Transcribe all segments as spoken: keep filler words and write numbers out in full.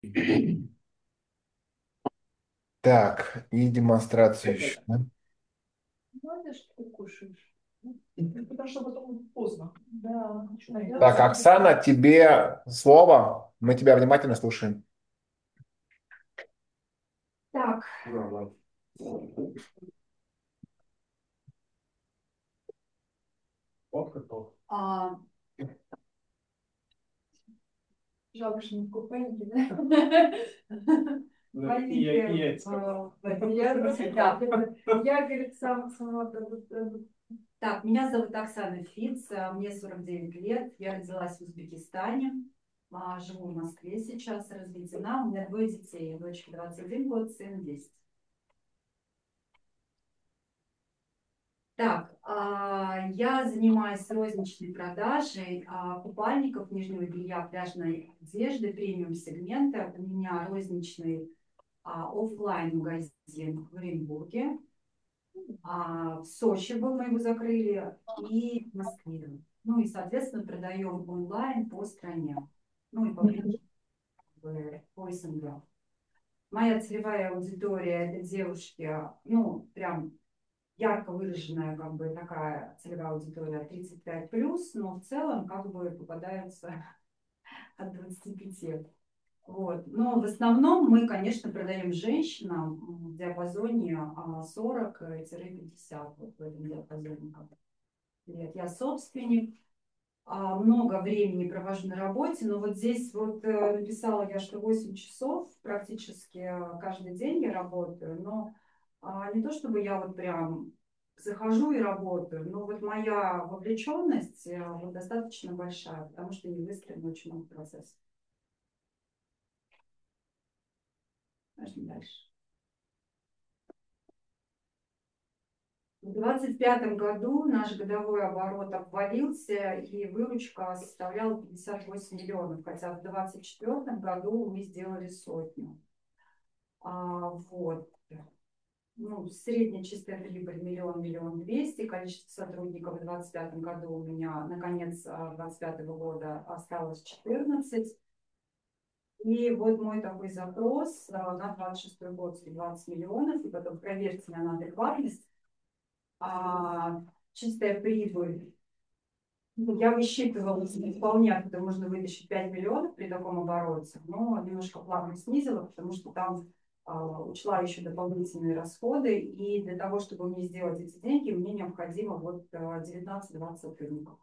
Так, и демонстрацию еще, да? Надо, что ты кушаешь. Ну, потому что потом поздно. Да, хочу Так, наесться. Оксана, тебе слово. Мы тебя внимательно слушаем. Так, а, жалко, что не в купальнике, да? Маленькие, а, я, да, я, говорит, сам, сама, так, меня зовут Оксана Фиц, а, мне сорок девять лет, я родилась в Узбекистане, а, живу в Москве сейчас, разведена, у меня двое детей, дочке двадцать один год, сын десять. Так, а, я занимаюсь розничной продажей а, купальников, нижнего белья, пляжной одежды премиум сегмента. У меня розничный а, оффлайн магазин в Оренбурге. А, в Сочи был, мы его закрыли, и в Москве. Ну и, соответственно, продаем онлайн по стране. Ну и по принципу по СНГ. Моя целевая аудитория — это девушки, ну, прям ярко выраженная как бы такая целевая аудитория тридцать пять плюс, но в целом как бы попадаются от двадцати пяти. Вот. Но в основном мы, конечно, продаем женщинам в диапазоне сорок пятьдесят, вот в этом диапазоне лет. Я собственник, а, много времени провожу на работе, но вот здесь вот э, написала я, что восемь часов практически э, каждый день я работаю, но а, не то чтобы я вот прям захожу и работаю, но вот моя вовлеченность э, вот достаточно большая, потому что не выстроено очень много процессов. Пойдем дальше. В двадцать пятом году наш годовой оборот обвалился, и выручка составляла пятьдесят восемь миллионов, хотя в двадцать четвёртом году мы сделали сотню. А, вот. Ну, средняя чистая прибыль миллион, миллион двести. Количество сотрудников в двадцать пятом году у меня на конец двадцать пятого года осталось четырнадцать. И вот мой такой запрос на двадцать шестой год двадцать миллионов, и потом проверьте меня на адекватность. А, чистая прибыль. Ну, я высчитывала вполне, оттуда можно вытащить пять миллионов при таком обороте, но немножко плавно снизила, потому что там а, учла еще дополнительные расходы, и для того, чтобы мне сделать эти деньги, мне необходимо вот девятнадцать-двадцать сотрудников.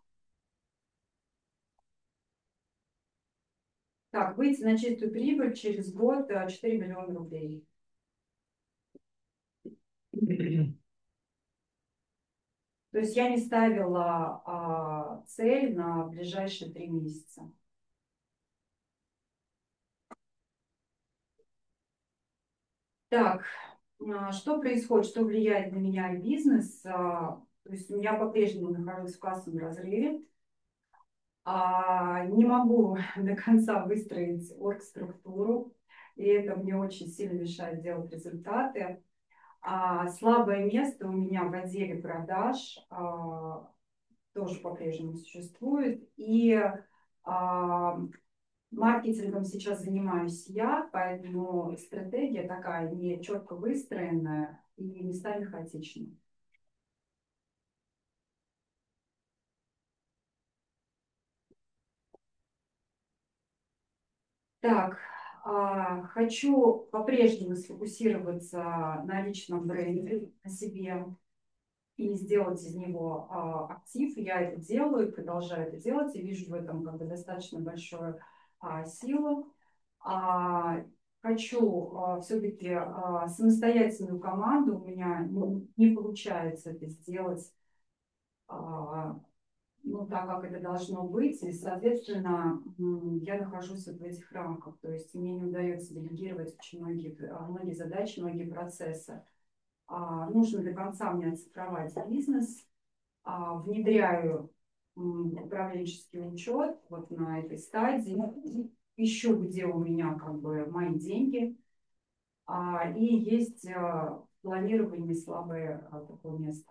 Так, выйти на чистую прибыль через год четыре миллиона рублей. То есть я не ставила а, цель на ближайшие три месяца. Так, а, что происходит, что влияет на меня и бизнес? А, То есть я по-прежнему нахожусь в кассовом разрыве. А, Не могу до конца выстроить оргструктуру, и это мне очень сильно мешает делать результаты. А слабое место у меня в отделе продаж а, тоже по-прежнему существует. И а, маркетингом сейчас занимаюсь я, поэтому стратегия такая не четко выстроенная и местами хаотичная. Так, а, хочу по-прежнему сфокусироваться на личном бренде, на себе и сделать из него а, актив. Я это делаю, продолжаю это делать и вижу в этом как бы достаточно большую а, силу. А, хочу а, все-таки а, самостоятельную команду. У меня ну, не получается это сделать а, ну, так, как это должно быть. И, соответственно, я нахожусь вот в этих рамках. То есть мне не удается делегировать очень многие, а, многие задачи, многие процессы. А, нужно до конца мне оцифровать бизнес. А, внедряю м, управленческий учет вот на этой стадии. Ищу, где у меня как бы мои деньги. А, и есть а, планирование слабое а, такое место.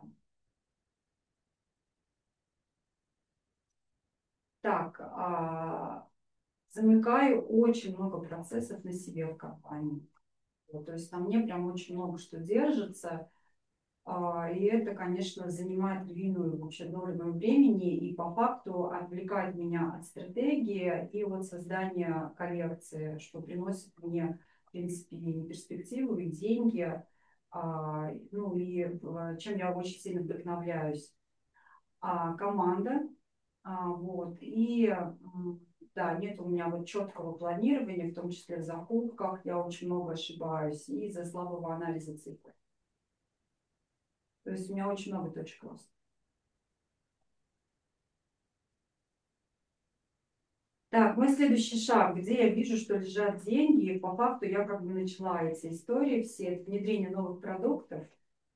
Так, а, замыкаю очень много процессов на себе в компании. Вот, то есть на мне прям очень много что держится. А, И это, конечно, занимает львиную вообще долю моего времени и по факту отвлекает меня от стратегии и от создания коллекции, что приносит мне, в принципе, и перспективу, и деньги. А, Ну и э, чем я очень сильно вдохновляюсь. А, Команда. А, Вот. И м, да, нет у меня вот четкого планирования, в том числе в закупках. Я очень много ошибаюсь и из-за слабого анализа цикла. То есть у меня очень много точек роста. Так, мой следующий шаг, где я вижу, что лежат деньги, и по факту я как бы начала эти истории все, это внедрение новых продуктов.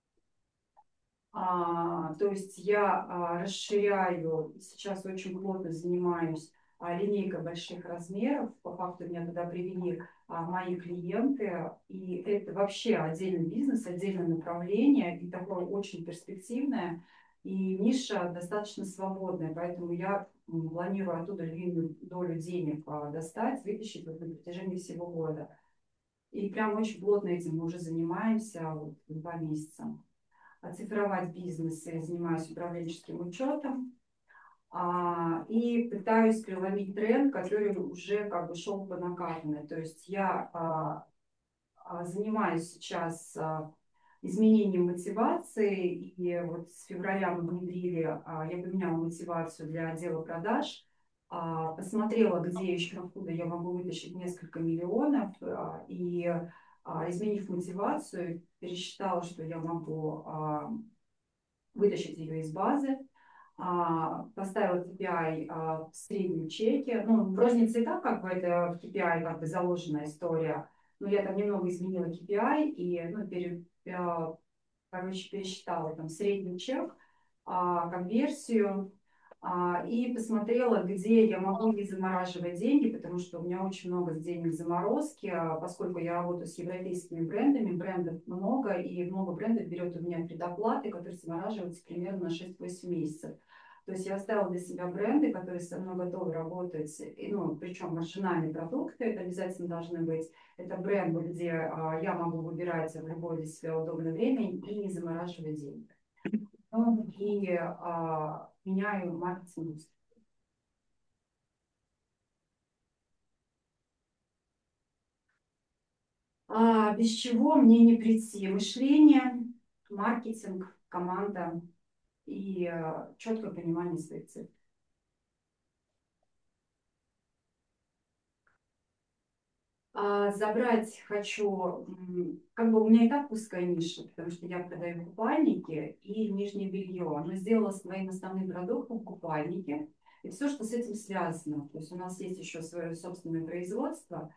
А, то есть я а, расширяю, сейчас очень плотно занимаюсь а, линейкой больших размеров. По факту меня туда привели а, мои клиенты. И это вообще отдельный бизнес, отдельное направление, и такое очень перспективное. И ниша достаточно свободная, поэтому я м, планирую оттуда львиную долю денег а, достать, вытащить вот на протяжении всего года. И прям очень плотно этим мы уже занимаемся вот, два месяца. Оцифровать бизнес, я занимаюсь управленческим учетом а, и пытаюсь преломить тренд, который уже как бы шел по накатанной. То есть я а, а, занимаюсь сейчас а, изменением мотивации, и вот с февраля мы внедрили, а, я поменяла мотивацию для отдела продаж, а, посмотрела, где еще откуда я могу вытащить несколько миллионов, а, и а, изменив мотивацию, пересчитала, что я могу а, вытащить ее из базы, а, поставила кей пи ай а, в среднем чеке. Ну, в рознице и так как бы это в кей пи ай как бы заложенная история, но я там немного изменила кей пи ай и, ну, пере, а, короче, пересчитала там средний чек, а, конверсию, а, и посмотрела, где я могу не замораживать деньги, потому что у меня очень много денег заморозки, а, поскольку я работаю с европейскими брендами, брендов много, и много брендов берет у меня предоплаты, которые замораживаются примерно на шесть-восемь месяцев. То есть я оставила для себя бренды, которые со мной готовы работать, и, ну, причем маржинальные продукты, это обязательно должны быть. Это бренды, где а, я могу выбирать в любое для себя удобное время и не замораживать деньги. Ну, и а, меняю маркетинг. А, без чего мне не прийти? Мышление, маркетинг, команда и а, четкое понимание своих целей. А, забрать хочу, м, как бы у меня и так узкая ниша, потому что я продаю купальники и нижнее белье, но сделала своим основным продуктом купальники и все, что с этим связано. То есть у нас есть еще свое собственное производство.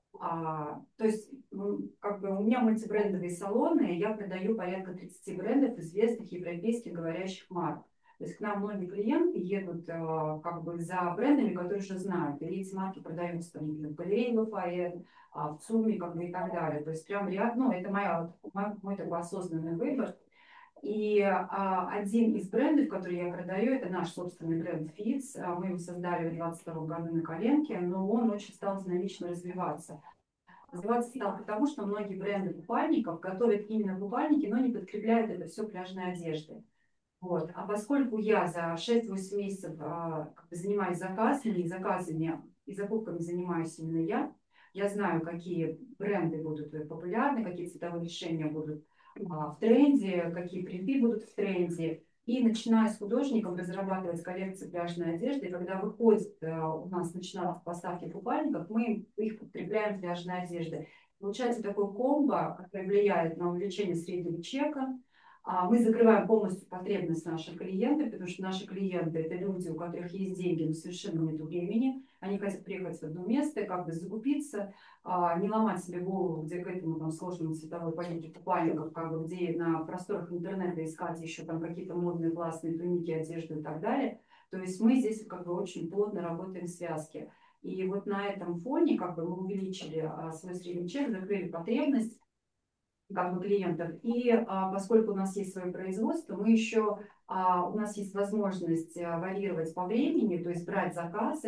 А, то есть, ну, как бы у меня мультибрендовые салоны, и я продаю порядка тридцати брендов известных европейских говорящих марок. То есть к нам многие клиенты едут а, как бы за брендами, которые уже знают. И эти марки продаются там, например, в галерее Лафайет, а, в ЦУМе как бы, и так далее. То есть прям ряд, ну, это моя, мой, мой такой осознанный выбор. И а, один из брендов, который я продаю, это наш собственный бренд Fits. А, мы его создали в двадцать втором году на коленке, но он очень стал динамично развиваться. Развиваться стал потому, что многие бренды купальников готовят именно купальники, но не подкрепляют это все пляжной одеждой. Вот. А поскольку я за шесть-восемь месяцев а, как бы занимаюсь заказами, и заказами и закупками занимаюсь именно я, я знаю, какие бренды будут популярны, какие цветовые решения будут а, в тренде, какие принты будут в тренде. И начиная с художником разрабатывать коллекции пляжной одежды, и когда выходит, а, у нас начинаются поставки купальников, мы их подкрепляем пляжной одеждой. Получается такой комбо, который влияет на увеличение среднего чека. А, Мы закрываем полностью потребность наших клиентов, потому что наши клиенты — это люди, у которых есть деньги, но совершенно нет времени. Они хотят приехать в одно место, как бы закупиться, а, не ломать себе голову, где к этому там сложному цветовой палитре купальников, как бы, где на просторах интернета искать еще там какие-то модные классные туники, одежду и так далее. То есть мы здесь как бы очень плотно работаем в связке. И вот на этом фоне как бы мы увеличили а, свой средний чек, закрыли потребность как бы клиентов. И а, поскольку у нас есть свое производство, мы еще, а, у нас есть возможность а, варьировать по времени, то есть брать заказы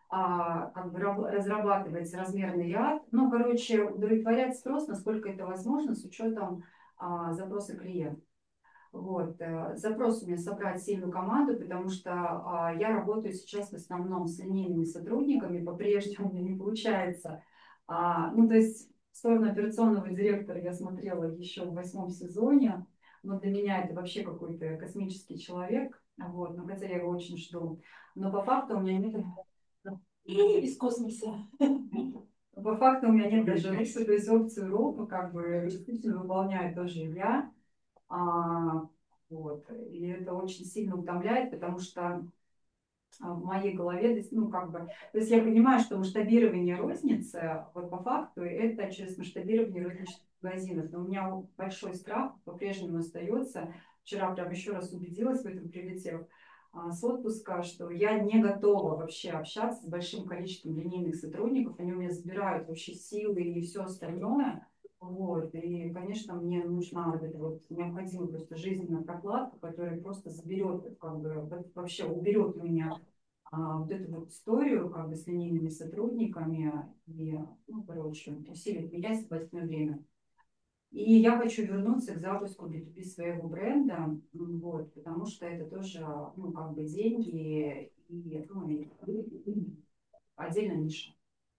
а, как бы раб- разрабатывать размерный ряд. Ну, короче, удовлетворять спрос, насколько это возможно, с учетом а, запроса клиента. Вот. э, Запрос у меня собрать сильную команду, потому что а, я работаю сейчас в основном с линейными сотрудниками, по-прежнему у меня не получается. А, ну, то есть в сторону операционного директора я смотрела еще в восьмом сезоне, но для меня это вообще какой-то космический человек, вот, но хотя я его очень жду. Но по факту у меня нет из космоса. По факту у меня нет даже ручки, то есть опцию роба как бы действительно выполняю тоже я. А, вот. И это очень сильно утомляет, потому что а, в моей голове, то есть, ну, как бы, то есть я понимаю, что масштабирование розницы, вот по факту, это через масштабирование розничных магазинов. Но у меня большой страх по-прежнему остается. Вчера прям еще раз убедилась в этом, прилетев а, с отпуска, что я не готова вообще общаться с большим количеством линейных сотрудников. Они у меня забирают вообще силы и все остальное. Вот. И, конечно, мне нужна вот эта вот необходимая просто жизненная прокладка, которая просто заберет, как бы, вот вообще уберет у меня а, вот эту вот историю как бы с линейными сотрудниками и, ну, короче, усилит меня и свободное время. И я хочу вернуться к запуску би ту би своего бренда, м, вот, потому что это тоже, ну, как бы деньги и, ну, и отдельная ниша.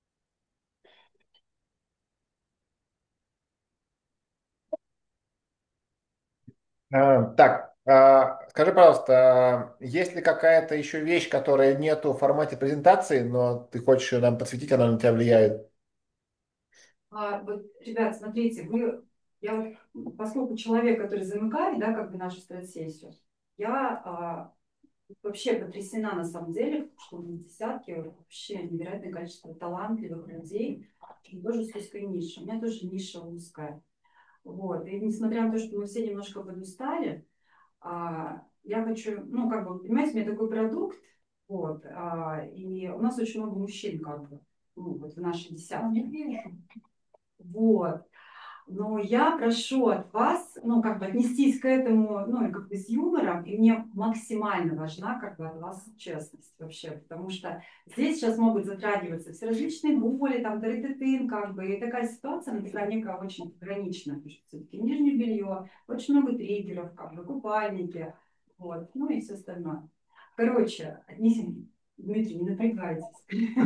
А, так, а, скажи, пожалуйста, а есть ли какая-то еще вещь, которая нету в формате презентации, но ты хочешь ее нам подсветить, она на тебя влияет? А, вот, ребят, смотрите, вы, я вот, поскольку человек, который замыкает, да, как бы нашу стратсессию, я а, вообще потрясена на самом деле, что у нас десятки вообще невероятное количество талантливых людей, и тоже с узкой нишей. У меня тоже ниша узкая. Вот. И несмотря на то, что мы все немножко подустали, а, я хочу, ну, как бы, понимаете, у меня такой продукт, вот, а, и у нас очень много мужчин, как бы, ну, вот в нашей десятке. Вот. Но я прошу от вас, ну, как бы отнестись к этому, ну, как бы с юмором, и мне максимально важна, как бы, от вас честность вообще, потому что здесь сейчас могут затрагиваться все различные боли, там, таритытын, как бы, и такая ситуация, она такая некая очень пограничная, потому что все-таки нижнее белье, очень много триггеров, как бы, купальники, вот, ну, и все остальное. Короче, отнесите, Дмитрий, не напрягайтесь.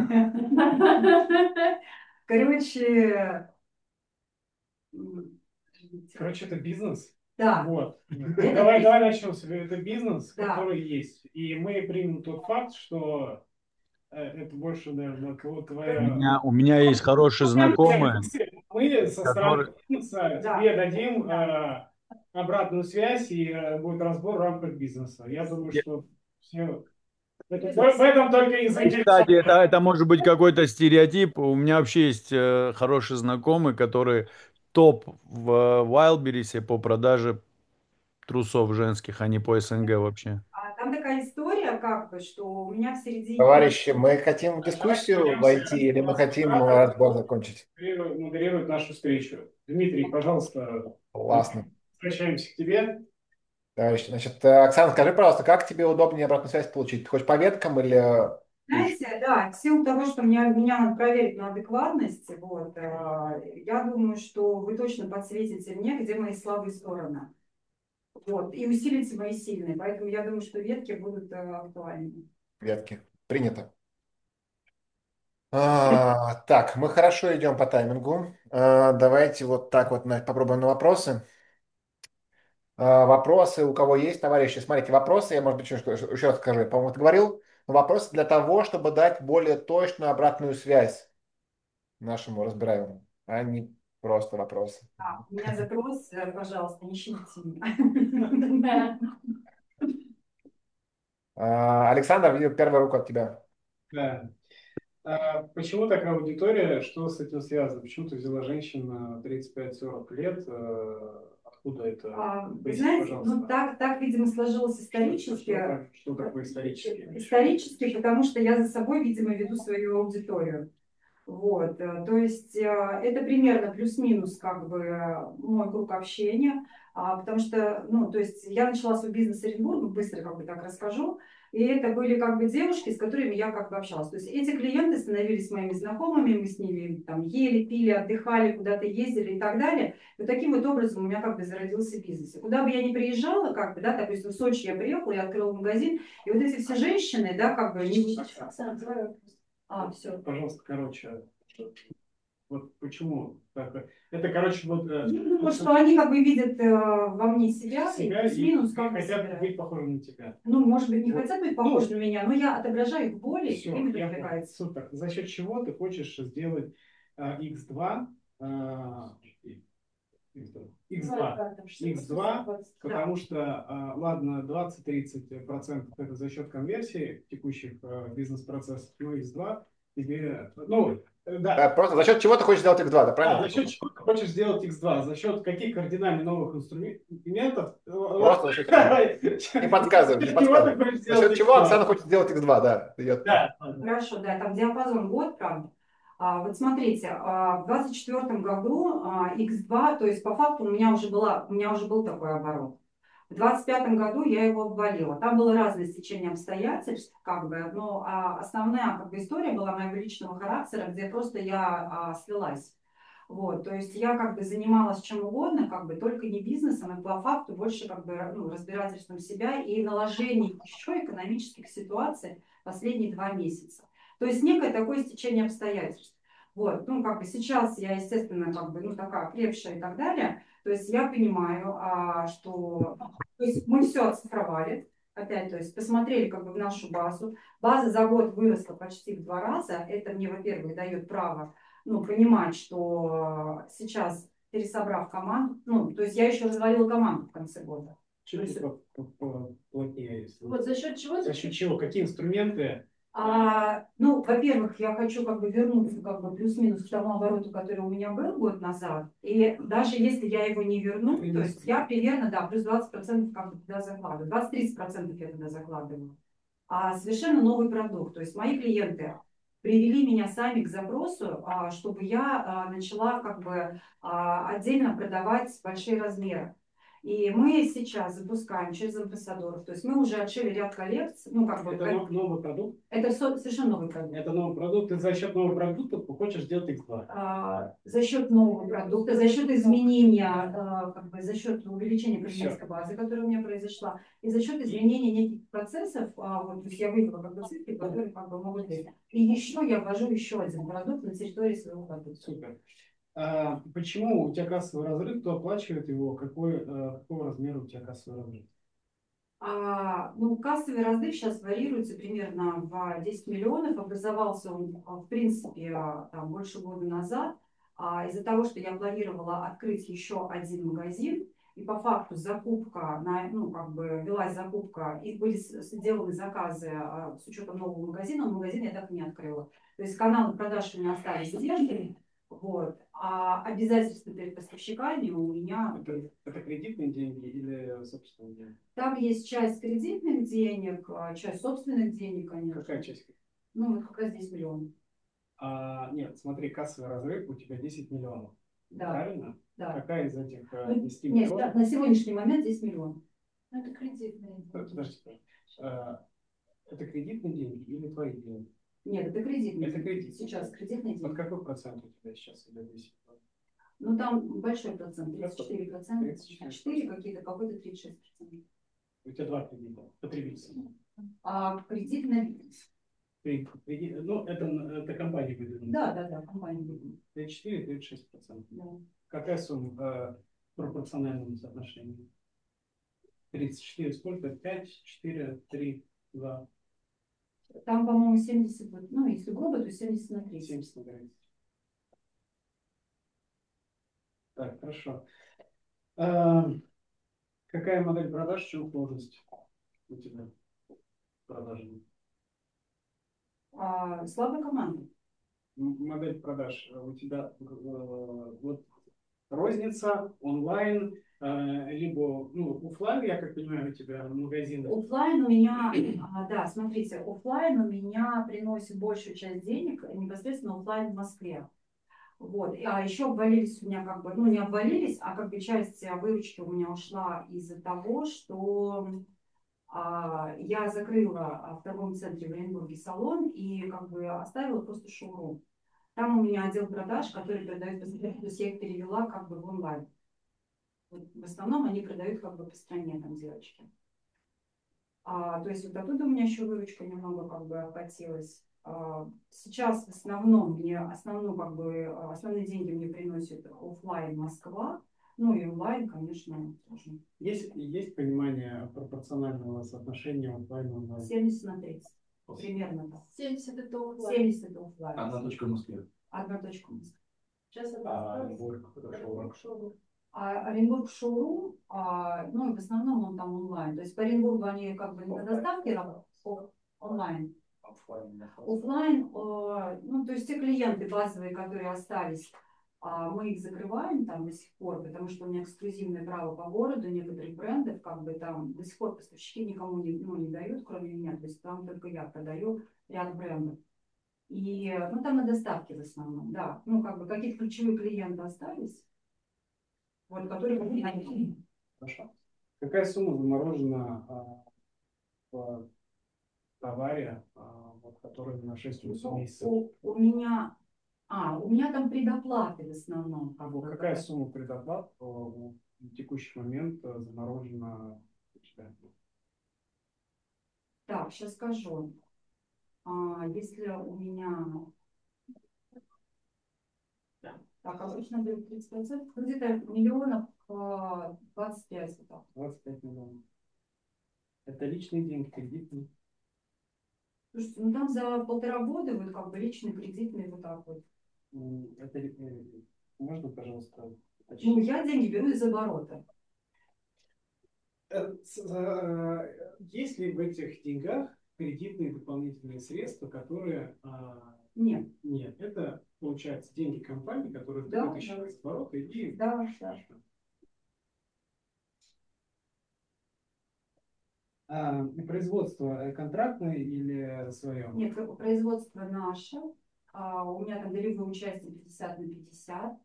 Короче, м, Короче, это бизнес. да. Вот. Это Давай, бизнес. давай начнем с этого. Это бизнес, Да. который есть. И мы примем тот факт, что э, это больше, наверное, кого У твоя... меня, у меня есть хорошие знакомые, Мы со стороны которые... бизнеса Да. тебе дадим э, обратную связь, и э, будет разбор в рамках бизнеса. Я думаю, что все... Это- в в этом только и Кстати, заинтересованы. это, это может быть какой-то стереотип. У меня вообще есть э, хороший знакомый, который топ в э, Wildberries по продаже трусов женских, а не по эс эн гэ вообще. А там такая история, как бы, что у меня в середине... Товарищи, мы хотим в Давайте дискуссию вернемся войти к или мы хотим оператору, э, разбор закончить? модерирует модерирует нашу встречу. Дмитрий, пожалуйста, Классно. возвращаемся к тебе. Товарищи, значит, э, Оксана, скажи, пожалуйста, как тебе удобнее обратную связь получить? Ты хочешь по веткам или э, ключ? Знаете, да, в силу того, что меня, меня надо проверить на адекватность, вот, э, я думаю, что вы точно подсветите мне, где мои слабые стороны. Вот, и усилите мои сильные. Поэтому я думаю, что ветки будут э, актуальны. Ветки. Принято. А, так, мы хорошо идем по таймингу. А, давайте вот так вот на- попробуем на вопросы. А, вопросы, у кого есть, товарищи, смотрите, вопросы, я, может быть, еще, еще раз скажу, я, по-моему, это говорил, но вопросы для того, чтобы дать более точную обратную связь нашему разбираемому, а не просто вопросы. А, у меня запрос, э, пожалуйста, не щадите меня. А, Александр, видел первую руку от тебя. Да. А почему такая аудитория? Что с этим связано? Почему ты взяла женщин на тридцать пять сорок лет? Э, Откуда это? А, Вы Поясни, знаете, ну пожалуйста. так, так, видимо, сложилось Что, исторически. что, что такое исторически? Исторически, потому что я за собой, видимо, веду свою аудиторию. Вот, э, то есть э, это примерно плюс-минус как бы э, мой круг общения, а, потому что, ну, то есть я начала свой бизнес с Оренбурга, быстро как бы так расскажу. И это были как бы девушки, с которыми я как бы общалась. То есть эти клиенты становились моими знакомыми, мы с ними там ели, пили, отдыхали, куда-то ездили и так далее. И таким вот образом у меня как бы зародился бизнес. И куда бы я ни приезжала, как бы, да, допустим, в Сочи я приехала, я открыла магазин, и вот эти все женщины, да, как бы, они... А, все. Пожалуйста, короче, вот почему так? Это, короче, вот... э, Я думаю, вот что они как бы видят э, во мне себя, себя и и плюс-минус как бы хотят собирают. быть похожим на тебя. Ну, может быть, не Вот. хотят быть Ну, похожи на меня, но я отображаю их боли, и Все, им это я понял. привлекается. Супер. За счет чего ты хочешь сделать а, икс два, а, икс два, икс два, потому что, а, ладно, двадцать-тридцать процентов это за счет конверсии текущих а, бизнес-процессов, но икс два тебе, ну, э, Э, да, Просто за счет чего ты хочешь сделать икс два, да, а, правильно? за счет чего ты хочешь сделать икс два, за счет каких кардинально новых инструментов, Просто за счет чего? Не подсказывай, не за счет чего ты подсказывай. хочешь За счет сделать чего икс два? Оксана хочет сделать икс два, да. Ее- Да. Хорошо, да, там диапазон год, правда. А, вот смотрите, а, в двадцать четвёртом году а, икс два, то есть по факту у меня уже была, у меня уже был такой оборот. В двадцать пятом году я его обвалила. Там было разное стечение обстоятельств, как бы, но а, основная как бы, история была моего личного характера, где просто я а, слилась. Вот, то есть я как бы занималась чем угодно, как бы только не бизнесом, и по факту больше как бы ну, разбирательством себя и наложением еще экономических ситуаций последние два месяца. То есть некое такое стечение обстоятельств. Вот, ну как бы сейчас я, естественно, как бы ну такая крепшая и так далее. То есть я понимаю, а, что то есть мы все оцифровали. Опять, то есть посмотрели как бы в нашу базу. База за год выросла почти в два раза. Это мне, во-первых, дает право ну, понимать, что сейчас, пересобрав команду, ну, то есть я еще развалила команду в конце года. Чуть плотнее, если. Вот за счет чего? За счет чего? Какие инструменты? А, ну, во-первых, я хочу как бы вернуться как бы плюс-минус к тому обороту, который у меня был год назад. И даже если я его не верну, то есть я примерно, да, плюс двадцать процентов как бы туда закладываю. двадцать-тридцать процентов я туда закладываю. А совершенно новый продукт. То есть мои клиенты привели меня сами к запросу, а, чтобы я а, начала как бы а, отдельно продавать большие размеры. И мы сейчас запускаем через амбассадоров. То есть мы уже отшили ряд коллекций. Ну, как бы, Это как- новый продукт? это со- совершенно новый продукт. Это новый продукт, и за счет нового продукта ты хочешь сделать икс два. А, за счет нового продукта, за счет изменения, а, как бы, за счет увеличения клиентской базы, которая у меня произошла, и за счет изменения неких процессов, а, вот, то есть я вывела как бы цифры, которые как бы могут быть. И еще я ввожу еще один продукт на территории своего продукта. Супер. А, почему у тебя кассовый разрыв, кто оплачивает его, какой, а, какого размера у тебя кассовый разрыв? А, ну, кассовый разрыв сейчас варьируется примерно в десять миллионов. Образовался он, а, в принципе, а, там, больше года назад. А, из-за того, что я планировала открыть еще один магазин, и по факту закупка, на, ну, как бы велась закупка, и были с- сделаны заказы а, с учетом нового магазина, но магазин я так и не открыла. То есть каналы продаж у меня остались те, вот, а обязательства перед поставщиками у меня... Это, это кредитные деньги или собственные деньги? Там есть часть кредитных денег, а, часть собственных денег, конечно. Какая часть? Ну, вот как раз десять миллионов. А, нет, смотри, кассовый разрыв у тебя десять миллионов. Да, Правильно? да. Какая из этих а, Ну, десяти нет, миллионов? да, на сегодняшний момент десять миллионов. Ну, это кредитные деньги. Подожди, а, это кредитные деньги или твои деньги? Нет, это кредитные Это деньги. кредит. Сейчас кредитные Вот деньги. какой процент у тебя сейчас идет десять миллионов? Ну, там большой процент, тридцать четыре процента. тридцать четыре. четыре какие-то, какой-то тридцать шесть процентов. У тебя два кредита, потребительских. А кредитные... Кредит- кредит- Ну, это, это компания выдает. Да, да, да, компания выгодна. тридцать четыре тридцать шесть процентов. Да. Какая сумма э, в пропорциональном соотношении? тридцать четыре сколько? пять, четыре, три, два, Там, по-моему, семьдесят, вот, ну, если грубо, то семьдесят на тридцать. семьдесят на тридцать. Так, хорошо. А, какая модель продаж, в чем сложность у тебя продажи? А, слабая команда. М- Модель продаж э, у тебя э, вот розница, онлайн, э, либо ну, офлайн, я как понимаю, у тебя магазины. Оффлайн у меня, а, да, смотрите, оффлайн у меня приносит большую часть денег непосредственно оффлайн в Москве. Вот. А еще обвалились у меня как бы, ну не обвалились, а как бы часть выручки у меня ушла из-за того, что А, Я закрыла а, в торговом центре в Оренбурге салон и как бы оставила просто шоурум. Там у меня отдел продаж, который продает по стране, то есть я их перевела как бы в онлайн. Вот в основном они продают как бы по стране, там девочки. А, то есть вот оттуда у меня еще выручка немного как бы окатилась. А, сейчас в основном мне основную как бы а, основные деньги мне приносит оффлайн Москва, ну и онлайн, конечно, тоже. Есть, есть понимание пропорционального соотношения оффлайн и онлайн? семьдесят на тридцать. Примерно так. семьдесят это оффлайн. семьдесят это оффлайн. Одна точка в Москве. Одна точка в Москве. Сейчас это А, осталось. Оренбург, Оренбург, шоурум. А Оренбург шоурум, а, ну, в основном он там онлайн. То есть по Оренбургу они как бы на доставке работают онлайн. Оффлайн, э, ну, то есть те клиенты базовые, которые остались, а, мы их закрываем там до сих пор, потому что у меня эксклюзивное право по городу, некоторых брендов, как бы там до сих пор поставщики никому не, ну, не дают, кроме меня. То есть там только я продаю ряд брендов. И, ну, там на доставке в основном, да. Ну, как бы какие-то ключевые клиенты остались. Вот, которые Хорошо. Какая сумма заморожена а, в товаре, а, вот, который на шесть-восемь месяцев? у, у меня, а, у меня там предоплаты в основном. А Как вот бы, какая сумма предоплат а, в текущий момент а, заморожена у тебя? Так, сейчас скажу. А, если у меня... Так, обычно дают тридцать процентов, ну, где-то миллионов а, двадцать пять. Вот так. двадцать пять миллионов. Это личные деньги, кредитные? Слушайте, ну там за полтора года вот как бы личный, кредитный, вот так вот. М, Это, э, можно, пожалуйста, Ну, уточнить? я деньги беру из оборота. Э, с- э, Есть ли в этих деньгах кредитные дополнительные средства, которые... а, Нет. Нет, это, получается, деньги компании, которые Да, ты вытащила да. из оборота и... Да, да. А, производство э, контрактное или свое? Нет, как бы производство наше. А, у меня там долевое участие пятьдесят на пятьдесят.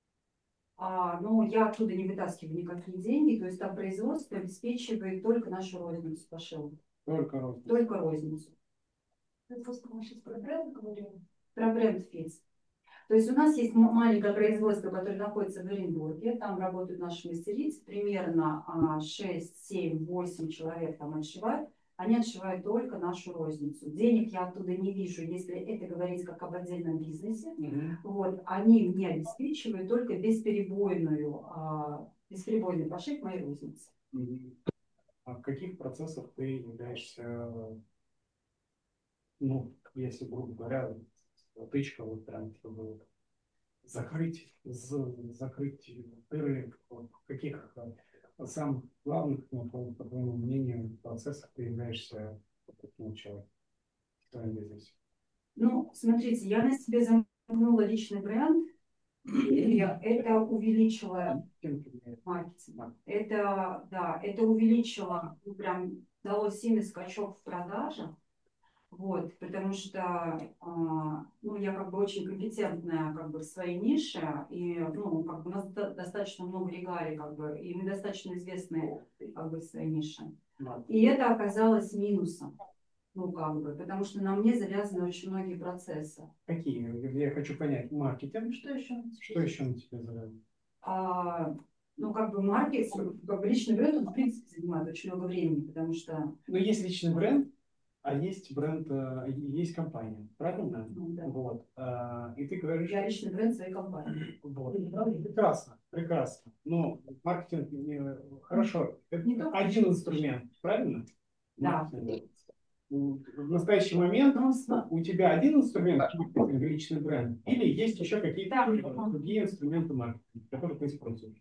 А, но я оттуда не вытаскиваю никакие деньги. То есть там производство обеспечивает только нашу розницу пошел. Только рост. Только розницу. Это просто мы сейчас про бренд говорим. Про бренд Фиц. То есть у нас есть м- маленькое производство, которое находится в Оренбурге. Там работают наши мастерицы. Примерно а, шесть, семь, восемь человек там отшивают. Они отшивают только нашу розницу. Денег я оттуда не вижу, если это говорить как об отдельном бизнесе. Мгм. Вот, они мне обеспечивают только бесперебойную, а, бесперебойный пошив моей розницы. Мгм. А в каких процессах ты являешься, ну, если, грубо говоря, тычка, вот прям, чтобы закрыть, з- закрыть дыры, вот в каких э, самых главных, ну, по, по твоему мнению, процессах ты являешься таким человеком в твоем бизнесе? Ну, смотрите, я на себе замкнула личный бренд, и это увеличило маркетинг. Это, да, это увеличило, ну, прям дало сильный скачок в продажах. Вот, потому что а, ну, я как бы очень компетентная как бы, в своей нише, и ну, как бы, у нас до- достаточно много регалий, как бы, и мы достаточно известны как бы, в своей нише. Да. И это оказалось минусом, ну, как бы, потому что на мне завязаны очень многие процессы. Какие? Я хочу понять. Маркетинг. Что еще? Что еще на тебя завязано? А, ну, как бы маркетинг, как бы личный бренд, он, в принципе, занимает очень много времени, потому что... Ну, есть личный бренд, а есть бренд, э, есть компания, правильно? Ну, да. Вот. А, и ты говоришь, Я личный бренд своей компании. вот. Прекрасно, прекрасно. Но маркетинг, э, хорошо, это Не только один инструмент, правильно? Да. Маркетинг. В настоящий момент Ну, см- у тебя один инструмент маркетинга, личный бренд, или есть еще какие-то Да. другие инструменты маркетинга, которые ты используешь?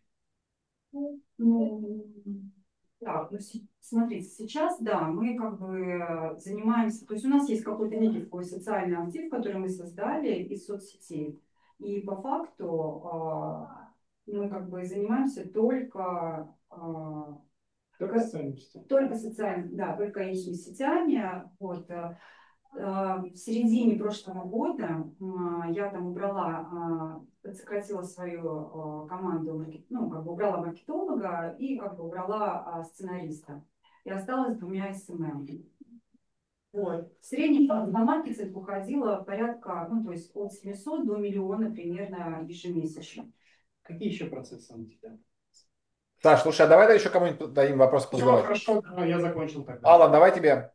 Ну, так, ну, се- смотрите, сейчас, да, мы как бы э, занимаемся, то есть у нас есть какой-то некий такой социальный актив, который мы создали из соцсетей. И по факту а, мы как бы занимаемся только, а, Только социальные сети. только социальными, да, только этими сетями. Вот. э, э, В середине прошлого года а, я там убрала, а, сократила свою а, команду, маркет- ну, как бы убрала маркетолога и как бы убрала а, сценариста. и осталась с двумя эс эм эм. Вот. В среднем на маркетинг уходило порядка, ну, то есть от семисот до миллиона примерно ежемесячно. Какие еще процессы у тебя? Саш, слушай, а давай еще кому-нибудь дадим вопрос Все, позадавать. хорошо, да, я закончил тогда. Алла, давай тебе.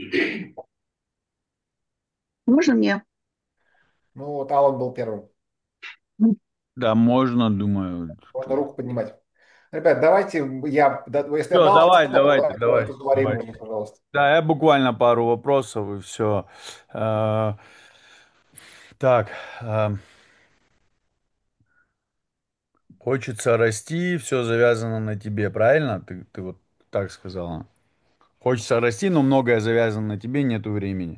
Можно мне? Ну вот Алан был первым. Да, можно, думаю. Можно руку поднимать. Ребят, давайте я, да, если я Все, дал давай, вопрос, давай ты, давайте давай, поговорим давай. уже, пожалуйста. Да, я буквально пару вопросов и все. Так, э, хочется расти, все завязано на тебе, правильно? Ты, ты вот так сказала. Хочется расти, но многое завязано на тебе, нету времени.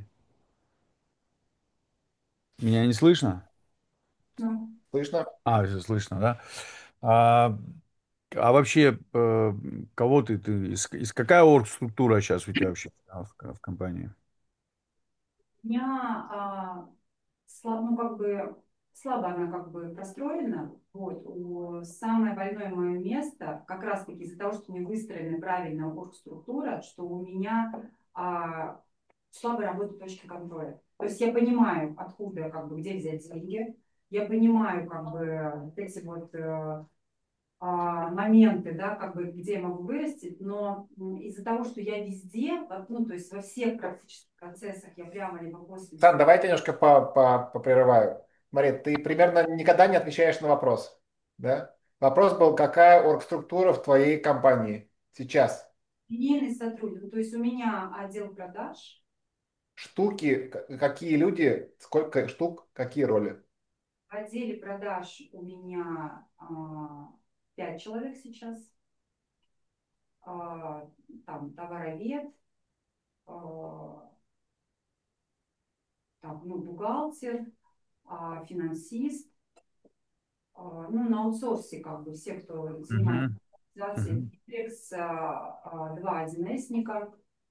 Меня не слышно? Ну, Слышно? А, все слышно, да? А, а вообще, э, кого ты, ты из, из какая оргструктура сейчас у тебя вообще в, в компании? у меня а, слаб- ну, как бы, слабо она как бы простроена. Вот. У- самое больное мое место, как раз таки из-за того, что не выстроена правильная оргструктура, что у меня а, слабо работают точки контроля. То есть я понимаю, откуда, как бы, где взять деньги. Я понимаю, как бы, вот эти вот э, а, моменты, да, как бы, где я могу вырастить, но м, из-за того, что я везде, вот, ну, то есть во всех практически процессах я прямо либо косвенно. Сан, давай я тебя немножко по, по, попрерываю. Смотри, ты примерно никогда не отвечаешь на вопрос. Да? Вопрос был, какая оргструктура в твоей компании сейчас? Линейный сотрудник, ну, то есть у меня отдел продаж, Штуки, к- какие люди, сколько штук, какие роли? в отделе продаж у меня а, пять человек сейчас, а, там товаровед, а, там, ну, бухгалтер, а, финансист, а, ну, на аутсорсе как бы все, кто занимается Мгм, организацией мгм. Bittrex, а, а, два один эсника.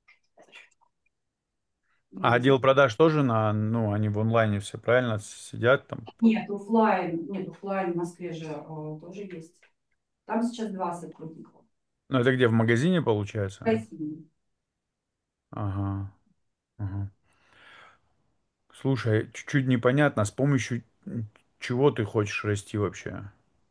А Вот. отдел продаж тоже на, ну, они в онлайне все правильно сидят там? Нет, оффлайн, нет, оффлайн в Москве же а, тоже есть. Там сейчас два сотрудника. Ну, это где, в магазине В получается? России. Ага, ага. Слушай, чуть-чуть непонятно, с помощью чего ты хочешь расти вообще?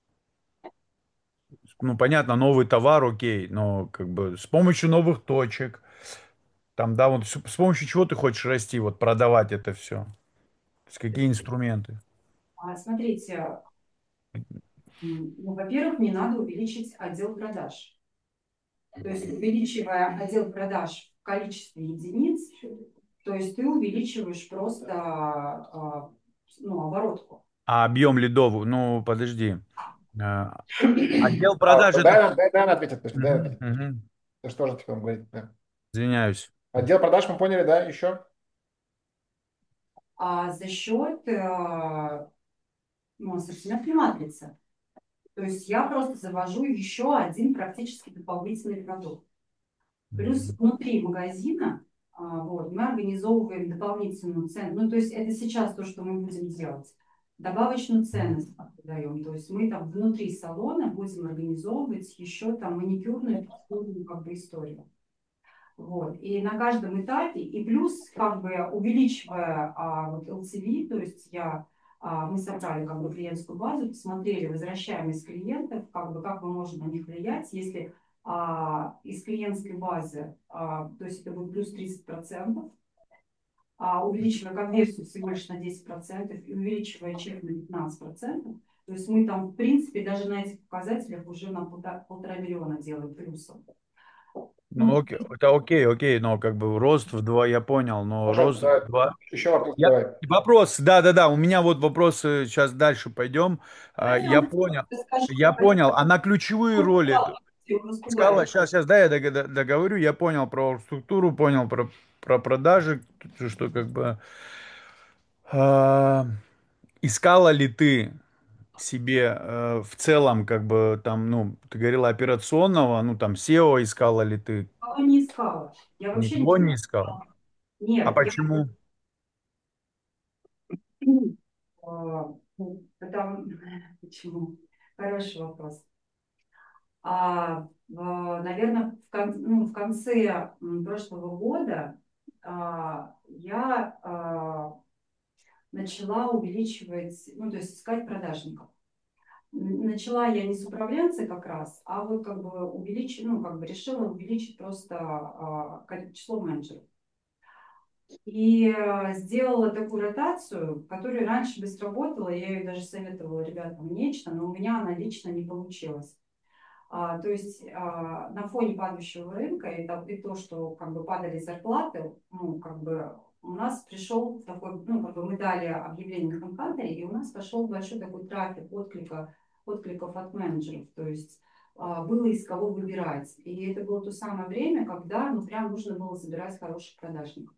Ну, понятно, новый товар, окей, но как бы с помощью новых точек, там, да, вот с, с помощью чего ты хочешь расти, вот продавать это все? То есть какие инструменты? А, смотрите, м, ну, во-первых, мне надо увеличить отдел продаж. То есть увеличивая отдел продаж в количестве единиц, то есть ты увеличиваешь просто а, ну, оборотку. А объем лидов, ну, подожди. А, отдел А, продаж это... дай, она- дай, дай она ответит, подожди, дай она Мгм, ответит. мгм. Ты что же теперь говорить? Да. Извиняюсь. Отдел продаж мы поняли, да, еще? А за счет э, ну, ассортиментной матрицы. То есть я просто завожу еще один практически дополнительный продукт. Плюс Мгм. внутри магазина а, вот, мы организовываем дополнительную цену. Ну, то есть это сейчас то, что мы будем делать. Добавочную ценность даем. То есть мы там внутри салона будем организовывать еще там маникюрную, педикюрную как бы историю. Вот. И на каждом этапе, и плюс, как бы увеличивая а, вот эл ти ви, то есть я, а, мы собрали как бы клиентскую базу, посмотрели возвращаемость клиентов, как бы как мы можем на них влиять, если а, из клиентской базы, а, то есть это будет плюс тридцать процентов, а, увеличивая конверсию всего лишь на десять процентов и увеличивая чек на пятнадцать процентов, то есть мы там, в принципе, даже на этих показателях уже на полтора, полтора миллиона делаем плюсом. Ну, Ну, окей, это окей, окей, но как бы рост в два, я понял, но Маша, рост да, в два... еще вопрос Я... давай. Вопрос, да-да-да, у меня вот вопросы, сейчас дальше пойдем. А, давайте я Я вам понял, расскажу, я понял, а на ключевые как роли его распугали. искала, сейчас, сейчас, да, я дог- дог- договорю, я понял про структуру, понял про, про продажи, что что как бы... а, искала ли ты себе э, в целом, как бы там, ну, ты говорила операционного, ну, там, сео искала ли ты? Кого не искала. Я вообще Никого ничего не не искала. искала. А Нет, я почему? а, ну, потому почему? Хороший вопрос. А, наверное, в, кон, ну, в конце прошлого года а, я а, начала увеличивать, ну, то есть искать продажников. Начала я не с управленца как раз, а вот как бы увеличить, ну, как бы решила увеличить просто а, число менеджеров. И э, сделала такую ротацию, которая раньше бы сработала, я ее даже советовала ребятам лично, но у меня она лично не получилась. А, то есть а, на фоне падающего рынка и, то, и то, что как бы падали зарплаты, ну, как бы у нас пришел такой, ну, как бы мы дали объявление на HeadHunter, и у нас пошел большой такой трафик отклика, откликов от менеджеров, то есть а, было из кого выбирать. И это было то самое время, когда ну, прям нужно было собирать хороших продажников.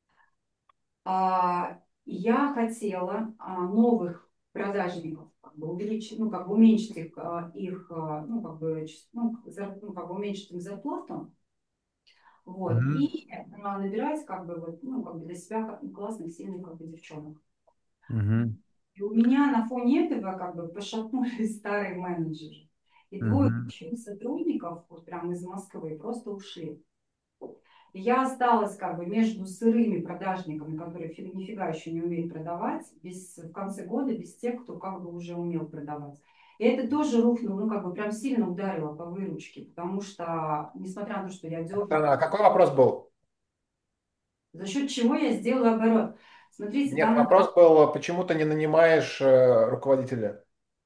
А, я хотела а, новых продажников как бы увеличить, ну, как бы уменьшить их, а, их а, ну, как бы, чис- ну, зар- ну, как бы уменьшить им зарплату, вот, Мгм. и а, набирать, как бы, вот, ну, как бы для себя как- классных, сильных, как бы, девчонок. Мгм. И у меня на фоне этого, как бы, пошатнулись старые менеджеры. И двое Мгм. ключевых сотрудников, вот прям из Москвы, просто ушли. И я осталась как бы между сырыми продажниками, которые фи- нифига еще не умеют продавать, без, в конце года без тех, кто как бы уже умел продавать. И это тоже рухнуло, ну как бы прям сильно ударило по выручке, потому что, несмотря на то, что я дернула, А какой вопрос был? за счет чего я сделала оборот. Смотрите, Нет, там, вопрос был, почему ты не нанимаешь э, руководителя?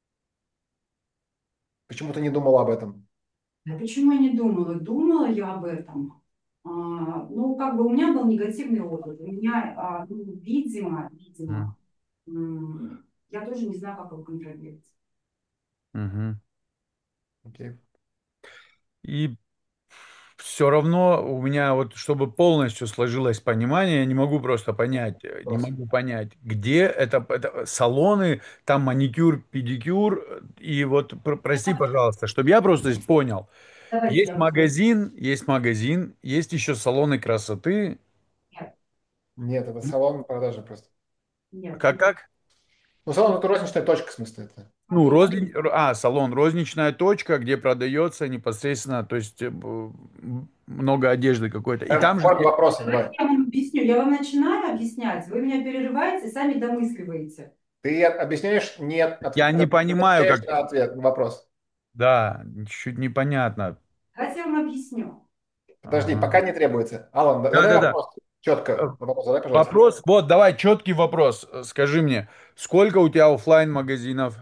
Почему ты не думал об этом? а почему я не думала? Думала я об этом. А, ну, как бы у меня был негативный опыт. У меня, а, ну, видимо, Мгм. видимо, м, я тоже не знаю, как его контролировать. Мгм. Окей. И все равно у меня вот, чтобы полностью сложилось понимание, я не могу просто понять, э, не Вопрос. могу понять, где это, это салоны, там маникюр, педикюр, э, и вот пр- прости, пожалуйста, чтобы я просто понял. Давайте Есть я расскажу. магазин, есть магазин, есть еще салоны красоты. Нет, Нет, это салон продажи просто. нет. Как как? Ну, салон это розничная точка, в смысле это. Ну, Смотрите, розни... а, салон, розничная точка, где продается непосредственно, то есть э, б- много одежды какой-то. И Прям в там же форме есть... вопроса давайте давай. я вам объясню. Я вам начинаю объяснять, вы меня перерываете, сами домысливаете. Ты объясняешь нет, от- Я не понимаю, отвечаешь как... на ответ, на вопрос. Да, чуть непонятно. Давайте я вам объясню. Подожди, Ага. пока не требуется. Алан, да- задай Да-да-да. вопрос. Э, Четко. Вопрос задай, пожалуйста. Вопрос, вот, давай, четкий вопрос. Э, Скажи мне, сколько у тебя оффлайн магазинов?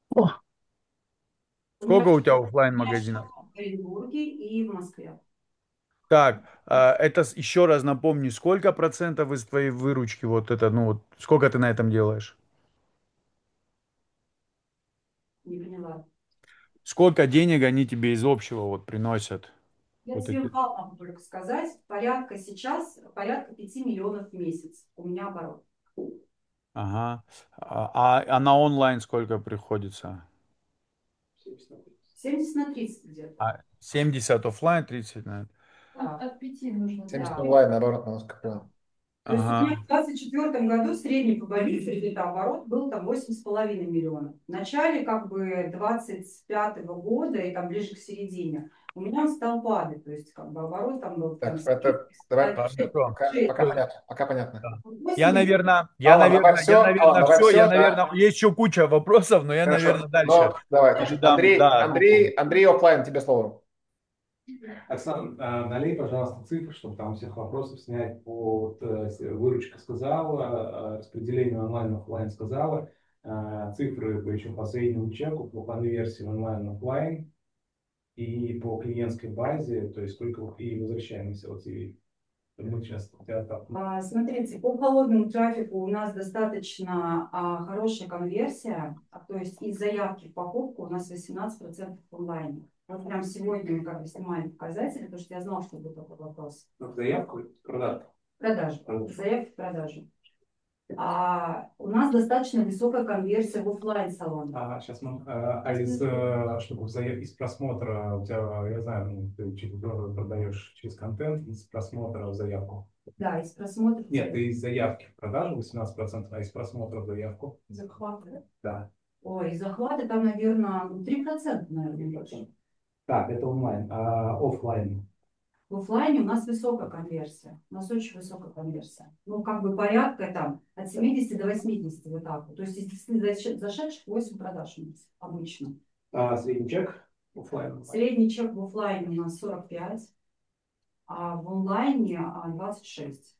У меня, Сколько у тебя у оффлайн меня магазинов? школа в Оренбурге и в Москве. Так, а, это с- еще раз напомни, сколько процентов из твоей выручки вот это, ну вот, сколько ты на этом делаешь? Не поняла. Сколько денег они тебе из общего вот приносят? Я Вот тебе эти. могу могу только сказать, порядка сейчас, порядка пяти миллионов в месяц у меня оборот. Ага. А, а а на онлайн сколько приходится? семьдесят на тридцать где-то. А, семьдесят оффлайн, тридцать на... Да. От, от пяти нужно. семьдесят Да. онлайн, наоборот, на нас как понял. То есть у меня Ага. в двадцать четвёртом году средний по больнице где-то оборот был там восемь с половиной миллионов. В начале как бы двадцать пятого года и там ближе к середине у меня он стал падать. То есть как бы оборот там был там Так, это давай все, Хорошо. пока, пока Всё. понятно. Пока понятно. Да. Я, восемь. наверное, я, Алан, давай наверное, я, все. Алан, наверное, давай все, я, все, наверное, да. есть еще куча вопросов, но я, наверное, Хорошо. дальше Но давай. Значит, передам, Андрей, да, Андрей, руку. Андрей оффлайн, тебе слово. Оксан, а, налей, пожалуйста, цифры, чтобы там всех вопросов снять по вот, э, с- выручка сказала, а, распределение онлайн оффлайн сказала, а, цифры по еще по среднему чеку, по конверсии онлайн оффлайн и по клиентской базе, то есть сколько и возвращаемости L T V. Мы сейчас это- А, Смотрите, по холодному трафику у нас достаточно а, хорошая конверсия, а, то есть из заявки в покупку у нас восемнадцать процентов онлайн. Вот прям сегодня мы как бы снимали показатели, потому что я знала, что будет такой вопрос. Ну, заявку, продажу. Продажи, Продажи. заявки в продажу. А у нас достаточно высокая конверсия в оффлайн салоне. А, сейчас мы, а, а из, э, чтобы зая- из просмотра, у тебя, я знаю, ну, ты через дорого продаешь через контент, из просмотра в заявку. Да, из просмотров. Нет, ты из заявки в продажу восемнадцать процентов, а из просмотра в заявку. Захваты. Да. Ой, из захвата там, наверное, три процента, наверное, больше. Так, это онлайн. А оффлайн? В оффлайне у нас высокая конверсия. У нас очень высокая конверсия. Ну, как бы порядка там от семидесяти до восьмидесяти вот так вот. То есть из десяти зашедших восемь продаж у нас обычно. А средний чек оффлайн? Средний чек в оффлайне у нас сорок пять, а в онлайне а, двадцать шесть.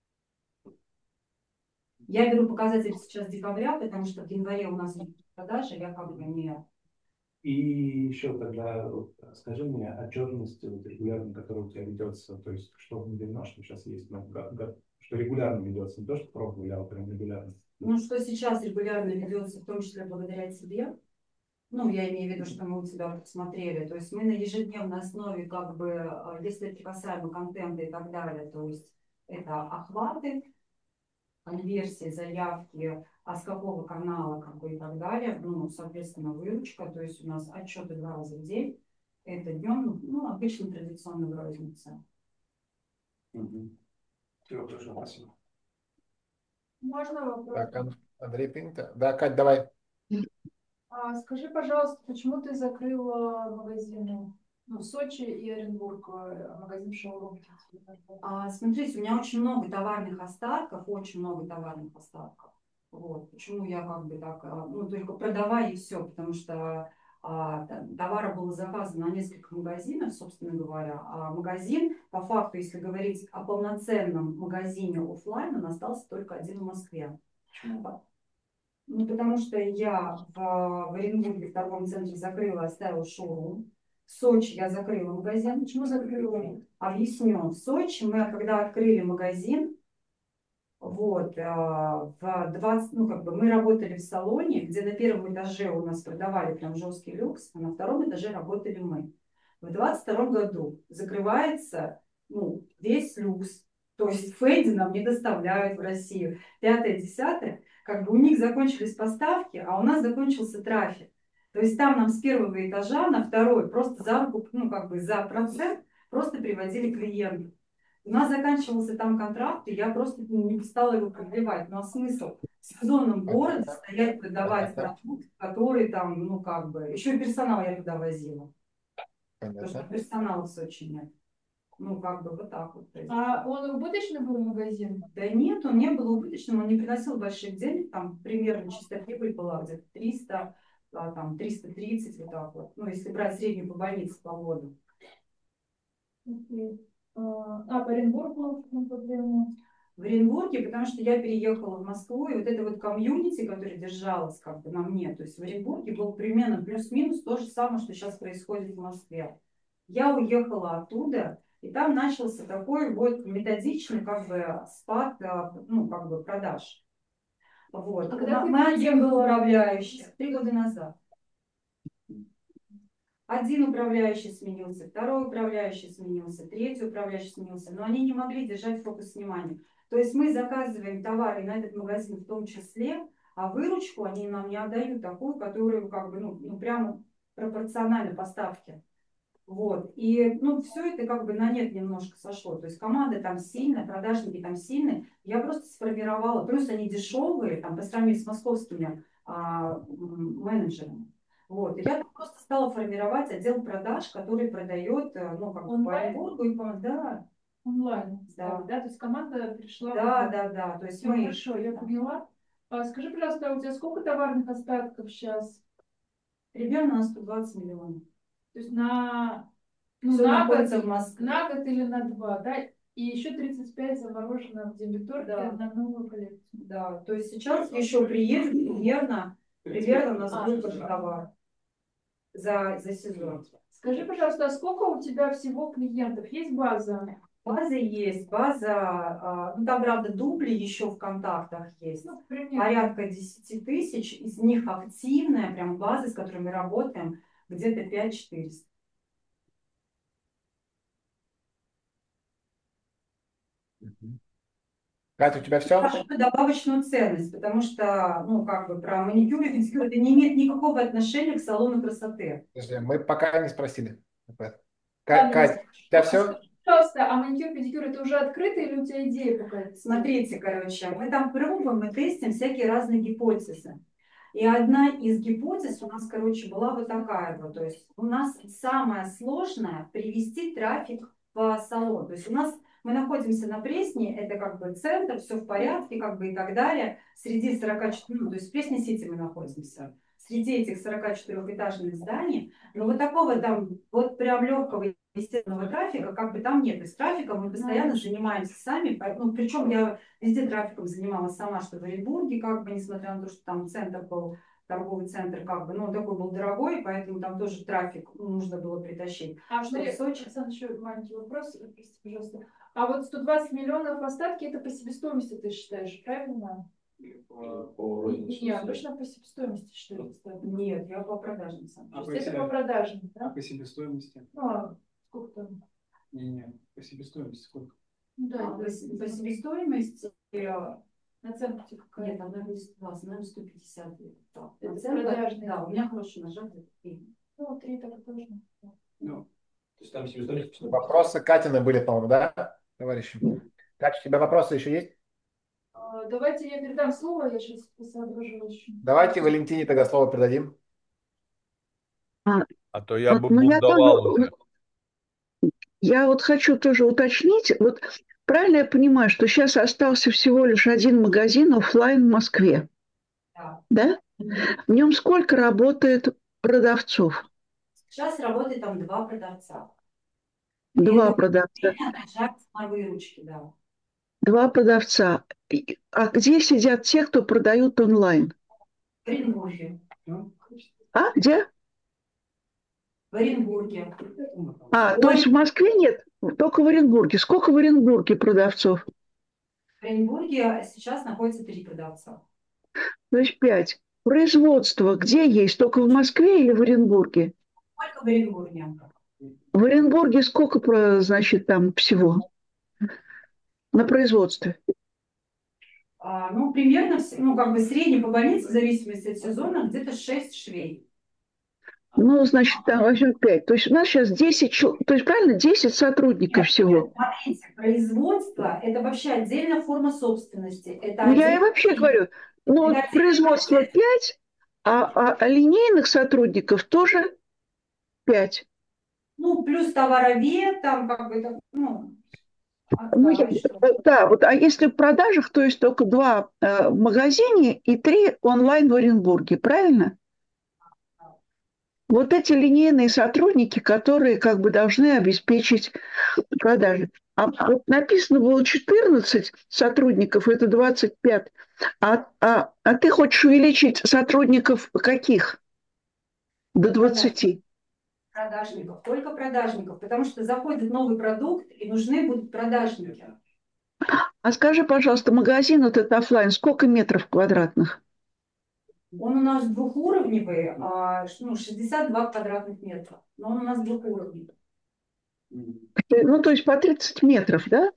Я беру показатель сейчас декабря, потому что в январе у нас идут продажи, я как бы не... И еще тогда вот, скажи мне отчетность вот, регулярно, которая у тебя ведется, то есть что внедрено, что сейчас есть, ну, га- га- что регулярно ведется, не то, что пробовали, а вот прям регулярно. Ну, что сейчас регулярно ведется, в том числе благодаря тебе, ну, я имею в виду, что мы у тебя посмотрели, то есть мы на ежедневной основе, как бы, э, если это касаемо контента и так далее, то есть это охваты, конверсии, заявки, а с какого канала, как бы и так далее, ну, соответственно, выручка, то есть у нас отчеты два раза в день, это днем, ну, обычно традиционно в рознице. Угу. Все, хорошо, спасибо. Можно вопрос? Так, Ан- Андрей принято. Да, Кать, давай. А, скажи, пожалуйста, почему ты закрыла магазины, ну, в Сочи и Оренбург, э, магазин шоурум? А, смотрите, у меня очень много товарных остатков, очень много товарных остатков. Вот. Почему я как бы так, а, ну, только продавай и все, потому что а, т- товара было заказано на несколько магазинов, собственно говоря. А магазин, по факту, если говорить о полноценном магазине оффлайн, он остался только один в Москве. Почему? Ну, потому что я в, в Оренбурге в торговом центре закрыла, оставила шоурум. В Сочи я закрыла магазин. Почему закрыла? Объясню. В Сочи мы, когда открыли магазин, вот, а, в двадцать, ну, как бы мы работали в салоне, где на первом этаже у нас продавали прям жесткий люкс, а на втором этаже работали мы. В двадцать втором году закрывается, ну, весь люкс. То есть Фэдди нам не доставляют в Россию. Пятое, десятое, как бы у них закончились поставки, а у нас закончился трафик. То есть там нам с первого этажа на второй просто за руку, ну, как бы за процент просто приводили клиентов. У нас заканчивался там контракт, и я просто ну, не стала его продлевать. Ну а смысл в сезонном городе стоять, продавать продукт, который там, ну как бы, еще и персонал я туда возила. Потому что Понятно. персонала в Сочи нет. Ну как бы вот так вот. А он убыточный был магазин? Да нет, он не был убыточным, он не приносил больших денег, там примерно чистая прибыль была где-то триста, а, там триста тридцать вот так вот. Ну если брать среднюю по больнице по году. Окей. А, а, по Оренбургу ну, проблему? В Оренбурге, потому что я переехала в Москву, и вот это вот комьюнити, которое держалось как бы на мне, то есть в Оренбурге был примерно плюс-минус то же самое, что сейчас происходит в Москве. Я уехала оттуда, и там начался такой вот методичный как бы спад, а, ну, как бы продаж. Вот. А когда ты Мы один был переехала? управляющий три года назад. Один управляющий сменился, второй управляющий сменился, третий управляющий сменился, но они не могли держать фокус внимания. То есть мы заказываем товары на этот магазин в том числе, а выручку они нам не отдают такую, которую как бы, ну, ну прямо пропорционально поставке. Вот. И ну, все это как бы на нет немножко сошло. То есть команда там сильная, продажники там сильные. Я просто сформировала, плюс они дешевые там, по сравнению с московскими а, м, менеджерами. Вот. И я просто стала формировать отдел продаж, который продает, э, ну, как бы по Онлайн? Оренбургу и по... Да, Онлайн, Да. да. То есть команда пришла. да, да, да. То есть Все мы... хорошо, я Да. поняла. А скажи, пожалуйста, а у тебя сколько товарных остатков сейчас? Примерно на сто двадцать миллионов. То есть на, ну, Все на год, находится в Москве. на год или на два, да? И еще тридцать пять заморожено в дебиторке Да. на новую коллекцию. Да, то есть сейчас еще приедет примерно, примерно у нас А, будет товар за, за сезон. Скажи, пожалуйста, а сколько у тебя всего клиентов? Есть база? База есть, база, а, ну там, правда, дубли еще в контактах есть. Ну, примерно. Порядка десять тысяч, из них активная прям база, с которой мы работаем, где-то пять четыреста. Катя, у тебя все? Большую добавочную ценность, потому что, ну, как бы про маникюр и педикюр это не имеет никакого отношения к салону красоты. Подожди, мы пока не спросили. Ка- Ладно, Кать, у тебя все? скажи, пожалуйста, а маникюр, педикюр это уже открыто или у тебя идея какая-то? Смотрите, короче, мы там пробуем, мы тестим всякие разные гипотезы. И одна из гипотез у нас, короче, была вот такая вот. То есть у нас самое сложное привести трафик в салон. То есть у нас мы находимся на Пресне, это как бы центр, все в порядке, как бы и так далее. Среди сорока четырех, ну, то есть в Пресне-Сити мы находимся. Среди этих сорока четырехэтажных зданий. Но вот такого там, вот прям легкого естественного трафика, как бы там нет. То есть трафиком мы постоянно занимаемся сами. Ну, причем я везде трафиком занималась сама, что в Оренбурге, как бы, несмотря на то, что там центр был, торговый центр, как бы, ну, он такой был дорогой, поэтому там тоже трафик нужно было притащить. А Что что, в Сочи? Александр, еще маленький вопрос, простите, пожалуйста. А вот сто двадцать миллионов остатки, это по себестоимости ты считаешь, правильно? По, по И, розничной не, цене. обычно по себестоимости считается. Нет, я по продажам сам. А То есть по это по се- продажам, а да? по себестоимости? Ну, а сколько там? Не, не, по себестоимости сколько? Ну, Да, да, по, это с- по себестоимости, э, наценка типа какая? нет, она будет сто двадцать, наверное, сто пятьдесят. Да. Это Наценка, продажные. да, у меня хороший нажат. Ну, три так должно. Ну, То есть там себестоимость почти Вопросы Катины были, по-моему, да, товарищи? Катя, у тебя вопросы еще есть? А, давайте я передам слово, я сейчас соображу еще. Давайте Валентине тогда слово передадим. А, А то я вот, бы ну, я тоже, бунтовал уже. вот, я вот хочу тоже уточнить, вот правильно я понимаю, что сейчас остался всего лишь один магазин оффлайн в Москве, Да. да? В нем сколько работает продавцов? Сейчас работает там два продавца. И Два это продавца. нажать на выручки, да. Два продавца. И- А где сидят те, кто продают онлайн? В Оренбурге. ну, А, где? В Оренбурге. А, то есть в Москве нет, только в Оренбурге. Сколько в Оренбурге продавцов? В Оренбурге сейчас находится три продавца. То есть пять. Производство где есть? Только в Москве или в Оренбурге? Только в Оренбурге. В Оренбурге сколько, про- значит, там всего на производстве? А, ну, примерно, вс- ну, как бы средний по больнице, в зависимости от сезона, где-то шесть швей. Ну, значит, там возьмем пять. То есть у нас сейчас десять, чел- то есть правильно, десять сотрудников Нет, всего. смотрите, производство– это вообще отдельная форма собственности. Это Ну, я и отдельный вообще бизнес, говорю, ну, это вот отдельный производство процесс. пять, а, а- а линейных сотрудников тоже пять. Ну, плюс товаровед, там как бы, это, ну, а, Ну, я- да, что? э, да, вот, а если в продажах, то есть только два э, в магазине и три онлайн в Оренбурге, правильно? Вот эти линейные сотрудники, которые как бы должны обеспечить продажи. А вот написано было четырнадцать сотрудников, это двадцать пять. А, а, а ты хочешь увеличить сотрудников каких? До Продаж- двадцати. продажников, только продажников, потому что заходит новый продукт, и нужны будут продажники. А скажи, пожалуйста, магазин этот оффлайн, сколько метров квадратных? Он у нас двухуровневый, а, ш- ну, шестьдесят два квадратных метра, но он у нас двухуровневый. Ну, то есть по тридцать метров, да?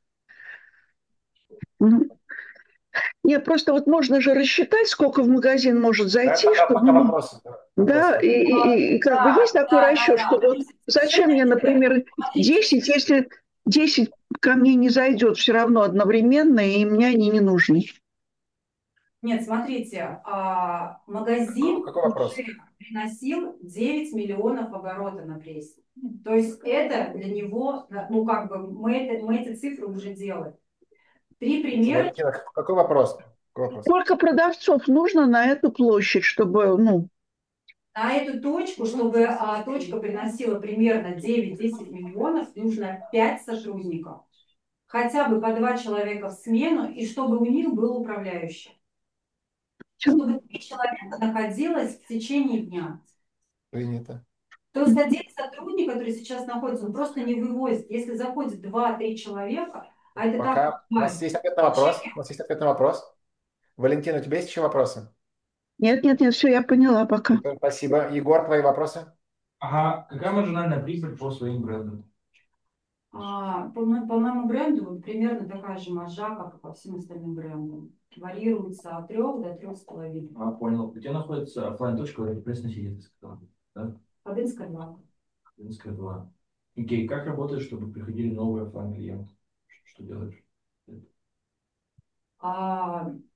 Ну, нет, просто вот можно же рассчитать, сколько в магазин может Да, зайти, пока, чтобы... пока ну, вопросы. да, Вопросы. и, и- и как бы Да, есть такой да, да, расчет, да. что вот зачем мне, например, Смотрите, десять, если десять ко мне не зайдет все равно одновременно, и мне они не нужны. нет, смотрите, а, Какой, магазин какой вопрос? уже приносил девять миллионов оборота на прессе. То есть это для него, ну как бы мы, это, мы эти цифры уже делаем. Три примера. Валентина, какой вопрос? Какой вопрос? Сколько продавцов нужно на эту площадь, чтобы, ну, На эту точку, чтобы а, точка приносила примерно девять-десять миллионов, нужно пять сотрудников. Хотя бы по два человека в смену, и чтобы у них был управляющий. Чтобы три человека находилось в течение дня. Принято. То есть один сотрудник, который сейчас находится, он просто не вывозит. Если заходит два-три человека, а это так Пока у нас бывает. есть ответ на вопрос. У нас есть ответ на вопрос. Валентина, у тебя есть еще вопросы? нет, нет, нет, все, я поняла пока. Супер, спасибо. Егор, твои вопросы? Ага, какая маржинальная прибыль по своим брендам? А, по, мо- по моему бренду вот примерно такая же маржа, как и по всем остальным брендам. Варьируется от трех до трех с половиной. А, понял. Где находится оффлайн точка в Пресне сидит, ты сказала, да? Подинская два. Ленинская два. Окей, как работает, чтобы приходили новые оффлайн клиенты? Что, что делаешь? А,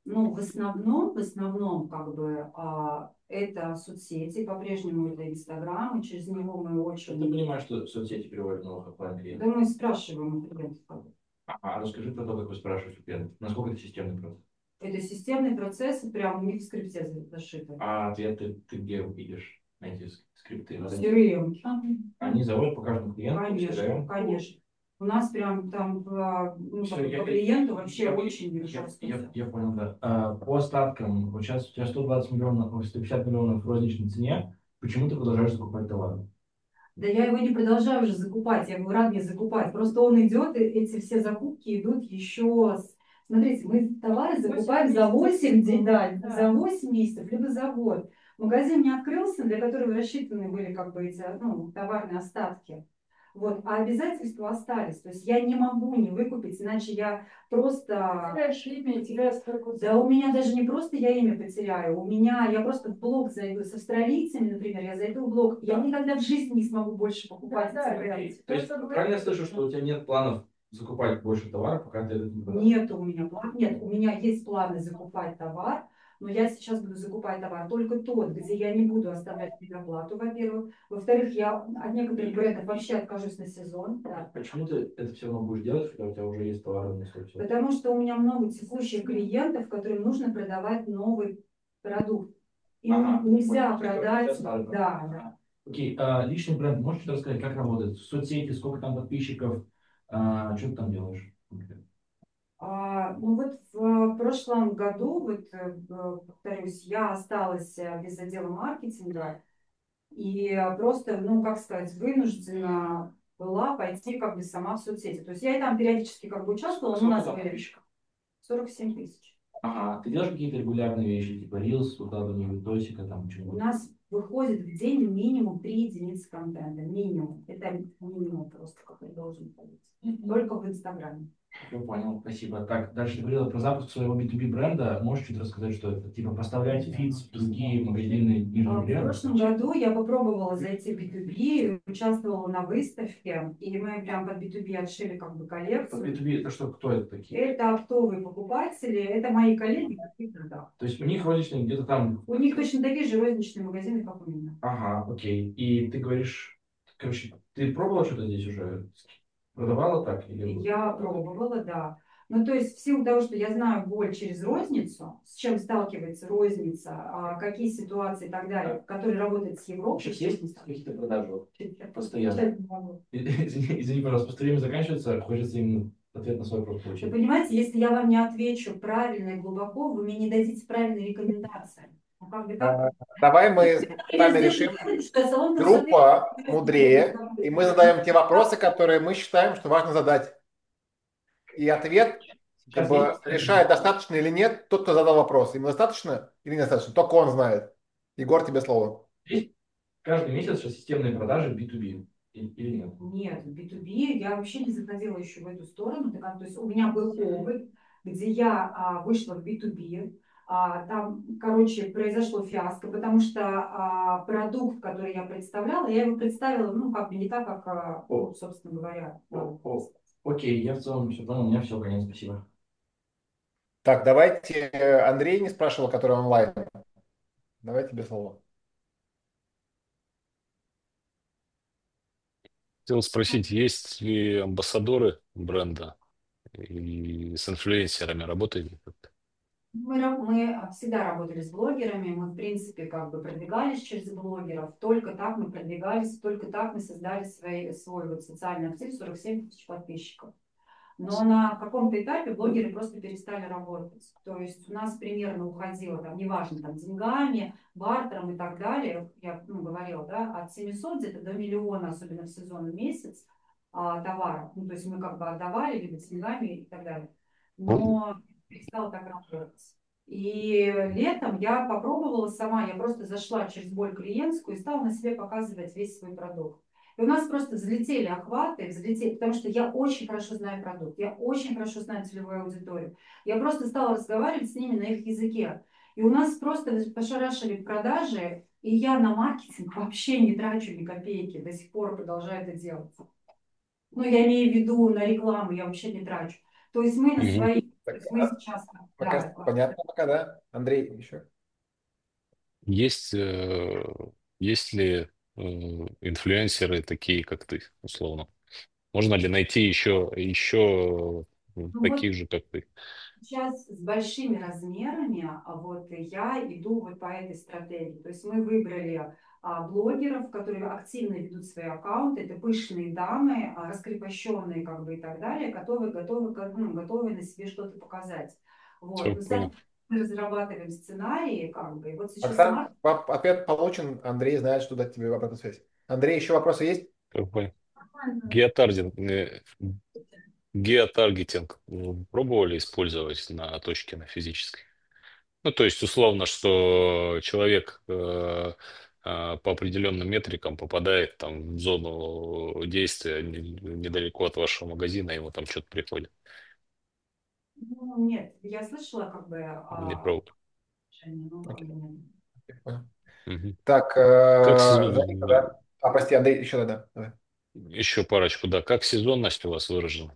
Ну, в основном, в основном, как бы, а, это соцсети, по-прежнему это Инстаграм, и через него мы Ты очень... понимаешь, что соцсети приводят новых офлайн клиентов? Да мы спрашиваем у клиентов. как бы. А расскажи про то, как вы спрашиваете у клиентов. Насколько это системный процесс? Это системный процесс, и прям у них в скрипте зашито. А ответы ты где увидишь на эти ск- скрипты? Вот В они си эр эм. они заводят по каждому клиенту? Конечно, си эр эм? конечно. У нас прям там по, ну, Всё, по- я- по клиенту вообще я- очень я, жестко. я, я понял, да. А, по остаткам, вот сейчас у тебя сто двадцать миллионов, ой, сто пятьдесят миллионов в розничной цене, почему ты продолжаешь закупать товар? Да я его не продолжаю уже закупать, я говорю, рад мне закупать. Просто он идет, и эти все закупки идут еще с... Смотрите, мы товары закупаем за восемь дней, да, Да. за восемь месяцев, либо за год. Магазин не открылся, для которого рассчитаны были как бы эти, ну, товарные остатки. Вот, а обязательства остались. То есть я не могу не выкупить, иначе я просто... Теряешь имя, теряешь столько... Да у меня даже не просто я имя потеряю, у меня, я просто в блог зайду с австралийцами, например, я зайду в блог, я никогда в жизни не смогу больше покупать Да, эти да, бренды. То есть, правильно я слышу, что у тебя нет планов закупать больше товара, пока ты это не продашь? Нет у меня план, нет, у меня есть планы закупать товар, но я сейчас буду закупать товар только тот, где я не буду оставлять предоплату, во-первых. Во-вторых, я от некоторых брендов вообще откажусь на сезон. Да. Почему ты это все равно будешь делать, когда у тебя уже есть товары на свой счет? Потому что у меня много текущих клиентов, которым нужно продавать новый продукт. Им Ага, нельзя понял. продать. Сейчас старый Да, продукт. да. Окей, а, личный бренд, можешь что-то рассказать, как работает? Соцсети, сколько там подписчиков, а, что ты там делаешь? А, ну вот в прошлом году, вот, э, повторюсь, я осталась э, без отдела маркетинга и просто, ну, как сказать, вынуждена была пойти как бы сама в соцсети. То есть я и там периодически как бы участвовала, но у Сколько нас там были подписчиков? сорок семь тысяч. Ага, ты делаешь какие-то регулярные вещи, типа Reels, выкладывание видосика, там У что-нибудь? нас выходит в день минимум три единицы контента. Минимум. Это минимум просто, как должен ходить. Мгм. Только в Инстаграме. Я понял, спасибо. Так, дальше ты говорила про запуск своего би ту би бренда. Можешь чуть рассказать, что это? Типа поставлять фит в другие магазины А, нижнего В белья? прошлом году я попробовала зайти в би ту би, участвовала на выставке, и мы прям под би ту би отшили как бы Под коллекцию. би ту би это что, кто это такие? Это оптовые покупатели, это мои коллеги в таких городах. То есть у них розничные где-то там. У них точно такие же розничные магазины, как у меня. Ага, окей. И ты говоришь, короче, ты пробовала что-то здесь уже? Продавала так? Или... Я пробовала, да. Ну, то есть в силу того, что я знаю боль через розницу, с чем сталкивается розница, а какие ситуации и так далее, которые работают с Европой. Сейчас есть какие-то продажи вот, постоянно? Читать не могу. Извини, извини, пожалуйста, просто время заканчивается, хочется именно ответ на свой вопрос Вы получить. понимаете, если я вам не отвечу правильно и глубоко, вы мне не дадите правильные рекомендации. Ну, как бы так. А, Давай мы с Я вами сделаю решим. правильно, что салон Группа красоты- мудрее, и мы задаем те вопросы, которые мы считаем, что важно задать. И ответ как Сейчас бы есть? решает, достаточно или нет тот, кто задал вопрос. Ему достаточно или недостаточно, только он знает. Егор, тебе слово. Есть каждый месяц сейчас системные продажи би ту би или, или нет? Нет, в би ту би я вообще не заходила еще в эту сторону. Так, то есть у меня был опыт, где я а, вышла в би ту би, а, там, короче, произошло фиаско, потому что а, продукт, который я представляла, я его представила, ну, как бы не так, как, а, О. собственно говоря. О, о, окей, я в целом все понял, у меня все, конец, спасибо. Так, давайте, э, Андрей не спрашивал, который онлайн. Давай тебе слово. Хотел спросить, есть ли амбассадоры бренда и с инфлюенсерами работаете? как-то? Мы, ра- мы всегда работали с блогерами, мы, в принципе, как бы продвигались через блогеров, только так мы продвигались, только так мы создали свой, свой вот социальный актив, сорок семь тысяч подписчиков. Но на каком-то этапе блогеры просто перестали работать. То есть у нас примерно уходило, там, неважно, там, деньгами, бартером и так далее, я ну, говорила, да, от семисот где-то до миллиона, особенно в сезон, в месяц, а, товаров. Ну, то есть мы как бы отдавали, либо деньгами и так далее. Но перестало так работать. И летом я попробовала сама, я просто зашла через боль клиентскую и стала на себе показывать весь свой продукт. И у нас просто взлетели охваты, взлетели, потому что я очень хорошо знаю продукт, я очень хорошо знаю целевую аудиторию. Я просто стала разговаривать с ними на их языке. И у нас просто пошарашили продажи, и я на маркетинг вообще не трачу ни копейки, до сих пор продолжаю это делать. Ну, я имею в виду на рекламу, я вообще не трачу. То есть мы на Мгм. свои То есть мы сейчас, Пока да, понятно, пока, да? Андрей, еще? Есть, э, есть ли э, инфлюенсеры такие, как ты, условно? Можно ли найти еще, еще э, ну вот таких же, как ты? сейчас с большими размерами а вот я иду вот по этой стратегии. То есть мы выбрали а, блогеров, которые активно ведут свои аккаунты. Это пышные дамы, а, раскрепощенные как бы и так далее, готовы, готовы, ко- ну, готовы на себе что-то показать. Вот. Все, Мы сами понял. разрабатываем сценарии, как бы. И вот сейчас Оксан, март. по- ответ получен. Андрей знает, что дать тебе обратную связь. Андрей, еще вопросы есть? Как понял. Геотаргетинг, э, геотаргетинг м, пробовали использовать на точке на физической? Ну, то есть, условно, что человек э, э, по определенным метрикам попадает там в зону действия не- недалеко от вашего магазина, ему там что-то приходит. Ну, нет, я слышала как бы Не о пробовал. решении, но как Окей, бы нет. я понял. Мгм. Так, Как э, Зарифа, сезон... да? А, прости, Андрей, еще да, давай. Еще парочку, да. Как сезонность у вас выражена?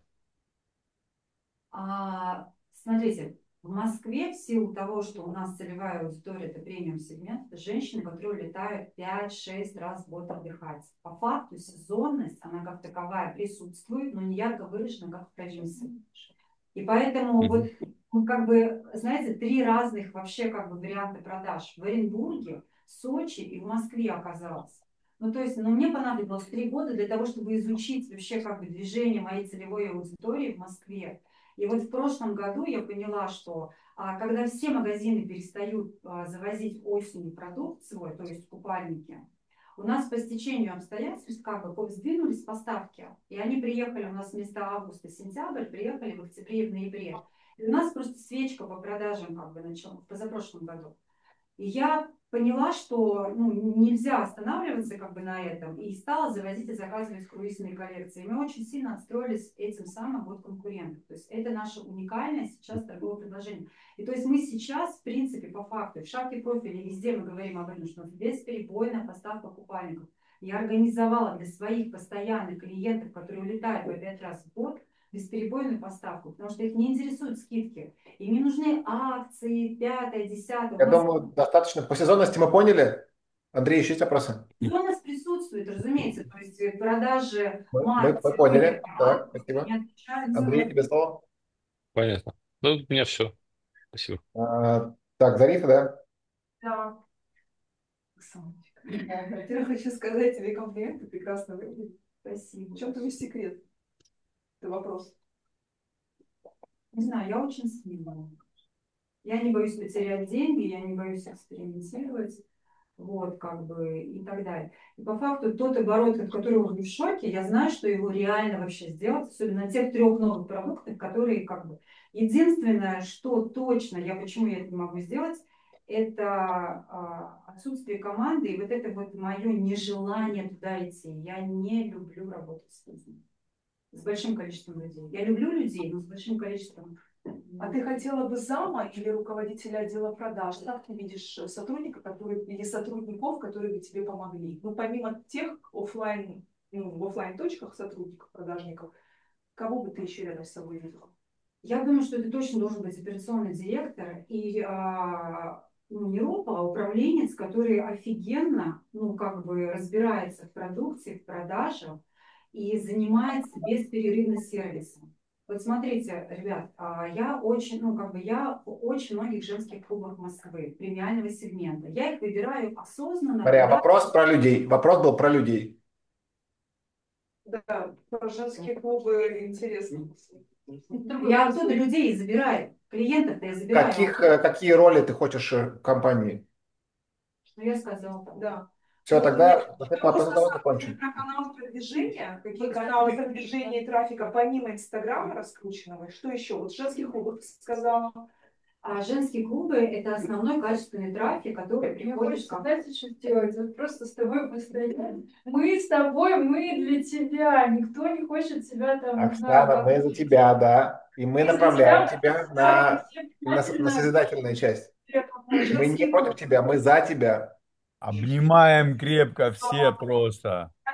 А, смотрите, в Москве в силу того, что у нас целевая аудитория это премиум сегмент, это женщины, которые летают пять-шесть раз в год отдыхать. По факту сезонность, она как таковая присутствует, но не ярко выражена, как в провинции. И поэтому вот Мгм. ну, как бы, знаете, три разных вообще как бы варианта продаж. В Оренбурге, Сочи и в Москве оказалось. Ну, то есть, ну, мне понадобилось три года для того, чтобы изучить вообще как бы движение моей целевой аудитории в Москве. И вот в прошлом году я поняла, что а, когда все магазины перестают а, завозить осенью продукт свой, то есть купальники, у нас по стечению обстоятельств как бы сдвинулись поставки. И они приехали у нас вместо августа-сентябрь, приехали в октябре и в ноябре. И у нас просто свечка по продажам как бы начала в позапрошлом году. И я поняла, что ну, нельзя останавливаться как бы на этом, и стала завозить и заказывать круизные коллекции. И мы очень сильно отстроились этим самым от конкурентов. То есть это наше уникальное сейчас торговое предложение. И то есть мы сейчас, в принципе, по факту, в шапке профиля везде мы говорим об этом, что бесперебойная поставка купальников. Я организовала для своих постоянных клиентов, которые улетают по пять раз в год, бесперебойную поставку, потому что их не интересуют скидки. Им не нужны акции, пятое, десятое. У Я нас думаю, достаточно. По сезонности мы поняли. Андрей, еще есть вопросы? сезонность присутствует, разумеется. То есть э, продажи Мы, мы, март, мы сегодня поняли. это Так, август, спасибо. не отличаются. Андрей, тебе слово. Понятно. Ну, у меня все. Спасибо. А, так, Зарифа, да? Да. Оксаночка. Во-первых, хочу сказать тебе комплимент, ты прекрасно выглядишь. Спасибо. В чем твой секрет? Это вопрос. Не знаю, я очень смелая. Я не боюсь потерять деньги, я не боюсь экспериментировать. Вот, как бы, и так далее. И по факту тот оборот, от которого вы в шоке, я знаю, что его реально вообще сделать, особенно на тех трех новых продуктах, которые как бы... Единственное, что точно, я почему я это не могу сделать, это а, отсутствие команды и вот это вот мое нежелание туда идти. Я не люблю работать с людьми, с большим количеством людей. Я люблю людей, но с большим количеством. А ты хотела бы зама или руководителя отдела продаж? Как ты видишь э, сотрудника, который, или сотрудников, которые бы тебе помогли? Ну, помимо тех оффлайн, ну, в оффлайн точках сотрудников, продажников, кого бы ты еще рядом с собой видела? Я думаю, что это точно должен быть операционный директор и а, ну, не ропа, а управленец, который офигенно, ну, как бы разбирается в продукции, в продажах и занимается бесперерывно сервисом. Вот смотрите, ребят, а, я очень, ну, как бы я в очень многих женских клубах Москвы, премиального сегмента. Я их выбираю осознанно, Мария, когда вопрос про людей. Вопрос был про людей. Да, про женские клубы интересно. я оттуда людей забираю, клиентов-то я забираю Каких, оттуда. э, какие роли ты хочешь э, в компании? Что я сказала? Да. Все, Ну, мне тогда вот этот вопрос просто давай спрашивали закончим. про каналы продвижения, какие каналы продвижения и трафика помимо Инстаграма раскрученного, что еще? Вот в женских клубах ты сказала. А женские клубы – это основной качественный трафик, который Мне приходит хочется, ко знаете, что сделать? Вот просто с тобой постоянно. Мы с тобой, мы для тебя. Никто не хочет тебя там, не знаю, Оксана, как... мы за тебя, да. И мы И за направляем тебя мы тебя поставили на, все на, на созидательную часть. Мы не женские против клубы. тебя, мы за тебя. Обнимаем крепко все просто.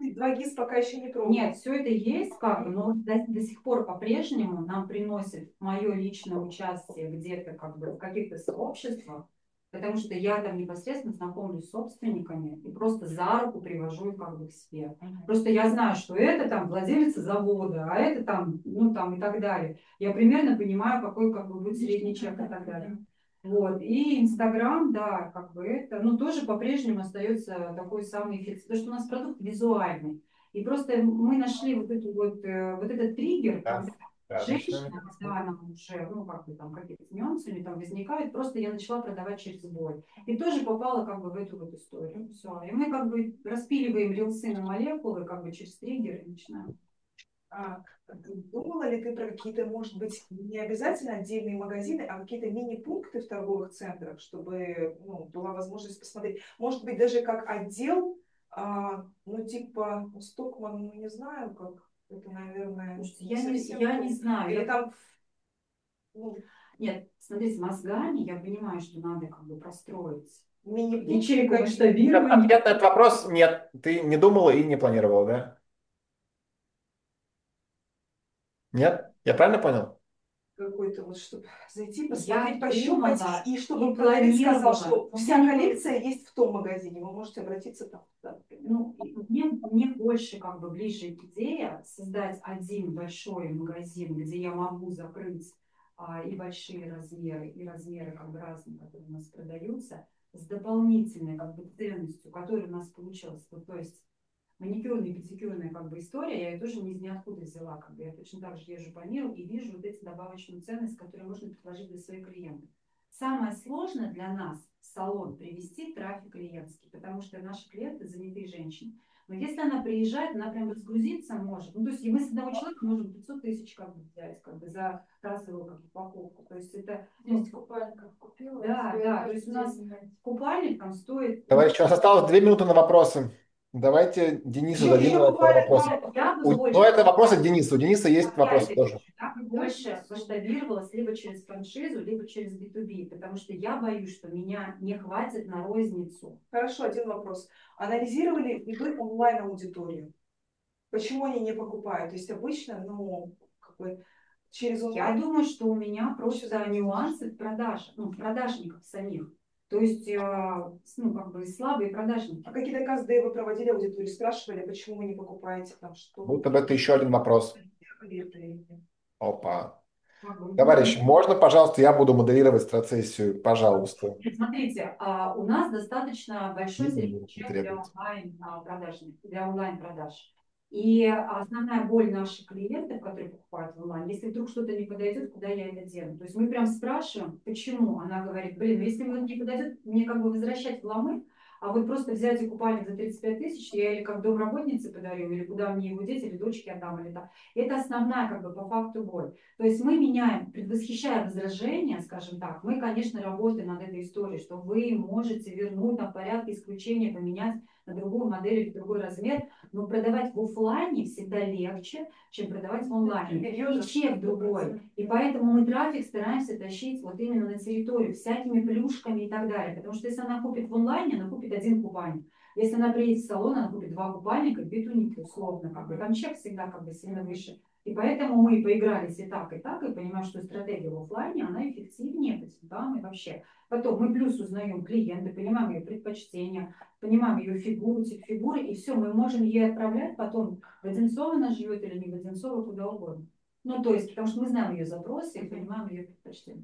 два гис пока еще не пробовала. Нет, все это есть, как бы, но до, до сих пор по-прежнему нам приносит мое личное участие где-то как бы в каких-то сообществах, потому что я там непосредственно знакомлюсь с собственниками и просто за руку привожу их как бы к себе. Просто я знаю, что это там владелец завода, а это там, ну там и так далее. Я примерно понимаю, какой как бы будет средний чек и так далее. Вот. И Инстаграм, да, как бы это, ну, тоже по-прежнему остается такой самый эффект, потому что у нас продукт визуальный. И просто мы нашли вот, эту вот, э, вот этот триггер, Да, когда да, женщина, начинаем. когда она уже, ну, как бы там какие-то нюансы у нее там возникают, просто я начала продавать через боль. И тоже попала как бы в эту вот историю. Все. И мы как бы распиливаем рилсы на молекулы, как бы через триггер и начинаем. А, думала ли ты про какие-то, может быть, не обязательно отдельные магазины, а какие-то мини-пункты в торговых центрах, чтобы, ну, была возможность посмотреть? Может быть, даже как отдел, а, ну, типа Стокман, ну, не знаю, как это, наверное, Слушайте, не я не, совсем я не то. знаю. Или Я- там, ну, Нет, смотрите, мозгами я понимаю, что надо как бы простроить мини-пункты ячейку какие-то. масштабирования. Ответ на этот вопрос нет. Ты не думала и не планировала, да? Нет? Я правильно понял? Какой-то вот, чтобы зайти, Я посмотреть, пощупать, думала и чтобы и продавец сказал, планировала. что У вся меня не коллекция есть в том магазине, вы можете обратиться там. Да, например. Ну, и мне, мне больше как бы ближе идея создать один большой магазин, где я могу закрыть а, и большие размеры, и размеры как бы разные, которые у нас продаются, с дополнительной как бы ценностью, которая у нас получилась. Вот, то есть маникюрная и педикюрная как бы история, я ее тоже не из ниоткуда взяла. Как бы. Я точно так же езжу по миру и вижу вот эти добавочную ценность, которую можно предложить для своих клиентов. Самое сложное для нас в салон привести трафик клиентский, потому что наши клиенты занятые женщины. Но если она приезжает, она прям разгрузиться может. Ну, то есть и мы с одного человека можем пятьсот тысяч как бы взять как бы, за разовую как бы, покупку. То есть это... Ну, десять купальников купила. да, себе да. То каждый есть у нас день менять. купальник там стоит... Товарищи, у нас осталось две минуты на вопросы. Давайте Денису Еще, дадим еще на это буквально вопрос. Я, я бы У- больше... Но это вопросы к Денису. У Дениса есть вопросы Опять тоже. же, я бы больше масштабировалась либо через франшизу, либо через би ту би, потому что я боюсь, что меня не хватит на розницу. Хорошо, один вопрос. Анализировали ли вы онлайн-аудиторию? Почему они не покупают? То есть обычно, ну, как бы через Я онлайн... думаю, что у меня просто нюансы в продаже, ну, в продажников самих. То есть, э, с- ну, как бы слабые продажники. А какие-то КСД вы проводили аудиторию, спрашивали, почему вы не покупаете там что? Будто бы это еще один вопрос. Или это или нет? Опа. Как бы, Товарищи, можно, пожалуйста, я буду модерировать страцессию? Пожалуйста. Смотрите, а, у нас достаточно большой Не средний буду чек для требовать. онлайн а, продажников, для онлайн продаж. И основная боль наших клиентов, которые покупают в онлайн, если вдруг что-то не подойдет, куда я это дену? То есть мы прям спрашиваем, почему? Она говорит, блин, ну если мне не подойдет, мне как бы возвращать в ломы, а вот просто взять и купальник за тридцать пять тысяч, я или как домработнице подарю, или куда мне его деть, или дочке отдам, или так. Это основная как бы по факту боль. То есть мы меняем, предвосхищая возражения, скажем так, мы, конечно, работаем над этой историей, что вы можете вернуть на порядке исключения, поменять на другую модель или другой размер, но продавать в офлайне всегда легче, чем продавать в онлайне. И чек другой. И поэтому мы трафик стараемся тащить вот именно на территорию, всякими плюшками и так далее. Потому что если она купит в онлайне, она купит один купальник. Если она приедет в салон, она купит два купальника, две туники, условно. Как бы. Там чек всегда как бы сильно выше. И поэтому мы поигрались и так, и так, и понимаем, что стратегия в офлайне, она эффективнее по цветам и вообще. Потом мы плюс узнаем клиента, понимаем ее предпочтения, понимаем ее фигуру, тип фигуры, и все, мы можем ей отправлять потом, в Одинцово она живет или не в Одинцово, куда угодно. Ну, то есть, потому что мы знаем ее запросы и понимаем ее предпочтения.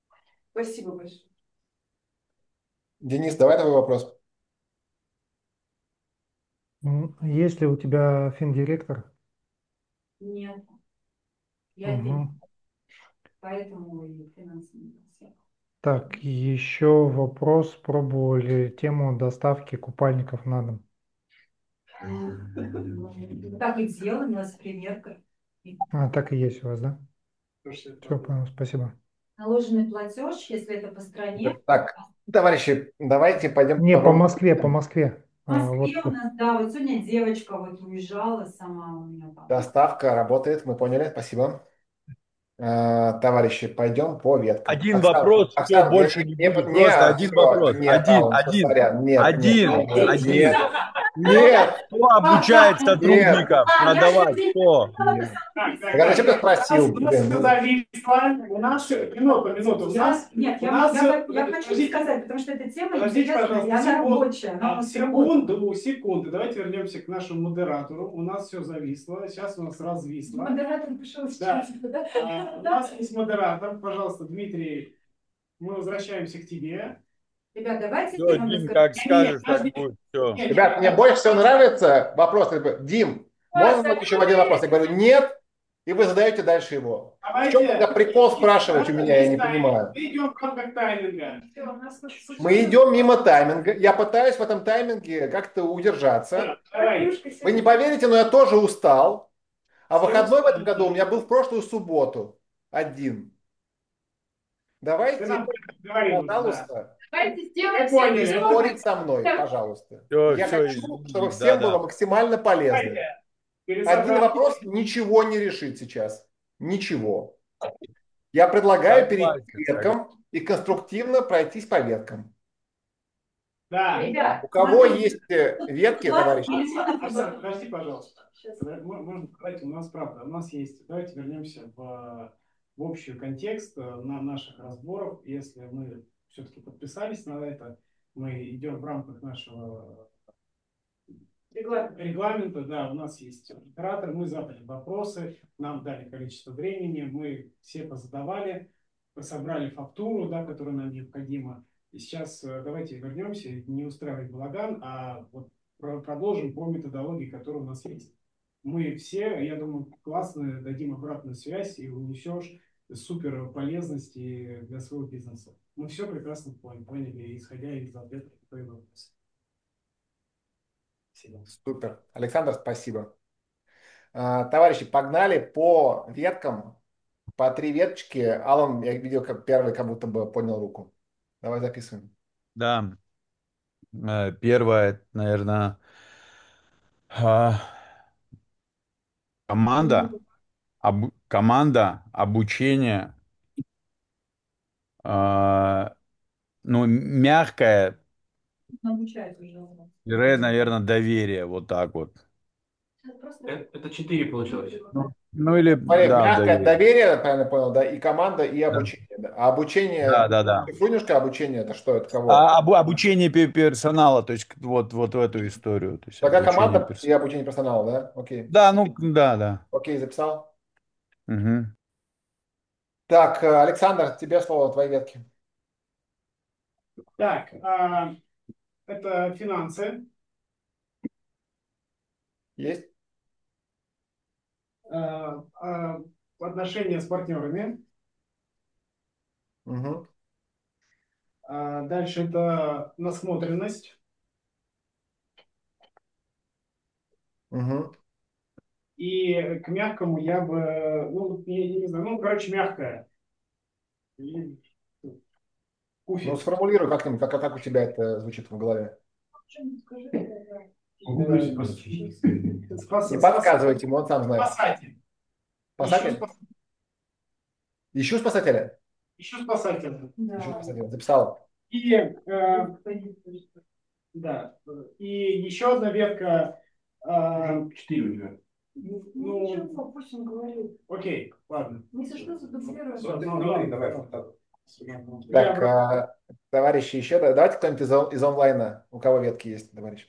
Спасибо большое. Денис, давай твой вопрос. М, Есть ли у тебя финдиректор? Нет, я Угу. здесь, поэтому и финансовый сектор. Так, еще вопрос. Пробовали тему доставки купальников на дом. Так и делаем, у нас примерка. А, так и есть у вас, да? Слушайте, Все, понял, спасибо. Наложенный платеж, если это по стране. Так, товарищи, давайте пойдем Не, по по Москве, по Москве. В А, вот Москве у нас, да, вот сегодня девочка вот уезжала сама у меня там. Доставка работает, мы поняли, спасибо. А, товарищи, пойдем по веткам. Один Оксана, вопрос, все, Оксана, не, больше не не, будет. Просто не, один все, вопрос. нет, Один, Алан, все, один, сорян, нет, нет, один, нет, один. нет, нет, Кто обучает нет, сотрудников продавать? Кто? нет. Так, так, Так, а так, зачем ты так. спросил? У нас Блин, это ну, зависло. У нас, минуту, минуту, у нас, Нет, у я, нас, я, э, я хочу подождите, сказать, потому что эта тема подождите, интересная, и пожалуйста, она секунду, рабочая. Она а, у нас работает. секунду, секунду, давайте вернемся к нашему модератору. У нас все зависло, сейчас у нас развисло. Модератор пришел Да. сейчас. Да? А, у нас есть модератор, пожалуйста, Дмитрий, мы возвращаемся к тебе. Ребят, давайте Все, я вам Дим, расскажу. как скажешь, так будет. Все. Нет, ребят, мне больше всего нравится вопрос, как бы, Дим, можно задать еще один вопрос? Я говорю, нет, и вы задаете дальше его. В чем тогда давайте, прикол спрашивать у меня, я не понимаю. мы идем в рамках тайминга. Всё, у нас тут Мы идем мимо тайминга, я пытаюсь в этом тайминге как-то удержаться. Давай. Вы не поверите, но я тоже устал. А Все выходной в этом устали. году у меня был в прошлую субботу. Один. Ты Давайте, нам говорил уже, да. пожалуйста, Давайте Мы сделаем поняли. всё. спорить со мной, пожалуйста. Все, Я все, хочу, чтобы извини. всем Да, было да. максимально полезно. Давайте. Один Пересобрались. вопрос ничего не решит сейчас. Ничего. Я предлагаю перейти к Согласен, веткам и конструктивно пройтись по веткам. Да. Ребят, У кого смотрите. есть э, ветки, товарищи? Оксана, подожди, пожалуйста. Сейчас. М- Можно, давайте, у нас правда, у нас есть, давайте вернемся в, в общий контекст э, на наших разборов. Если мы все-таки подписались на это, мы идем в рамках нашего Регламент. регламента, да, у нас есть оператор, мы задали вопросы, нам дали количество времени, мы все позадавали, собрали фактуру, да, которая нам необходима. И сейчас э, давайте вернемся, не устраивать балаган, а вот про- продолжим по методологии, которая у нас есть. Мы все, я думаю, классно дадим обратную связь и унесешь супер полезности для своего бизнеса. Мы все прекрасно поняли, поняли, исходя из ответов на твои вопросы. Спасибо. Супер. Александр, спасибо. А, товарищи, погнали по веткам. По три веточки. Алан, я видел, как первый как будто бы поднял руку. Давай записываем. Да. Э, Первое, наверное, команда, обу- команда, обучение, а, ну, мягкое, Обучает уже. тире, наверное, доверие, вот так вот. Это это четыре получилось. Ну или, Смотри, да, мягкое доверие. доверие, я правильно понял, да, и команда, и Да, обучение. Да. А обучение, да, да. Да. цифрунюшка обучение, это что, это кого? А обу- обучение пе- персонала, то есть вот, вот в эту историю, то есть Тогда обучение команда и персонала. обучение персонала, да? Окей. Да, ну, да, да. Окей, записал. Мгм. Так, э, Александр, тебе слово, твои ветки. Так, а, это финансы, Есть? а, а, отношения с партнерами. Угу. А, дальше это насмотренность. Угу. И к мягкому я бы, ну, я, я не знаю, ну, короче, мягкое. И Ну, Куфель. сформулируй как-нибудь, как, как у тебя это звучит в голове. Гуглите просто. Спас- Не спас- подсказывайте ему, он сам знает. Спасатель. Спасатель? Ищу, спас- Ищу спасателя. ищу спасателя. Ищу Да. спасателя. Записал. И, э, да, и еще одна ветка. э, Четыре у тебя. ну, Ну, ничего, пусть он говорит. окей, ладно. Если что, задублируем. Ну, ну, давай. Так, Я- а, товарищи, еще да- давайте кто-нибудь из, он- из онлайна. У кого ветки есть, товарищ?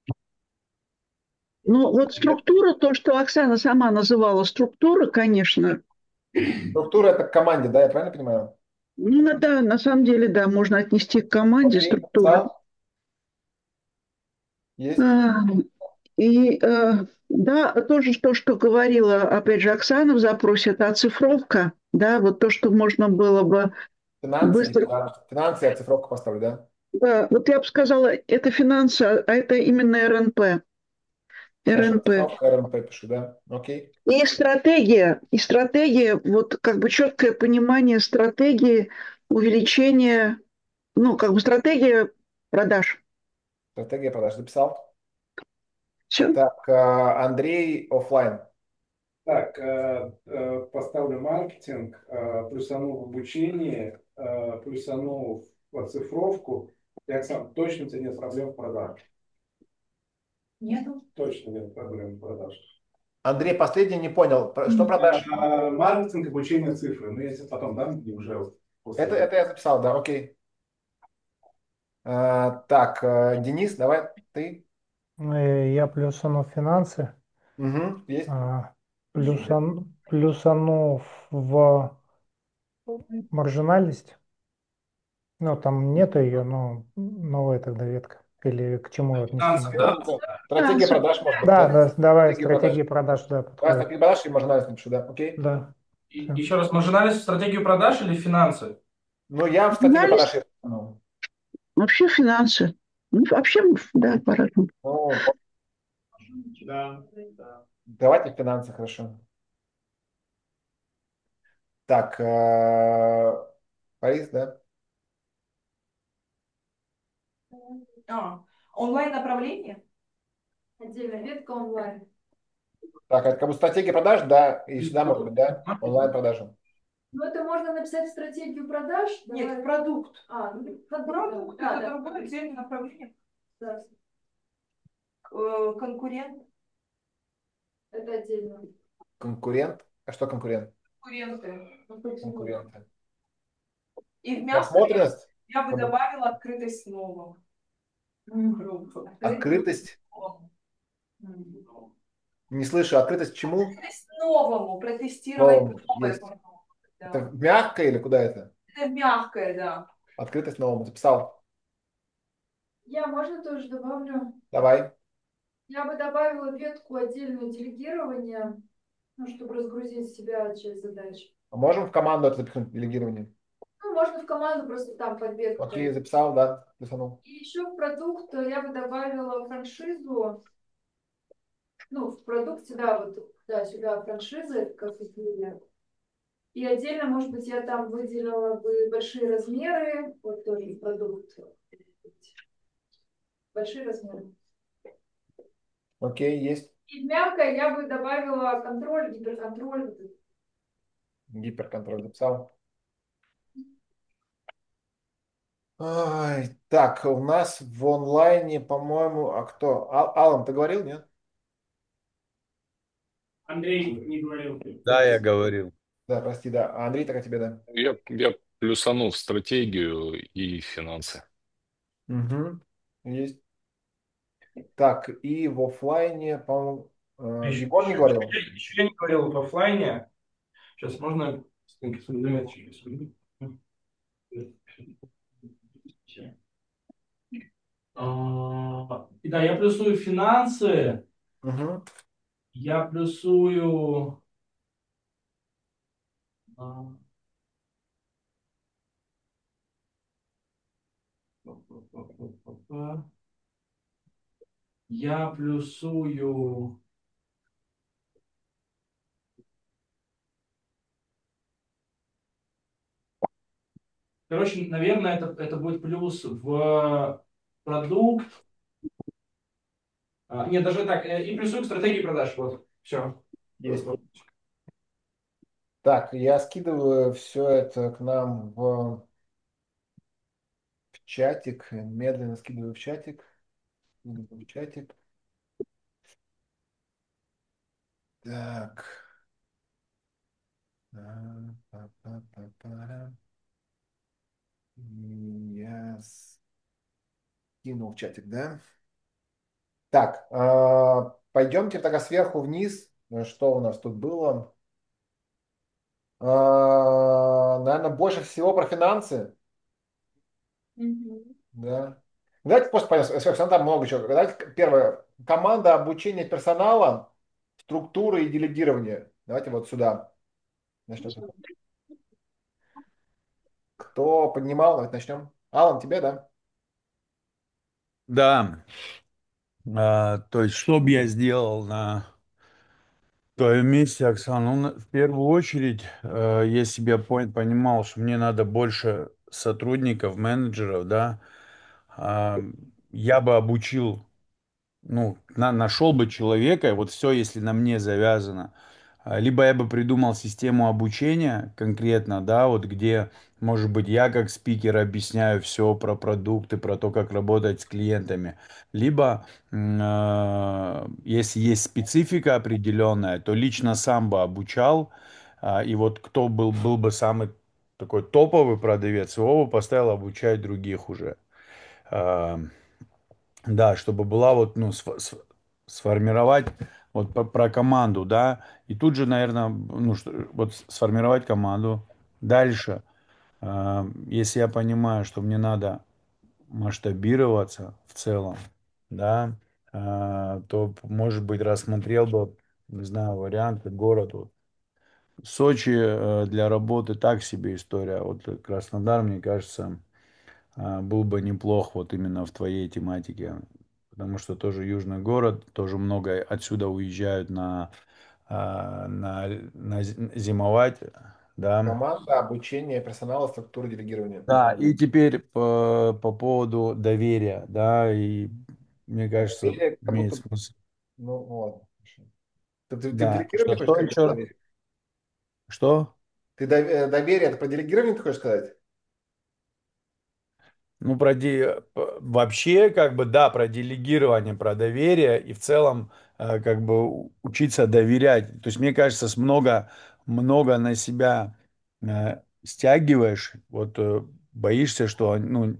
Ну, вот структура, то, что Оксана сама называла структура, конечно, Структура это к команде, да, я правильно понимаю? ну, на- да, на самом деле, да, можно отнести к команде Окей, структуру. записал. Есть? А, И э, да, тоже то, что говорила, опять же, Оксана в запросе, это оцифровка, да, вот то, что можно было бы Финансы, быстро... да. Финансы и оцифровка поставлю, да? Да, вот я бы сказала, это финансы, а это именно эр эн пэ. Хорошо, эр эн пэ. оцифровка, эр эн пэ пишу, да? Окей. И стратегия, и стратегия, вот как бы четкое понимание стратегии увеличения, ну, как бы стратегия продаж. Стратегия продаж записал. Все. Так, а, Андрей оффлайн. Так, э, э, поставлю маркетинг, э, плюсану в обучении, э, плюсану в оцифровку. И, Оксана, точно у тебя нет проблем в продаже? Нету. Точно нет проблем в продаже. Андрей, последний не понял. Про- Что продашь? А, маркетинг, обучение цифры. Ну, я тебе потом дам, и уже Это, после. это я записал, да, окей. А, так, э, Денис, давай ты. Э, Я плюсану финансы, Угу, есть. а, плюсан, плюсану в маржинальность. Ну, там нету ее, но новая тогда ветка. Или к чему отнести Финансы, надо? да. Ну, да. Стратегия продаж, может быть, Да, да? да, давай, Стратегия продаж. стратегии продаж, да, Давай подходит. стратегия продаж и маржинальность напишу, да, окей. Да, И, все. еще раз, маржинальность в стратегию продаж или финансы? Ну, я в стратегии продаж. Журналист, Ну, вообще финансы. Ну, вообще, да, по-разному. ну, Да, да. давайте финансы, хорошо. Так, э, Борис, да? А, онлайн-направление? Отдельная ветка онлайн. Так, это как бы стратегия продаж, да, и сюда может быть, да, онлайн-продажи. Ну, это можно написать в стратегию продаж. Нет, Давай. продукт. А, ну, Продукт, да, это да. другое отдельное направление. Да, Э, Конкурент. это отдельно. Конкурент. А что конкурент? Конкуренты. Конкуренты. И в мягкой Насмотренность, я бы как бы добавила открытость новым. Группа. открытость. Новому. Не слышу, открытость к чему? Открытость новому, протестировать Новому. новые Есть. продукты. Это Да. мягко или куда это? Это мягкое, да. Открытость новому. Записал. Я, можно тоже добавлю? Давай. Я бы добавила ветку отдельную делегирование, ну, чтобы разгрузить себя часть задач. А можем в команду это запихнуть, делегирование? Ну, можно в команду просто там под ветку. Окей, записал, да, записал. И еще в продукт я бы добавила франшизу. Ну, в продукте, да, вот, да, сюда франшизы, как изделия. И отдельно, может быть, я там выделила бы большие размеры, вот тоже продукт. Большие размеры. Окей, есть. И в мягкое я бы добавила контроль, гиперконтроль. Вот это. Гиперконтроль записал. Ай, так, у нас в онлайне, по-моему, а кто? А- Алан, ты говорил, нет? Андрей не говорил. Да, я говорил. Да, прости, да. А Андрей, так о тебе, да. Я, я плюсану в стратегию и финансы. Угу. Есть. Так, и в оффлайне, по-моему, э, Еще, Егор не еще- говорил? еще я не говорил в оффлайне. Сейчас можно ссылки с заметочкой? А, и да, я плюсую финансы, Угу. я плюсую а, я плюсую короче, наверное, это, это будет плюс в продукт. А, нет, даже так, э, и плюсую к стратегии продаж. Вот, все. Есть. Так, я скидываю все это к нам в, в чатик, медленно скидываю в чатик, скидываю в чатик. Так. А, па-па-па-пара. Я скинул в чатик, да? Так, а, пойдемте тогда сверху вниз. Ну, что у нас тут было? Наверное, больше всего про финансы. Да. Давайте просто пойдем. Сверху, там много чего. Давайте первое. Команда обучения персонала, структуры и делегирование. Давайте вот сюда. Начнем. Кто поднимал? Давайте начнем. Алан, тебе, да? Да, а, то есть, что бы я сделал на твоем месте, Оксана? Ну, на- в первую очередь, э, если бы я пон- понимал, что мне надо больше сотрудников, менеджеров, да, а, я бы обучил, ну, на- нашел бы человека, вот все, если на мне завязано, А, Либо я бы придумал систему обучения конкретно, да, вот где, может быть, я как спикер объясняю все про продукты, про то, как работать с клиентами. Либо, м, э, если есть специфика определенная, то лично сам бы обучал. А, И вот кто был, был бы самый такой топовый продавец, его бы поставил обучать других уже. А, Да, чтобы была вот, ну, сф- сф- сформировать вот по- про команду, да, и тут же, наверное, ну, что, вот с- сформировать команду. Дальше, а, если я понимаю, что мне надо масштабироваться в целом, да, а, то, может быть, рассмотрел бы, не знаю, варианты город. Вот. Сочи э, для работы так себе история. Вот Краснодар, мне кажется, а, был бы неплох вот именно в твоей тематике, потому что тоже южный город, тоже много отсюда уезжают на, а, на, на зи- зимовать, да. Команда, обучение персонала, структура делегирования. Да, и теперь по, по поводу доверия, да, и мне кажется, Доверие, как имеет будто, смысл. ну, ладно. Хорошо. Ты, ты, ты в Да, делегировании что, хочешь что сказать про еще? доверие? Что? Ты дов- э, доверие, это про делегирование ты хочешь сказать? Ну, про де- п- вообще, как бы, да, про делегирование, про доверие и в целом, э, как бы, у- учиться доверять. То есть, мне кажется, с много, много на себя э, стягиваешь, вот э, боишься, что, ну,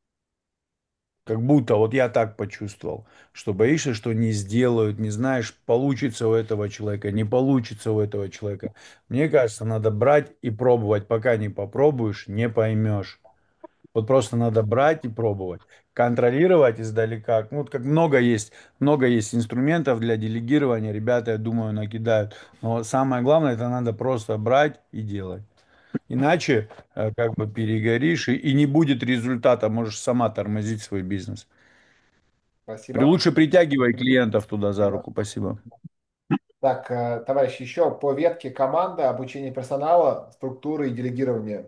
как будто, вот я так почувствовал, что боишься, что не сделают, не знаешь, получится у этого человека, не получится у этого человека. Мне кажется, надо брать и пробовать, пока не попробуешь, не поймешь. Вот просто надо брать и пробовать. Контролировать издалека. Ну, вот как много есть, много есть инструментов для делегирования. Ребята, я думаю, накидают. Но самое главное, это надо просто брать и делать. Иначе, э, как бы перегоришь, и, и не будет результата. Можешь сама тормозить свой бизнес. При- Спасибо. Лучше притягивай клиентов туда за Спасибо. руку. Спасибо. Так, э, товарищи, еще по ветке команда, обучение персонала, структуры и делегирования.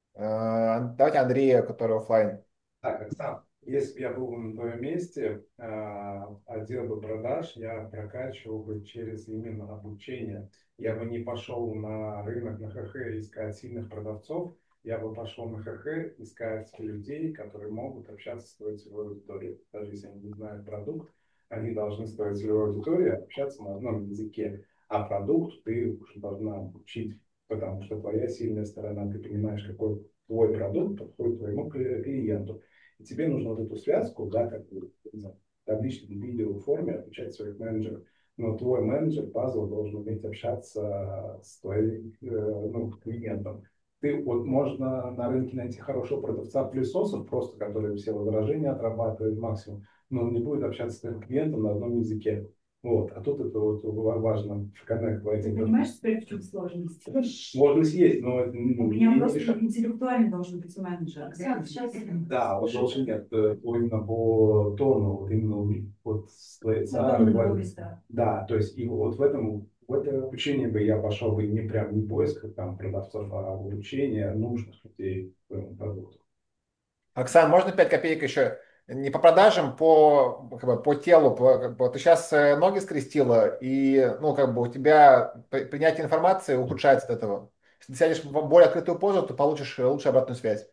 Э, Давайте Андрея, который оффлайн. Так, Оксан, если бы я был на твоем месте, а, отдел бы продаж я прокачивал бы через именно обучение. Я бы не пошел на рынок на ХХ искать сильных продавцов, я бы пошел на ХХ искать людей, которые могут общаться с твоей целевой аудиторией. Даже если они не знают продукт, они должны с твоей целевой аудиторией общаться на одном языке. А продукт ты уже должна обучить, потому что твоя сильная сторона, ты понимаешь, какой твой продукт подходит твоему клиенту. И тебе нужно вот эту связку, да, как бы, не знаю, в табличной видео форме обучать своих менеджеров. Но твой менеджер, пазл, должен уметь общаться с твоим э, ну, клиентом. Ты, вот можно на рынке найти хорошего продавца пылесосов, просто который все возражения отрабатывает максимум, но он не будет общаться с твоим клиентом на одном языке. Вот. А тут это вот важно в коннект войти. Ты понимаешь, теперь в чем сложность? Сложность есть, но это ну, У меня не просто решает. интеллектуальный должен быть менеджер. Сейчас. Да, вот должен нет, э, именно по тону, вот именно у- вот с твоей Ну, потом царь, другой, да. да, то есть и вот в этом в это обучение бы я пошел бы не прям не поиск там продавцов, а обучение нужных людей к твоему продукту. Оксан, можно пять копеек еще? Не по продажам, по, как бы, по телу. По, как бы, ты сейчас ноги скрестила, и ну, как бы, у тебя при- принятие информации ухудшается от этого. Если ты сядешь в более открытую позу, то получишь э, лучшую обратную связь.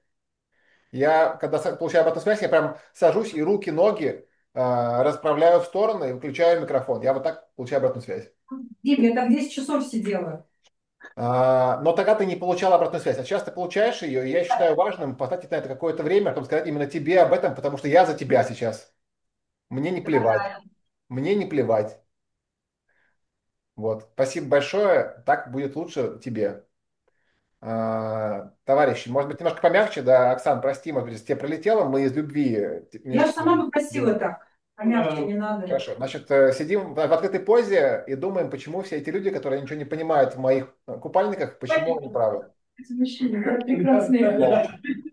Я, когда са- получаю обратную связь, я прям сажусь и руки, ноги а, расправляю в стороны и выключаю микрофон. Я вот так получаю обратную связь. Дим, я так десять часов сидела. А, но тогда ты не получал обратную связь. А сейчас ты получаешь ее, и я считаю важным потратить на это какое-то время, чтобы сказать именно тебе об этом, потому что я за тебя сейчас. Мне не плевать. Мне не плевать. Вот. Спасибо большое. Так будет лучше тебе. А, товарищи, может быть, немножко помягче, да, Оксан, прости, может быть, если тебе пролетело, мы из любви. э, Я же между сама собой. попросила так. Помягче не надо. Хорошо, значит, э, сидим в в открытой позе и думаем, почему все эти люди, которые ничего не понимают в моих э, купальниках, почему они правы. Эти мужчины, да, прекрасные. Да.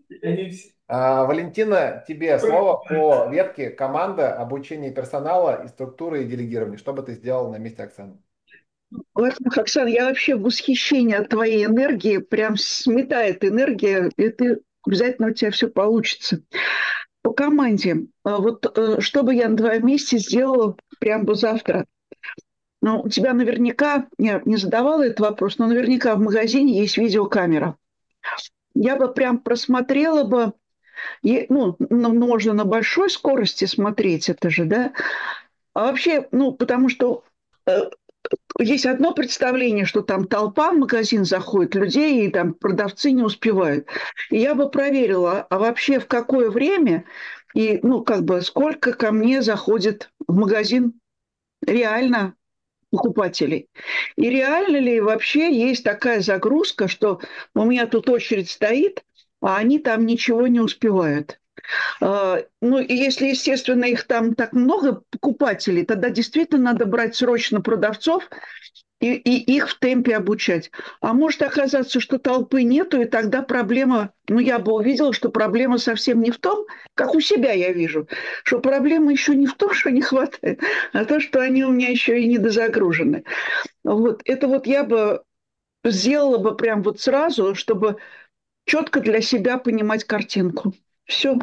А, Валентина, тебе слово по ветке команда, обучение персонала и структуры и делегирования. Что бы ты сделал на месте Оксаны? Во-первых, Оксана, я вообще в восхищении от твоей энергии, прям сметает энергия, и ты обязательно у тебя все получится. По команде, а вот э, что бы я на твоем месте сделала прямо бы завтра? Ну, у тебя наверняка, я не задавала этот вопрос, но наверняка в магазине есть видеокамера. Я бы прям просмотрела бы, и, ну, н- можно на большой скорости смотреть это же, да, а вообще, ну, потому что э, есть одно представление, что там толпа в магазин заходит, людей, и там продавцы не успевают. И я бы проверила, а вообще в какое время и, ну, как бы, сколько ко мне заходит в магазин реально покупателей. И реально ли вообще есть такая загрузка, что у меня тут очередь стоит, а они там ничего не успевают. А, Ну, и если, естественно, их там так много покупателей, тогда действительно надо брать срочно продавцов и, и их в темпе обучать. А может оказаться, что толпы нету, и тогда проблема, ну, я бы увидела, что проблема совсем не в том, как у себя я вижу, что проблема еще не в том, что не хватает, а то, что они у меня еще и недозагружены. Вот это вот я бы сделала бы прям вот сразу, чтобы четко для себя понимать картинку. Все.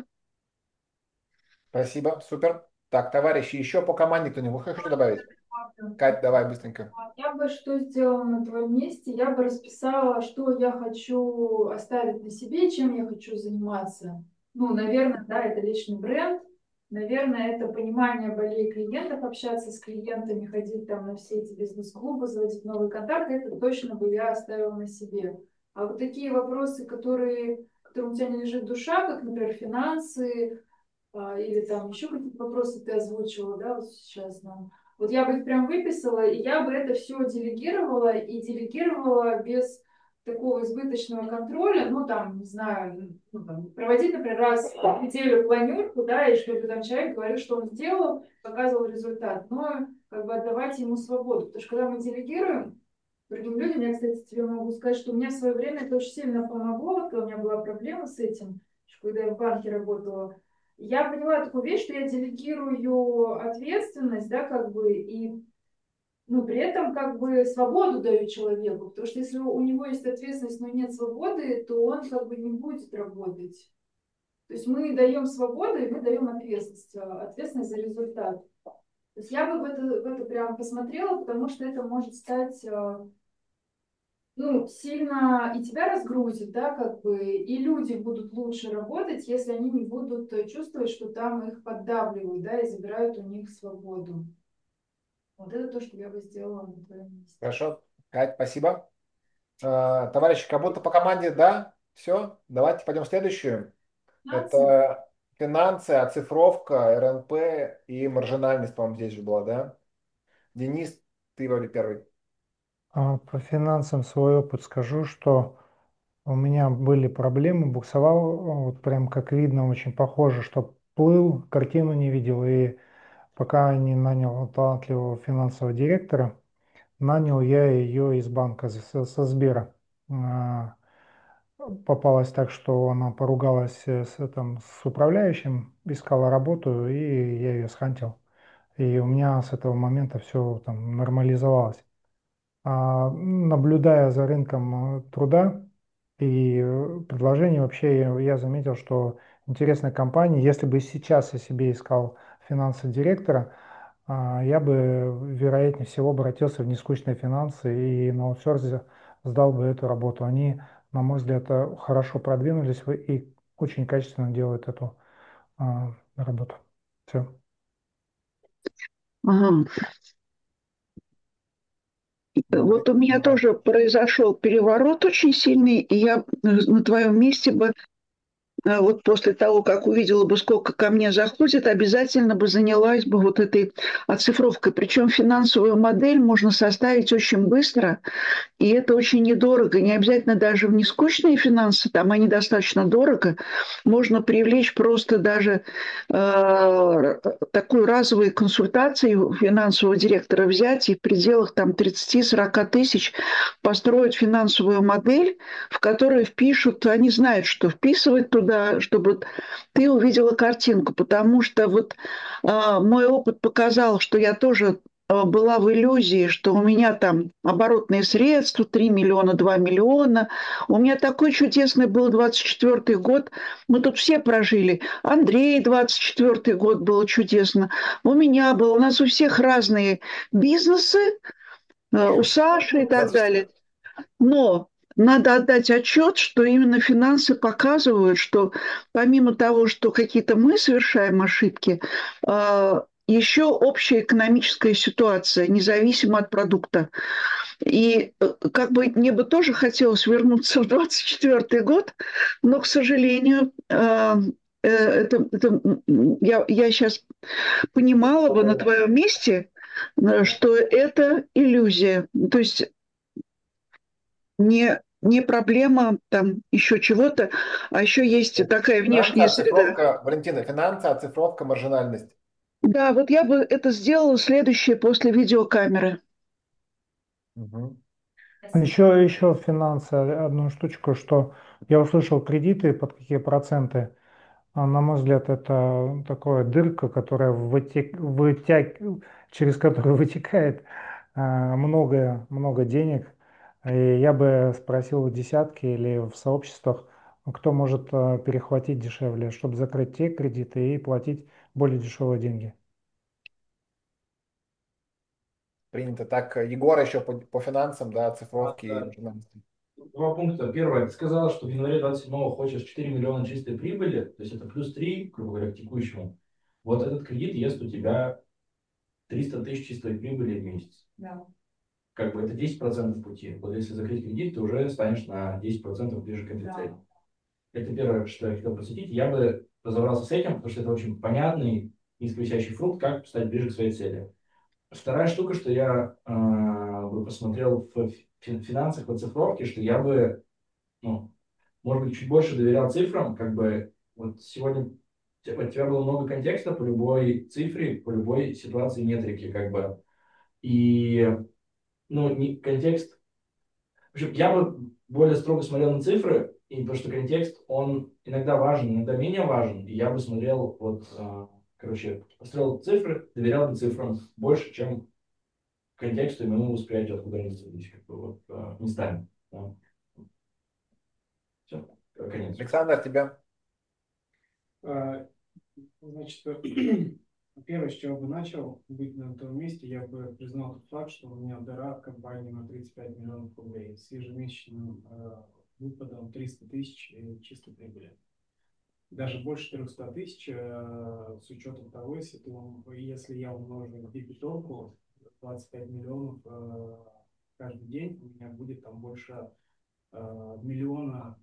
Спасибо, супер. Так, товарищи, еще по команде кто-нибудь хочет добавить? Кать, давай быстренько. Я бы что сделала на твоем месте? Я бы расписала, что я хочу оставить на себе, чем я хочу заниматься. Ну, наверное, да, это личный бренд. Наверное, это понимание болей клиентов, общаться с клиентами, ходить там на все эти бизнес-клубы, заводить новые контакты. Это точно бы я оставила на себе. А вот такие вопросы, которые, которым у тебя не лежит душа, как, например, финансы, а, или там еще какие-то вопросы ты озвучивала, да, вот сейчас нам. Вот я бы их прям выписала, и я бы это все делегировала, и делегировала без такого избыточного контроля, ну, там, не знаю, ну, там, проводить, например, раз в неделю планерку, да, и чтобы там человек говорил, что он сделал, показывал результат, но как бы отдавать ему свободу, потому что когда мы делегируем другим людям, я, кстати, тебе могу сказать, что мне в свое время это очень сильно помогло, вот когда у меня была проблема с этим, когда я в банке работала, я поняла такую вещь, что я делегирую ответственность, да, как бы, и, ну, при этом, как бы, свободу даю человеку, потому что если у него есть ответственность, но нет свободы, то он, как бы, не будет работать. То есть мы даем свободу, и мы даем ответственность, а, ответственность за результат. То есть я бы в это, в это прям посмотрела, потому что это может стать, а, ну, сильно и тебя разгрузит, да, как бы, и люди будут лучше работать, если они не будут э, чувствовать, что там их поддавливают, да, и забирают у них свободу. Вот это то, что я бы сделала на твоем месте. Хорошо. Кать, спасибо. А, товарищи, как будто по команде, да? Все, давайте пойдем в следующую. Финансы. Это финансы, оцифровка, эр эн пэ и маржинальность, по-моему, здесь же была, да? Денис, ты вроде первый. А по финансам свой опыт скажу, что у меня были проблемы, буксовал, вот прям как видно, очень похоже, что плыл, картину не видел, и пока не нанял талантливого финансового директора, нанял я ее из банка, со, со Сбера. А, Попалось так, что она поругалась э, с, там, с управляющим, искала работу, и я ее схантил. И у меня с этого момента все там нормализовалось. А, наблюдая за рынком э, труда и э, предложений, вообще я я заметил, что интересные компании, если бы сейчас я себе искал финансового директора, а, я бы, вероятнее всего, обратился в нескучные финансы и на аутсорсе сдал бы эту работу. Они, на мой взгляд, э, хорошо продвинулись в- и очень качественно делают эту а, работу. Все. Ага. Добрый. Вот у меня Да. тоже произошел переворот очень сильный, и я э, на твоем месте бы а вот после того, как увидела бы, сколько ко мне заходит, обязательно бы занялась бы вот этой оцифровкой. Причем финансовую модель можно составить очень быстро, и это очень недорого. Не обязательно даже в нескучные финансы, там они достаточно дорого. Можно привлечь просто даже э, такую разовую консультацию финансового директора взять и в пределах там тридцати-сорока тысяч построить финансовую модель, в которую впишут, они знают, что вписывать туда, чтобы ты увидела картинку. Потому что вот э, мой опыт показал, что я тоже э, была в иллюзии, что у меня там оборотные средства три миллиона, два миллиона. У меня такой чудесный был двадцать четвёртый год. Мы тут все прожили. Андрей, двадцать четвёртый год было чудесно. У меня был, у нас у всех разные бизнесы, э, у Саши и так двадцать далее. Но надо отдать отчет, что именно финансы показывают, что помимо того, что какие-то мы совершаем ошибки, а, еще общая экономическая ситуация, независимо от продукта. И э, как бы мне бы тоже хотелось вернуться в двадцать четвёртый год, но, к сожалению, а, э, это, это, м, я, я сейчас понимала бы на твоем месте, э, что это иллюзия. То есть не, не проблема там еще чего-то, а еще есть такая Финансы, внешняя среда. оцифровка, Валентина, финансы, оцифровка, маржинальность. Да, вот я бы это сделала следующее после видеокамеры. Мгм. Еще, еще финансы, одну штучку, что я услышал кредиты, под какие проценты. А, На мой взгляд, это такая дырка, которая вытек, вытяг, через которую вытекает а, много, много денег. И я бы спросил в десятке или в сообществах, кто может а, перехватить дешевле, чтобы закрыть те кредиты и платить более дешевые деньги. Принято так. Егор еще по, по финансам, да, А, оцифровки и да. маржинальности. Два пункта. Первое, ты сказал, что в январе двадцать седьмого хочешь четыре миллиона чистой прибыли, то есть это плюс три, грубо говоря, к текущему. Вот этот кредит ест у тебя триста тысяч чистой прибыли в месяц. Да. Как бы это десять процентов пути. Вот если закрыть кредит, ты уже станешь на десять процентов ближе к этой Да. цели. Это первое, что я хотел посвятить. Я бы разобрался с этим, потому что это очень понятный, низковисящий фрукт, как стать ближе к своей цели. Вторая штука, что я э, бы посмотрел в фи- финансах, в оцифровке, что я бы, ну, может быть, чуть больше доверял цифрам. Как бы вот сегодня у тебя у тебя было много контекста по любой цифре, по любой ситуации метрики, как бы. И, ну, не, контекст. В общем, я бы более строго смотрел на цифры, и потому что контекст, он иногда важен, иногда менее важен. И я бы смотрел, вот, э, короче, посмотрел цифры, доверял бы цифрам больше, чем контексту и моему восприятию, откуда они взялись, как бы, вот, э, местами. Да. Все, конец. Александр, тебя. А, Значит, первое, с чего бы начал быть на том месте, я бы признал тот факт, что у меня дыра в компании на тридцать пять миллионов рублей с ежемесячным э, выпадом триста тысяч э, чистой прибыли. Даже больше трехсот тысяч э, с учетом того, если, ты, ум- если я умножу дебиторку двадцать пять миллионов э, каждый день, у меня будет там больше э, миллиона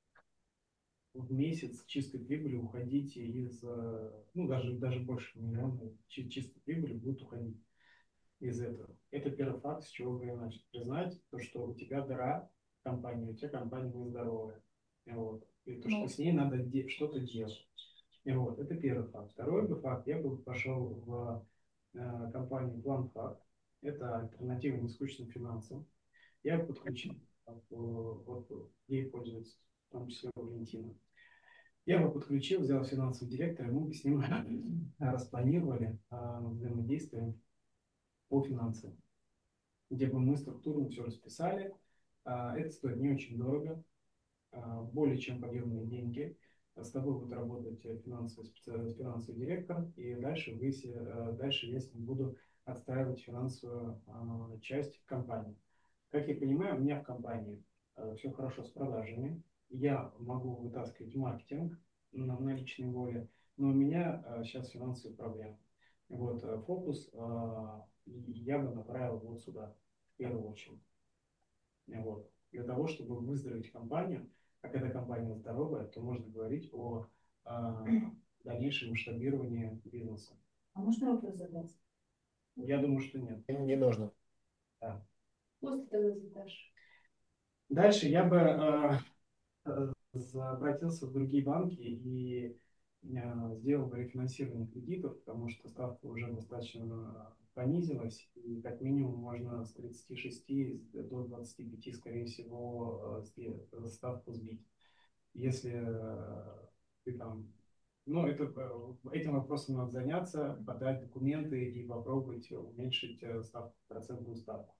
в месяц чистой прибыли уходить из, э, ну, даже, даже больше миллиона чи- чистой прибыли будет уходить из этого. Это первый факт, с чего бы я начал. Признать, то, что у тебя дыра в компании, у тебя компания нездоровая. Вот. И то, что с ней надо де- что-то делать. И вот. Это первый факт. Второй бы факт, я бы пошел в э, компанию PlanFact. Это альтернатива нескучным финансам. Я бы подключил, вот, вот, ей пользуется, в том числе Валентина. Я бы подключил, взял финансового директора, и мы бы с ним распланировали а, взаимодействие по финансам, где бы мы структурно все расписали. А, это стоит не очень дорого, а, более чем подъемные деньги. С тобой будет работать финансовый, специ- финансовый директор, и дальше, вы, се- а, дальше я с ним буду отстраивать финансовую а, часть компании. Как я понимаю, у меня в компании все хорошо с продажами. Я могу вытаскивать маркетинг на, на личной воле, но у меня а, сейчас финансовые проблемы. Вот, а, фокус а, я бы направил вот сюда, в первую очередь. Вот, для того, чтобы выздороветь компанию, а когда компания здоровая, то можно говорить о а, дальнейшем масштабировании бизнеса. А можно вопрос задать? Я думаю, что нет. Не нужно. Да. После тогда задашь. Дальше я бы а, э, обратился в другие банки и э, сделал бы рефинансирование кредитов, потому что ставка уже достаточно понизилась, и как минимум можно с тридцати шести до двадцати пяти, скорее всего, э, сде- ставку сбить. Если э, ты там Но это, э, этим вопросом надо заняться, подать документы и попробовать уменьшить э, ставку, процентную ставку.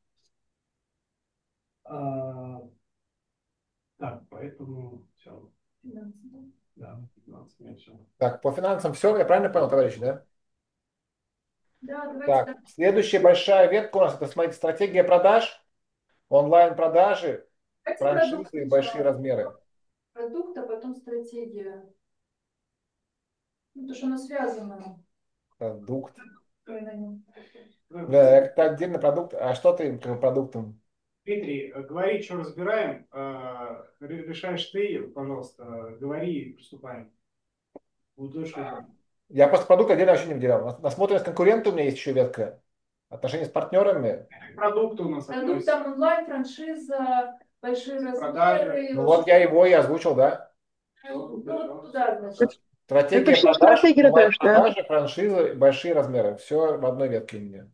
А, так, поэтому все. Да, пятнадцать минут все. Так, по финансам все, я правильно понял, товарищи, да? Да, давайте Так, так. следующая большая ветка у нас, это, смотрите, стратегия продаж, онлайн-продажи, Давайте продукт франшизы и большие сначала. размеры. Продукт, а потом стратегия. Ну, потому что оно связано. Продукт. Ой, на нем. Да, это отдельный продукт. А что ты как продуктом? Дмитрий, э, говори, что разбираем. э, ре- Решаешь ты, пожалуйста, говори и приступаем. Буду дольше. Я просто продукт отдельно вообще не выделял. Нас- Насмотренность конкурента у меня есть еще ветка. Отношения с партнерами. Продукты у нас Продукт относятся. там онлайн, франшиза, большие Продажи. размеры. Ну вот я его и озвучил, да? Ну, вот туда, значит. Это Стратегия все продаж, стратегия продаж, да. онлайн-продажи, франшизы, большие размеры. Все в одной ветке у меня.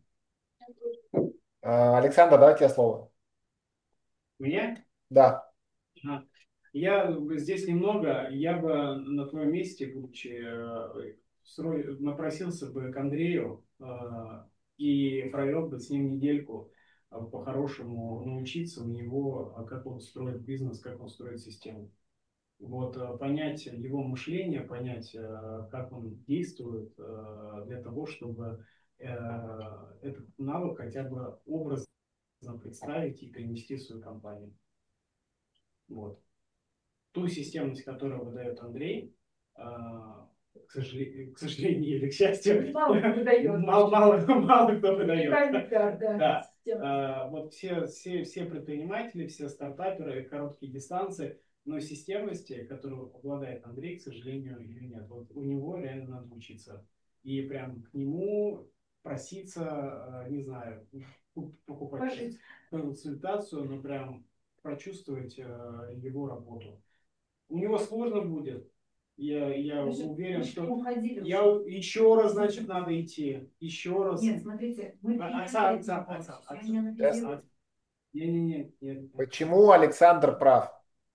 А, Александр, давайте тебе слово. Меня? Да. Ага. Я здесь немного, я бы на твоем месте, будучи, э, стро- напросился бы к Андрею э, и провел бы с ним недельку э, по-хорошему научиться у него, а как он строит бизнес, как он строит систему. Вот, э, понять его мышление, понять, э, как он действует э, для того, чтобы э, этот навык хотя бы образно представить и перенести в свою компанию. Вот. Ту системность, которую выдает Андрей, а, к сожалению, к сожалению или к счастью, Мало кто выдает. мало, мало, мало кто выдает. Уникальный пиар, да. Да. Система. А, вот все, все, все предприниматели, все стартаперы, короткие дистанции, но системности, которую обладает Андрей, к сожалению, ее нет. Вот у него реально надо учиться. И прям к нему проситься, а, не знаю, покупать Пожить. консультацию, но прям прочувствовать а, его работу. У него сложно будет. Я, я Вы же- уверен, вы же что уходили я уже. еще раз, значит, надо идти. Еще раз. Нет, смотрите, мы А, приняли Оксана, это, Оксана, Оксана, я не Оксана. анализирую. Не-не-не, нет. Почему Александр прав?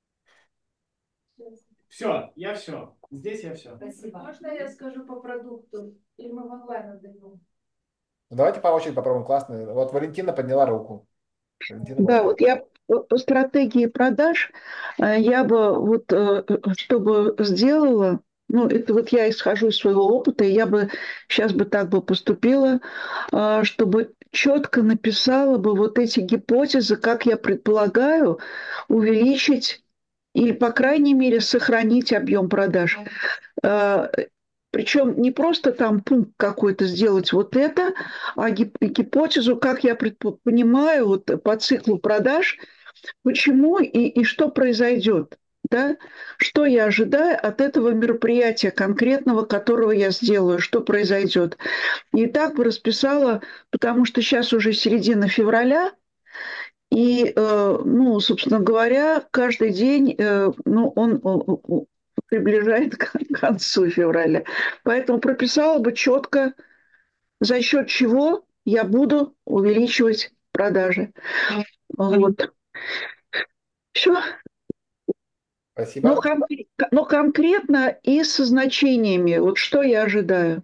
Все, я все. Здесь я все. Спасибо. Можно я скажу по продукту? Или мы в онлайн отдаем? Ну, давайте по очереди попробуем. Классно. Вот Валентина подняла руку. Валентина, Да, молодец. вот я по по стратегии продаж, э, я бы вот, э, чтобы сделала, ну, это вот я исхожу из своего опыта, и я бы сейчас бы так бы поступила, э, чтобы четко написала бы вот эти гипотезы, как я предполагаю, увеличить или, по крайней мере, сохранить объем продаж. Причем не просто там пункт какой-то сделать вот это, а гип- гипотезу, как я предпо- понимаю, вот по циклу продаж, почему и, и что произойдет. Да? Что я ожидаю от этого мероприятия конкретного, которого я сделаю, что произойдет. И так бы расписала, потому что сейчас уже середина февраля, и, э, ну, собственно говоря, каждый день, э, ну, он, он- он приближает к концу февраля. Поэтому прописала бы четко, за счет чего я буду увеличивать продажи. Вот. Все. Но, Спасибо. конкре- но конкретно и со значениями. Вот что я ожидаю.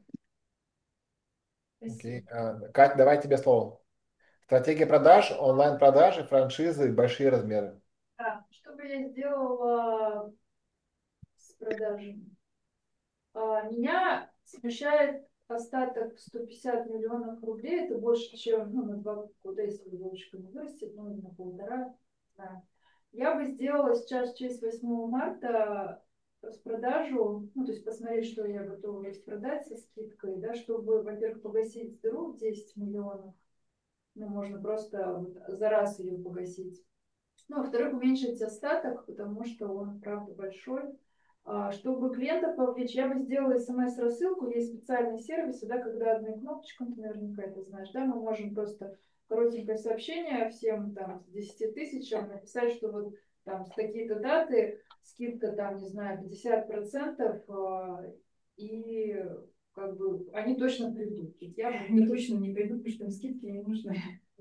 Окей. А, Кать, давай тебе слово. Стратегия продаж, онлайн-продажи, франшизы, большие размеры. Да, что бы я сделала с продажами? А, Меня смущает остаток в сто пятьдесят миллионов рублей. Это больше, чем ну, на два года, если девочка не вырастет, ну, на полтора. Не знаю. Я бы сделала сейчас в честь восьмого марта распродажу, ну, то есть посмотреть, что я готова распродать со скидкой, да, чтобы, во-первых, погасить дыру в десять миллионов. Ну, можно просто вот за раз ее погасить. Ну, а во-вторых, уменьшить остаток, потому что он, правда, большой. А, Чтобы клиентов вовлечь, я бы сделала смс-рассылку. Есть специальные сервисы, да, когда одной кнопочкой, ты наверняка это знаешь, да, мы можем просто коротенькое сообщение всем там с десяти тысячам написать, что вот там с такие-то даты скидка там, не знаю, пятьдесят процентов, а, и как бы они точно придут. Ведь я не точно не приду, потому что им скидки не нужны.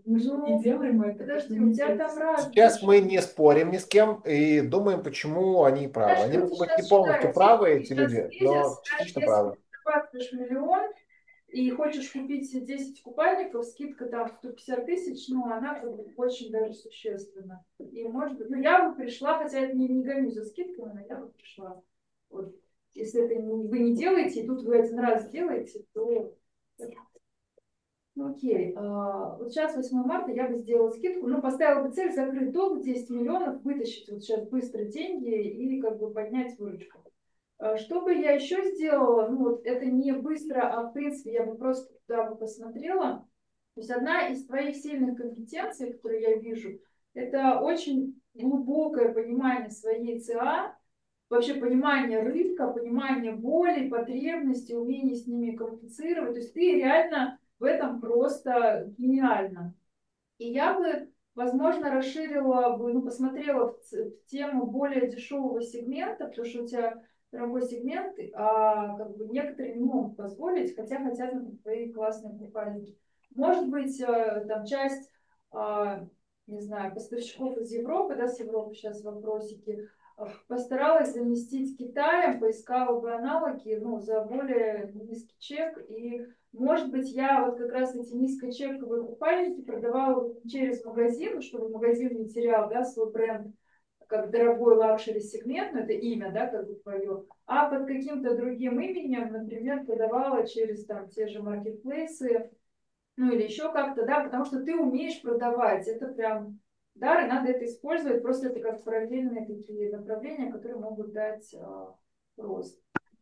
Мы же не делаем это. Подожди, у тебя там разные. Сейчас мы не спорим ни с кем и думаем, почему они правы. Знаешь, Они что ты могут быть не сейчас полностью считаешь? правы, Ты эти сейчас люди, кризис, но знаешь, частично если правы. ты зарабатываешь миллион и хочешь купить десять купальников, скидка там сто пятьдесят тысяч, ну, она как бы очень даже существенна. И может быть, ну, я бы пришла, хотя это не, не гоню за скидками, но я бы пришла. Вот. Если это не- вы не делаете, и тут вы один раз делаете, то... Ну, окей. А, вот сейчас, восьмое марта, я бы сделала скидку, ну, поставила бы цель закрыть долг десять миллионов, вытащить вот сейчас быстро деньги и как бы поднять выручку. А, Что бы я еще сделала? Ну, вот это не быстро, а в принципе я бы просто туда бы посмотрела. То есть одна из твоих сильных компетенций, которые я вижу, это очень глубокое понимание своей ЦА, вообще понимание рынка, понимание боли, потребностей, умение с ними коммуницировать. То есть ты реально в этом просто гениально. И я бы, возможно, расширила бы, ну, посмотрела в, ц- в тему более дешевого сегмента, потому что у тебя дорогой сегмент, а как бы некоторые не могут позволить, хотя хотят на твои классные купальники. Может быть, э, там часть, а, не знаю, поставщиков из Европы, да, с Европы сейчас вопросики, а, постаралась заместить Китаем, поискала бы аналоги, ну, за более низкий чек. И, может быть, я вот как раз эти низкочековые купальники продавала через магазин, чтобы магазин не терял, да, свой бренд как дорогой лакшери сегмент, ну, это имя, да, как бы твое, а под каким-то другим именем, например, продавала через там те же маркетплейсы, ну или еще как-то, да, потому что ты умеешь продавать, это прям дар, и надо это использовать, просто это как параллельные такие направления, которые могут дать а, рост.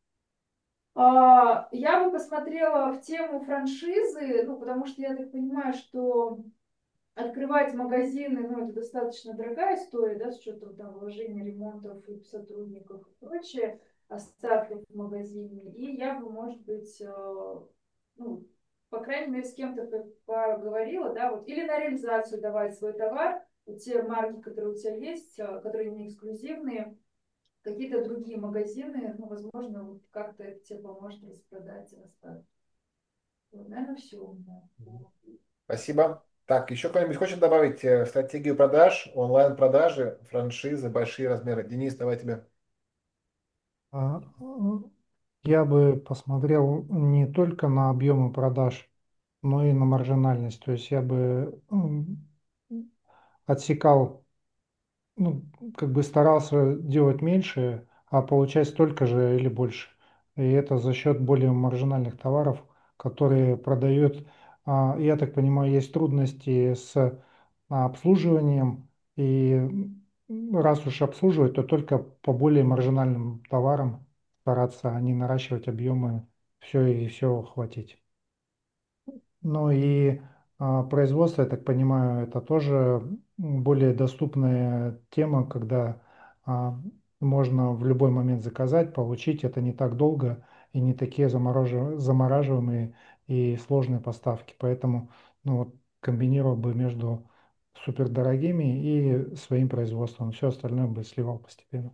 А, я бы посмотрела в тему франшизы, ну, потому что я так понимаю, что открывать магазины, ну, это достаточно дорогая история, да, с учетом там вложения, ремонтов и сотрудников и прочее, остатков в магазине. И я бы, может быть, э, ну, по крайней мере, с кем-то по- поговорила, да, вот, или на реализацию давать свой товар, вот те марки, которые у тебя есть, э, которые не эксклюзивные, какие-то другие магазины, ну, возможно, вот как-то это тебе поможет распродать остатки. Вот, наверное, все у меня. Спасибо. Так, еще кто-нибудь хочет добавить э, стратегию продаж, онлайн-продажи, франшизы, большие размеры? Денис, давай тебе. А, м, Я бы посмотрел не только на объемы продаж, но и на маржинальность. То есть я бы м, отсекал, ну, как бы старался делать меньше, а получать столько же или больше. И это за счет более маржинальных товаров, которые продают. А, Я так понимаю, есть трудности с а, обслуживанием, и м, раз уж обслуживать, то только по более маржинальным товарам стараться, а не наращивать объемы, все и все хватить. Ну и а, производство, я так понимаю, это тоже м, более доступная тема, когда а, можно в любой момент заказать, получить. Это не так долго и не такие заморожи- замораживаемые и сложные поставки. Поэтому ну, вот, комбинировал бы между супердорогими и своим производством. Все остальное бы сливал постепенно.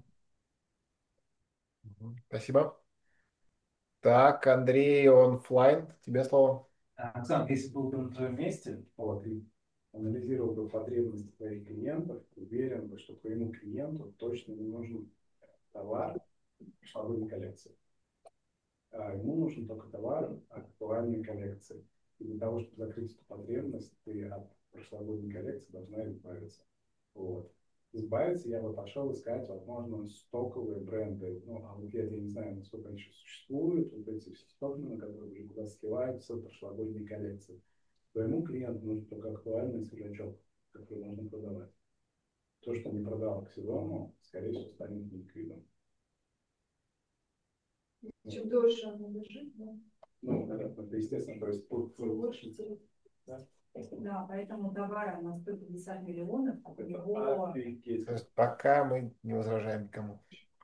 Мгм. Спасибо. Так, Андрей, онлайн, тебе слово. Оксана, если был бы на твоем месте, вот, и анализировал бы потребности твоих клиентов, уверен бы, что твоему клиенту точно не нужен товар прошлогодней коллекции. А ему нужен только товар актуальной коллекции. И для того, чтобы закрыть эту потребность, ты от прошлогодней коллекции должна избавиться. Вот. Избавиться я бы пошел искать, возможно, стоковые бренды. Ну, а вот я, я не знаю, насколько они сейчас существуют, вот эти все стоковые, которые уже куда сливаются, прошлогодней коллекции. Твоему клиенту нужен только актуальный свежачок, который можно продавать. То, что не продал к сезону, скорее всего, станет ликвидом. Чем дольше оно лежит, да. Ну, это, это естественно, то есть тут Лучше терять. да? Да, поэтому товара на сто пятьдесят миллионов, у Это него офигеть. То есть пока мы не возражаем никому.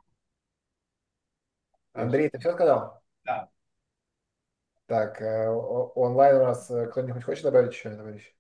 Я Андрей, ты все сказал? Да. Так, э, о- онлайн у нас э, кто-нибудь хочет добавить еще, товарищ?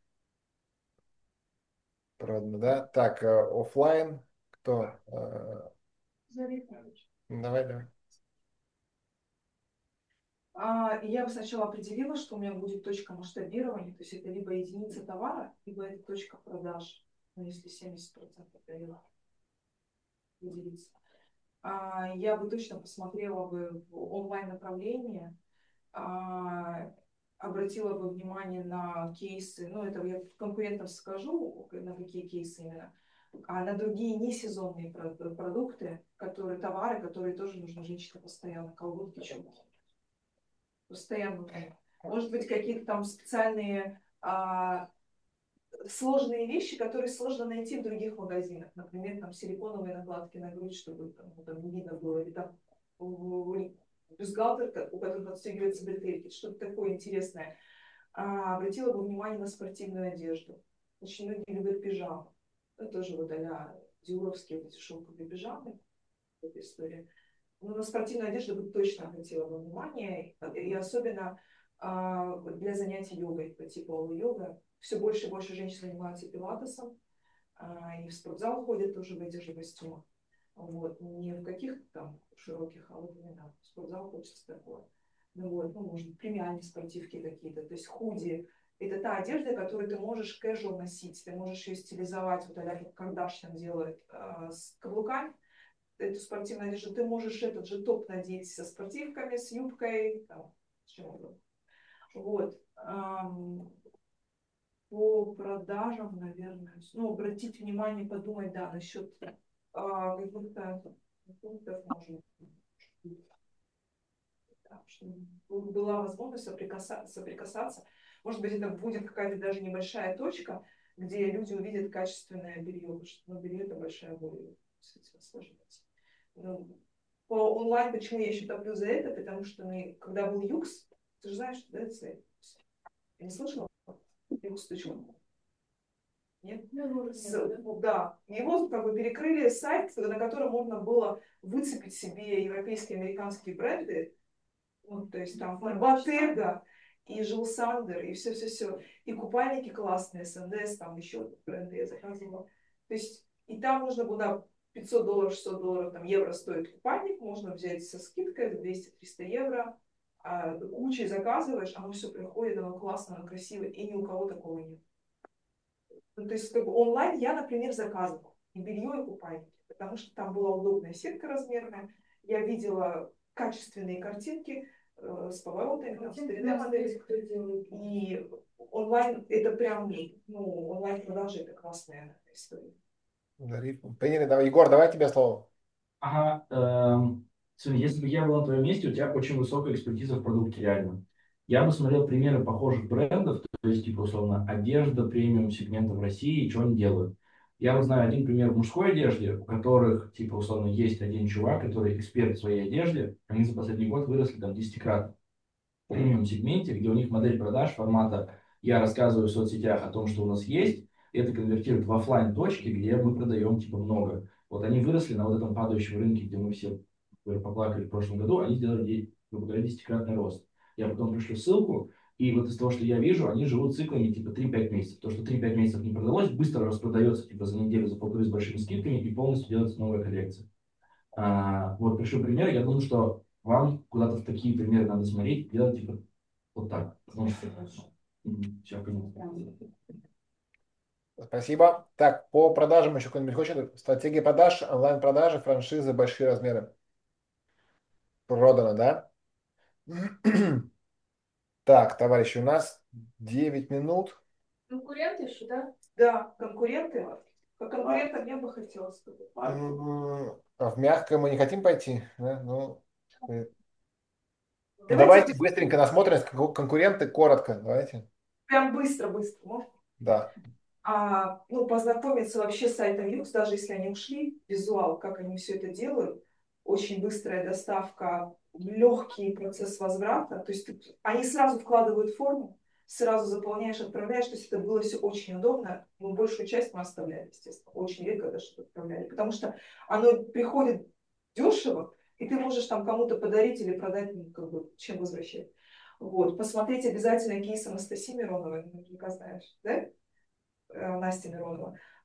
Продано, да? Так, э, оффлайн, кто? Э, Зарифович. Давай, давай. А, и я бы сначала определила, что у меня будет точка масштабирования, то есть это либо единица товара, либо это точка продаж, ну, если семьдесят процентов даю выделиться. А, я бы точно посмотрела бы в онлайн-направление, а, обратила бы внимание на кейсы, ну, это я конкурентам скажу, на какие кейсы именно, а на другие несезонные продукты, которые, товары, которые тоже нужны женщине постоянно, колготки, чулки. Постоянно. Может быть, какие-то там специальные а, сложные вещи, которые сложно найти в других магазинах. Например, там силиконовые накладки на грудь, чтобы там, ну, там не видно было. Или там бюстгальтер, у которых отстегиваются бретельки. Что-то такое интересное. А, обратила бы внимание на спортивную одежду. Очень многие любят пижамы. Это тоже вот а-ля диоровские вот эти шелковые пижамы. Эта история. Но на спортивную одежду бы точно обратила бы внимание. И особенно а, для занятий йогой, по типу йога. Все больше и больше женщин занимаются пилатесом. А, и в спортзал ходят тоже в этих же костюмах. Вот. Не в каких-то там широких, а вот именно в спортзал хочется такое. Ну, вот. Ну, может быть, премиальные спортивки какие-то. То есть худи. Это та одежда, которую ты можешь casual носить. Ты можешь ее стилизовать, вот а-ля как Кардашьян делает, э, с каблуками. Эту спортивную одежду ты можешь этот же топ надеть со спортивками, с юбкой, там, с чем угодно. Вот. Ам, по продажам, наверное, ну, обратить внимание, подумать, да, насчет а, каких-то пунктов, может быть, да, чтобы была возможность соприкасаться, соприкасаться. Может быть, это будет какая-то даже небольшая точка, где люди увидят качественное белье, потому что ну, белье это большая боль с этим сложность. Ну, по онлайн, почему я еще топлю за это, потому что мы, когда был Юкс, ты же знаешь, что да, это сайт? Я не слышала? Юкс точка ком. Нет? С, да. Его как бы перекрыли сайт, на котором можно было выцепить себе европейские, американские бренды. Ну, то есть там и Bottega, и Жил Сандер, и все-все-все. И купальники классные, эс энд эс, там еще бренды я заказывала. То есть и там можно было пятьсот долларов, шестьсот долларов, там, евро стоит купальник, можно взять со скидкой двести-триста евро. А кучей заказываешь, оно все приходит, оно классно, оно красиво, и ни у кого такого нет. Ну, то есть как бы онлайн я, например, заказывала и белье, и купальники, потому что там была удобная сетка размерная, я видела качественные картинки э, с поворотами, там, с три дэ-моделью, и онлайн это прям, ну, онлайн-продажи это классная история. Приняли, давай. Егор, давай тебе слово. Ага. эм, Смотри, если бы я был на твоем месте, у тебя очень высокая экспертиза в продукте, реально. Я бы смотрел примеры похожих брендов, то есть, типа, условно, одежда премиум сегмента в России, и что они делают. Я вот знаю один пример в мужской одежде, у которых, типа, условно, есть один чувак, который эксперт в своей одежде, они за последний год выросли там десятикратно. В премиум сегменте, где у них модель продаж формата «я рассказываю в соцсетях о том, что у нас есть», и это конвертирует в офлайн точки, где мы продаем, типа, много. Вот они выросли на вот этом падающем рынке, где мы все поплакали в прошлом году, они сделали, грубо говоря, десятикратный рост. Я потом пришлю ссылку, и вот из того, что я вижу, они живут циклами типа три-пять месяцев. То, что три-пять месяцев не продалось, быстро распродается типа за неделю, за полторы с большими скидками, и полностью делается новая коллекция. А, вот пришлю пример. Я думаю, что вам куда-то в такие примеры надо смотреть, делать типа вот так. Потому что... Все, понятно. Спасибо. Так, по продажам еще кто-нибудь хочет? Стратегия продаж, онлайн-продажи, франшизы, большие размеры. Продано, да? Так, товарищи, у нас девять минут. Конкуренты еще, да? Да, конкуренты. По конкурентам я бы хотела сказать. М, А в мягкое мы не хотим пойти? Да? Ну, э, Давайте давайте быстро, быстренько насмотримся. Кон- Конкуренты, коротко. Давайте. прям быстро-быстро, можно? Да. А, ну, познакомиться вообще с сайтом Юкс, даже если они ушли, визуал, как они все это делают, очень быстрая доставка, легкий процесс возврата, то есть ты- они сразу вкладывают форму, сразу заполняешь, отправляешь, то есть это было все очень удобно, но большую часть мы оставляли, естественно, очень редко даже что-то отправляли, потому что оно приходит дешево, и ты можешь там кому-то подарить или продать, ну, как бы, чем возвращать. Вот, посмотреть обязательно кейс Анастасии Мироновой, наверняка знаешь, да? Настя Миронова.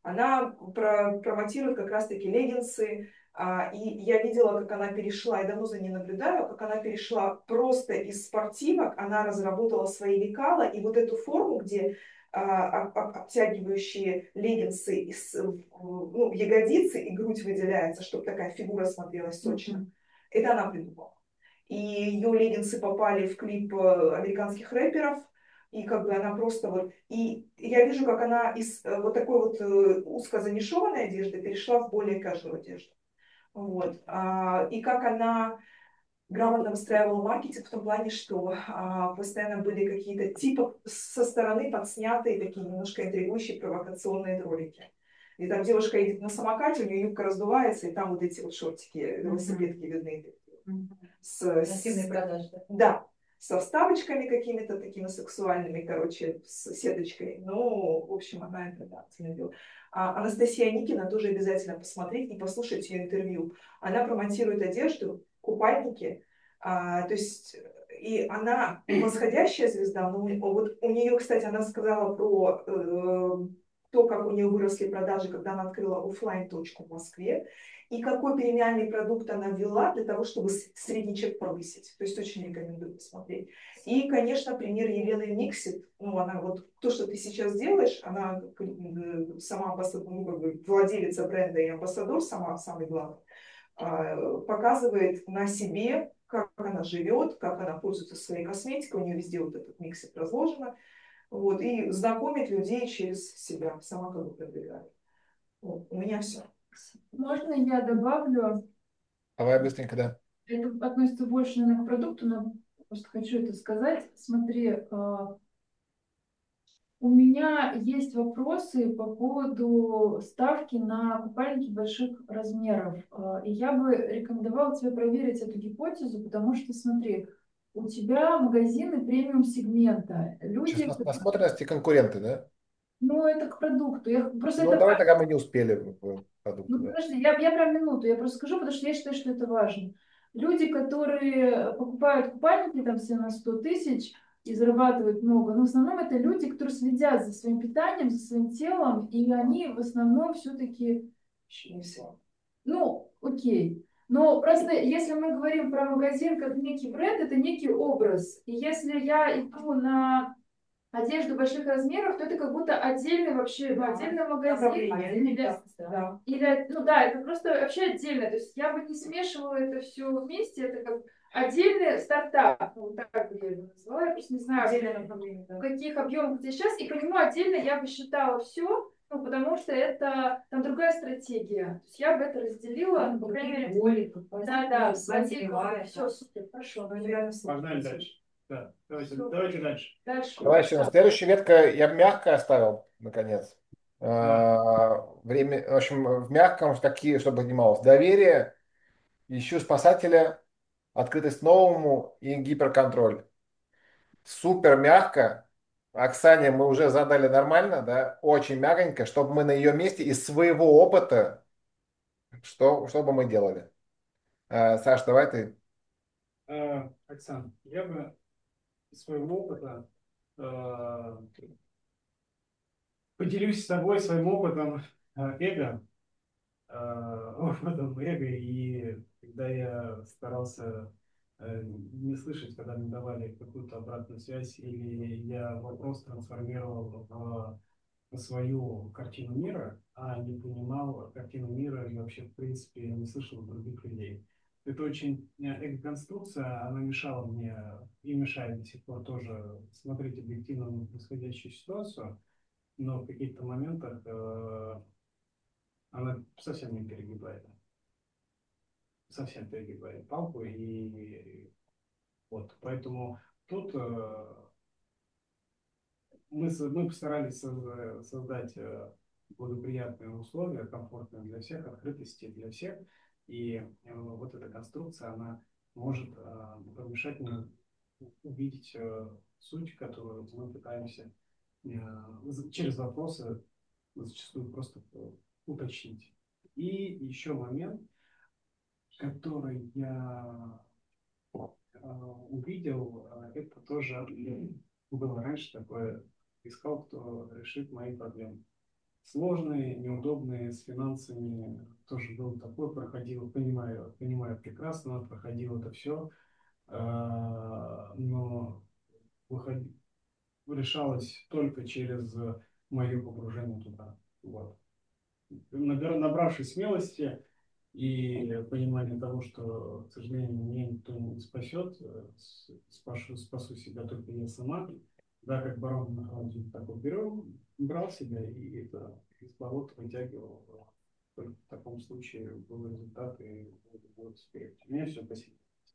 Она про промотирует как раз-таки леггинсы, а, и я видела, как она перешла, я давно за ней наблюдаю, как она перешла просто из спортивок, она разработала свои лекала, и вот эту форму, где а, об- об- обтягивающие леггинсы, и с- ну, ягодицы и грудь выделяется, чтобы такая фигура смотрелась сочно. Это она придумала. И ее леггинсы попали в клип э, американских рэперов, и как бы она просто вот... И я вижу, как она из э, вот такой вот э, узко занишованной одежды перешла в более casual одежду. Вот. А, и как она грамотно выстраивала маркетинг в том плане, что а, постоянно были какие-то типа со стороны подснятые такие немножко интригующие провокационные ролики. И там девушка едет на самокате, у нее юбка раздувается, и там вот эти вот шортики, велосипедки видны. С, с, продажи. да, со вставочками какими-то такими сексуальными, короче, с сеточкой. Ну, в общем, она это, да, оценила. А Анастасия Никина тоже обязательно посмотреть и послушать ее интервью. Она промонтирует одежду, купальники, а, то есть и она восходящая звезда, но у- вот у нее, кстати, она сказала про э, то, как у нее выросли продажи, когда она открыла оффлайн точку в Москве, и какой премиальный продукт она ввела для того, чтобы с- средний чек повысить. То есть очень рекомендую посмотреть. И, конечно, пример Елены Никсит. Ну, она вот то, что ты сейчас делаешь, она э, сама амбассадор, ну, как бы владелица бренда и амбассадор, сама самый главный, а, показывает на себе, как она живет, как она пользуется своей косметикой. У нее везде вот этот Никсит разложено. Вот, и знакомит людей через себя, сама как бы продвигает. Вот, у меня все. Можно я добавлю? Давай быстренько, да. Это относится больше, наверное, к продукту, но просто хочу это сказать. Смотри, а, у меня есть вопросы по поводу ставки на купальники больших размеров. А, И я бы рекомендовала тебе проверить эту гипотезу, потому что, смотри, у тебя магазины премиум-сегмента. Сейчас Люди, нас- насмотренности конкуренты, да? ну, это к продукту. Я просто Ну, это давай тогда мы не успели в в продукты, Ну, да. подожди, я, я прям минуту, я просто скажу, потому что я считаю, что это важно. Люди, которые покупают купальники там все на сто тысяч и зарабатывают много, но в основном это люди, которые следят за своим питанием, за своим телом, и они в основном все-таки, ну, окей. Но просто если мы говорим про магазин как некий бренд, это некий образ. И если я иду на одежду больших размеров, то это как будто отдельный вообще, ну, отдельный магазин. Направление. Или, Да. или, ну да, это просто вообще отдельно. То есть я бы не смешивала это все вместе, это как отдельный стартап. Ну, вот так бы я его назвала. Я просто не знаю, Отдельное направление, в да. каких объемах где сейчас. И по нему отдельно я бы считала все, ну, потому что это там другая стратегия. То есть я бы это разделила, ну, по крайней мере. Да, да, все, супер, хорошо. Погнали дальше. Да, давайте, давайте дальше. Дальше. Давай еще. Следующая ветка я мягко оставил, наконец. Да. А, Время, в общем, в мягком, такие, чтобы поднималось доверие, ищу спасателя, открытость новому и гиперконтроль. Супер мягко. Оксане мы уже задали нормально, да, очень мягонько, чтобы мы на ее месте из своего опыта, что, что бы мы делали. А, Саш, давай ты. Э, Оксана, я бы из своего опыта э, поделюсь с тобой своим опытом э, эго, э, опытом эго, и когда я старался э, не слышать, когда мне давали какую-то обратную связь, или я вопрос трансформировал в на свою картину мира, а не понимал картину мира и вообще, в принципе, не слышал других людей. Это очень э, эго-конструкция, она мешала мне и мешает до сих пор тоже смотреть объективно на происходящую ситуацию, но в каких-то моментах э, она совсем не перегибает. Совсем перегибает палку, и вот, поэтому тут э, мы, со- мы постарались созда- создать э, благоприятные условия, комфортные для всех, открытости для всех. И э, вот эта конструкция, она может э, помешать нам увидеть э, суть, которую мы пытаемся э, з- через вопросы зачастую просто э, уточнить. И еще момент, который я э, увидел, э, это тоже было раньше такое, искал, кто решит мои проблемы. сложные, неудобные, с финансами тоже был такой, проходил, понимаю, понимаю прекрасно, проходил это все, но выходи- решалось только через мое погружение туда. Вот. Набра- Набравшись смелости и понимание того, что, к сожалению, меня никто не спасет, э, с- спашу, спасу себя только я сама, да, как барон на холодильник такой беру, брал себя и это из болота вытягивал. Только в таком случае был результат и был успех. У меня все, спасибо.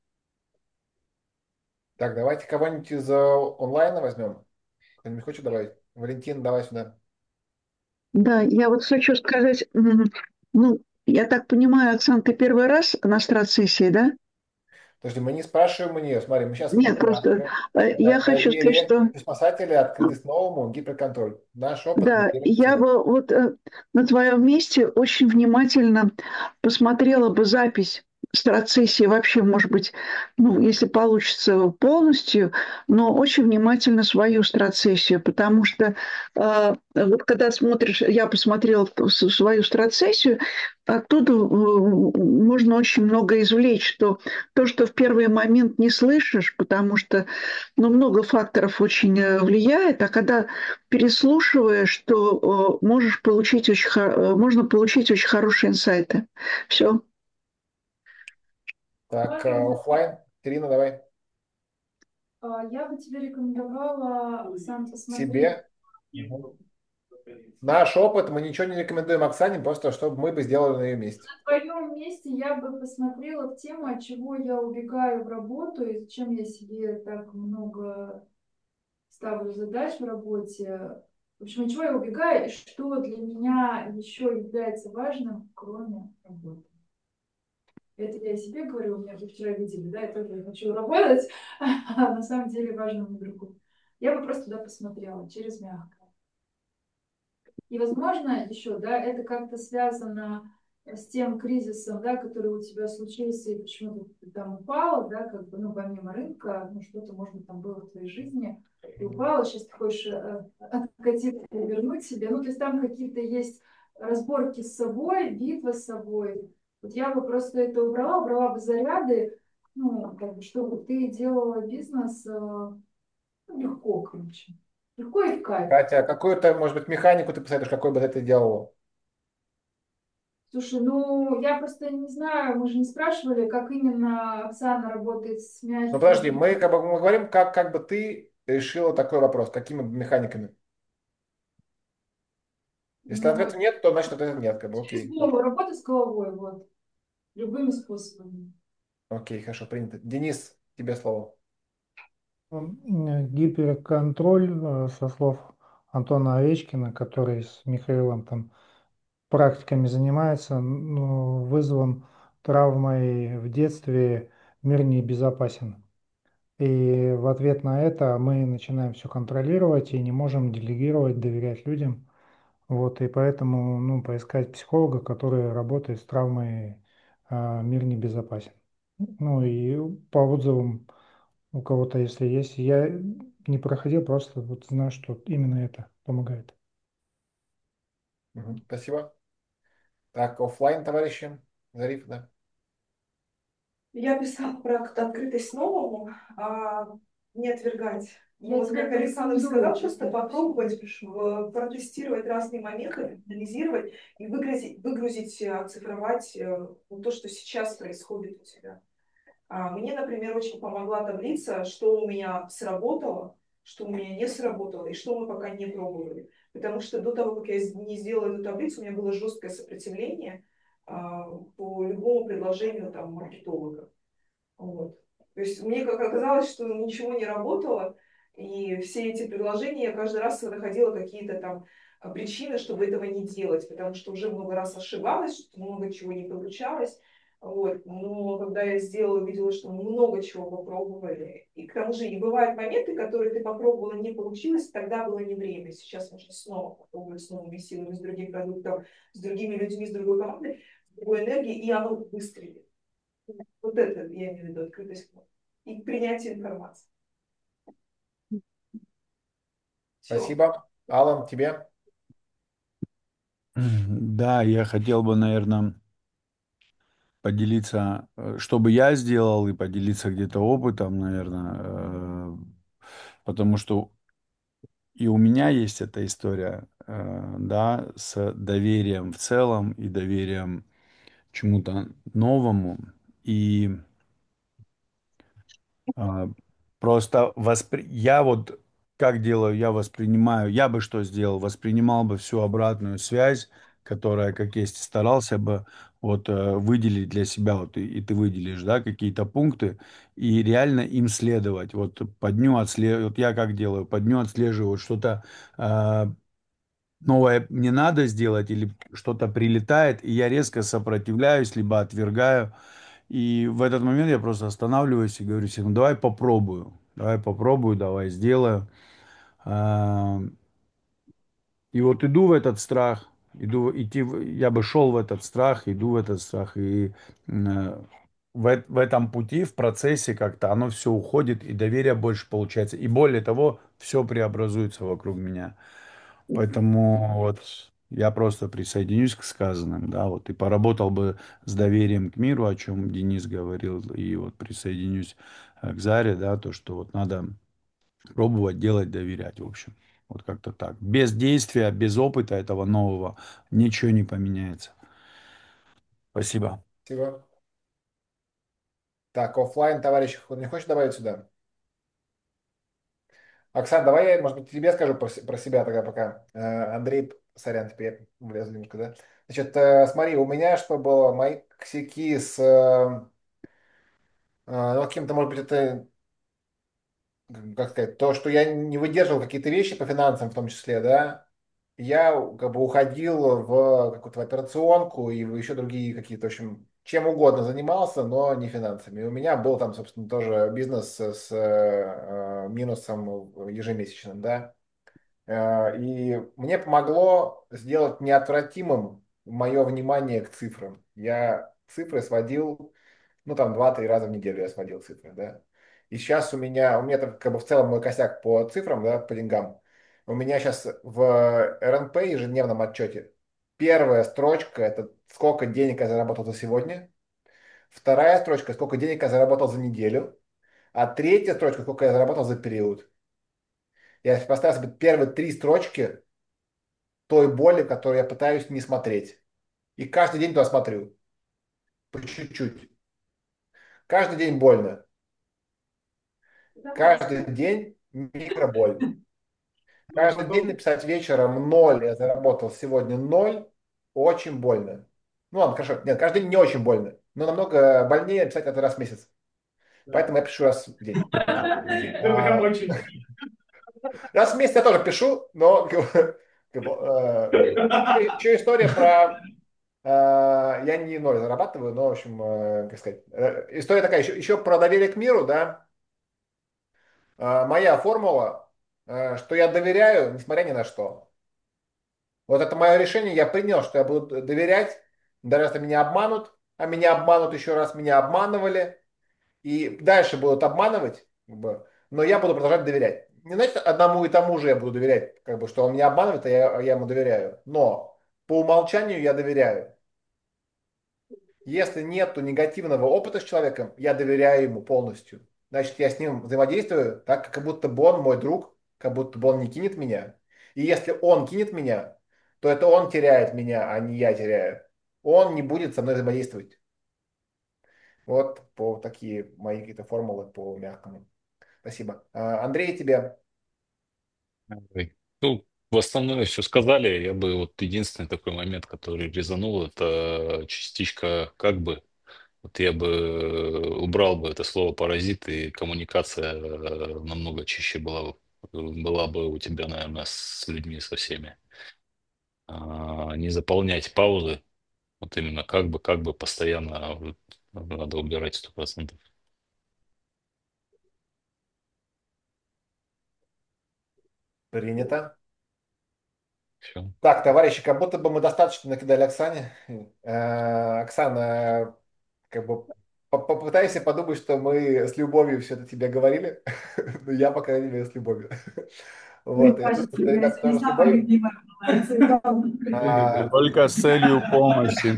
Так, давайте кого-нибудь из э, онлайна возьмем. Кто-нибудь хочет добавить? Валентин, давай сюда. Да, я вот хочу сказать, м, ну, я так понимаю, Оксана, ты первый раз на страцессии, да? Подожди, мы не спрашиваем у нее. Смотри, мы сейчас Нет, просто спрашиваем. э, я Это хочу сказать, доверие, что спасатели, открытость новому, гиперконтроль. Наш опыт, да, доверие я всем. бы вот э, на твоем месте очень внимательно посмотрела бы запись страцессии вообще, может быть, ну, если получится полностью, но очень внимательно свою страцессию, потому что э, вот когда смотришь, я посмотрела с- свою страцессию, оттуда э, можно очень много извлечь, что то, что в первый момент не слышишь, потому что, ну, много факторов очень э, влияет, а когда переслушиваешь, то э, можешь получить очень, хо- э, можно получить очень хорошие инсайты. Все. Так, э, оффлайн. Ирина, давай. А, Я бы тебе рекомендовала, Оксан, посмотреть. Себе. Мгм. Наш опыт, мы ничего не рекомендуем Оксане, просто чтобы мы бы сделали на ее месте. На твоем месте я бы посмотрела в тему, от чего я убегаю в работу и зачем я себе так много ставлю задач в работе. В общем, от чего я убегаю и что для меня еще является важным, кроме работы. Это я и себе говорю, у меня же вчера видели, да, я тоже хочу работать, а на самом деле важно мне другое. Я бы просто туда посмотрела, через мягкое. И, возможно, еще, да, это как-то связано с тем кризисом, да, который у тебя случился, и почему ты там упала, да, как бы, ну, помимо рынка, ну, что-то, может быть, там было в твоей жизни, ты упала, сейчас ты хочешь э, откатиться и вернуть себе, ну, то есть там какие-то есть разборки с собой, битва с собой. Вот я бы просто это убрала, убрала бы заряды, ну, как бы, чтобы ты делала бизнес э, ну, легко, короче. Легко и в кайф. Катя, какую-то, может быть, механику ты посоветуешь, какой бы ты это делала? Слушай, ну я просто не знаю, мы же не спрашивали, как именно Оксана работает с Ну, подожди, мягкими. мы как бы мы говорим, как, как бы ты решила такой вопрос, какими бы механиками? Если Ну, ответа нет, то значит ответа нет, как бы, через окей. голову, работа с головой, вот, любыми способами. Окей, хорошо, принято. Денис, тебе слово. М, Гиперконтроль, э, со слов Антона Овечкина, который с Михаилом там практиками занимается, ну, вызван травмой в детстве «Мир не безопасен». И в ответ на это мы начинаем все контролировать и не можем делегировать, доверять людям. Вот, и поэтому, ну, поискать психолога, который работает с травмой, а, «Мир не безопасен». Ну, и по отзывам у кого-то, если есть, я не проходил, просто вот знаю, что именно это помогает. Мгм, спасибо. Так, оффлайн, товарищи. Зариф, да. Я писала про открытость новому, а не отвергать. Я Вот тебе как Александр порекомендую сказал, просто читать. попробовать в- протестировать разные моменты, анализировать и выгрузить, выгрузить, э, оцифровать э, вот то, что сейчас происходит у тебя. А, Мне, например, очень помогла таблица, что у меня сработало, что у меня не сработало и что мы пока не пробовали. Потому что до того, как я с- не сделала эту таблицу, у меня было жесткое сопротивление а, по любому предложению там, маркетолога. Вот. То есть мне как оказалось, что ничего не работало, и все эти предложения я каждый раз находила какие-то там а, причины, чтобы этого не делать, потому что уже много раз ошибалась, что много чего не получалось. Вот. Но когда я сделала, увидела, что мы много чего попробовали. И к тому же и бывают моменты, которые ты попробовала, не получилось, тогда было не время. Сейчас можно снова попробовать с новыми силами, с других продуктов, с другими людьми, с другой командой, с другой энергией, и оно выстрелит. Вот это я имею в виду открытость и принятие информации. Все. Спасибо. Алан, тебе. Да, я хотел бы, наверное, поделиться, э, что бы я сделал, и поделиться где-то опытом, наверное, потому что и у меня есть эта история, э, да, с доверием в целом и доверием чему-то новому. И А, Просто воспри... я вот как делаю, я воспринимаю, я бы что сделал, воспринимал бы всю обратную связь, которая, как есть, старался бы вот э, выделить для себя, вот и, и ты выделишь, да, какие-то пункты, и реально им следовать. Вот по дню отслеживаю, вот я как делаю, по дню отслеживаю, вот что-то э, новое мне надо сделать или что-то прилетает, и я резко сопротивляюсь, либо отвергаю, и в этот момент я просто останавливаюсь и говорю себе, ну давай попробую, давай попробую, давай сделаю. А, И вот иду в этот страх, иду, идти, в- я бы шел в этот страх, иду в этот страх, и э, в, эт- в этом пути, в процессе как-то оно все уходит, и доверие больше получается. И более того, все преобразуется вокруг меня. Поэтому вот я просто присоединюсь к сказанным, да, вот и поработал бы с доверием к миру, о чем Денис говорил, и вот присоединюсь э, к Заре, да, то, что вот надо пробовать делать, доверять, в общем. Вот как-то так. Без действия, без опыта этого нового ничего не поменяется. Спасибо. Спасибо. Так, оффлайн, товарищ, кто не хочет добавить сюда? Оксана, давай я, может быть, тебе скажу про, с- про себя тогда пока. Э, Андрей, сорян, теперь я влезу немножко, да? Значит, э, смотри, у меня что было? Мои косяки с э, э, ну, каким-то, может быть, это, м, как сказать, то, что я не выдерживал какие-то вещи по финансам в том числе, да, я как бы уходил в какую-то операционку и в еще другие какие-то, в общем, чем угодно занимался, но не финансами. И у меня был там, собственно, тоже бизнес с э, минусом ежемесячным, да. Э, И мне помогло сделать неотвратимым мое внимание к цифрам. Я цифры сводил, ну там два-три раза в неделю я сводил цифры, да. И сейчас у меня, у меня это как бы в целом мой косяк по цифрам, да, по деньгам. У меня сейчас в эр эн пэ ежедневном отчете первая строчка — это сколько денег я заработал за сегодня. Вторая строчка — сколько денег я заработал за неделю. А третья строчка — сколько я заработал за период. Я поставил себе первые три строчки той боли, которую я пытаюсь не смотреть. И каждый день туда смотрю. По чуть-чуть. Каждый день больно. Каждый день микроболь. Ну, Каждый день потом, написать вечером ноль, я заработал сегодня ноль, очень больно. Ну ладно, хорошо. Нет, каждый день не очень больно. Но намного больнее написать это раз в месяц. да. Поэтому я пишу раз в день. Это прям А, очень... раз в месяц я тоже пишу, но как бы, как бы, э, еще история про... э, я не ноль зарабатываю, но, в общем, э, как сказать, э, история такая, еще, еще про доверие к миру, да. Э, моя формула, э, что я доверяю, несмотря ни на что. Вот это мое решение, я принял, что я буду доверять, даже если меня обманут, а меня обманут еще раз, меня обманывали, и дальше будут обманывать, как бы, но я буду продолжать доверять. Не значит, одному и тому же я буду доверять, как бы, что он меня обманывает, а я, а я ему доверяю. Но по умолчанию я доверяю. Если нет негативного опыта с человеком, я доверяю ему полностью. Значит, я с ним взаимодействую так, как будто бы он мой друг, как будто бы он не кинет меня. И если он кинет меня, то это он теряет меня, а не я теряю. Он не будет со мной взаимодействовать. Вот по такие мои какие-то формулы по мягкому. Спасибо. А, Андрей, тебе. Ой. Ну, в основном все сказали. Я бы вот единственный такой момент, который резанул, это частичка как бы. Вот я бы э, убрал бы это слово паразит, и коммуникация э, намного чище была, бы- была бы у тебя, наверное, с людьми, со всеми. А, не заполнять паузы. Вот именно как бы, как бы постоянно вот надо убирать сто процентов. Принято. Все. Так, товарищи, как будто бы мы достаточно накидали Оксане. Э, Оксана, как бы по- попытайся подумать, что мы с любовью все это тебе говорили. Ну, я, по крайней мере, с любовью. Вот, Ой, и кажется, ты, я ребята, сегодня тоже с самая тобой. любимая была цветом. А, Только с целью помощи.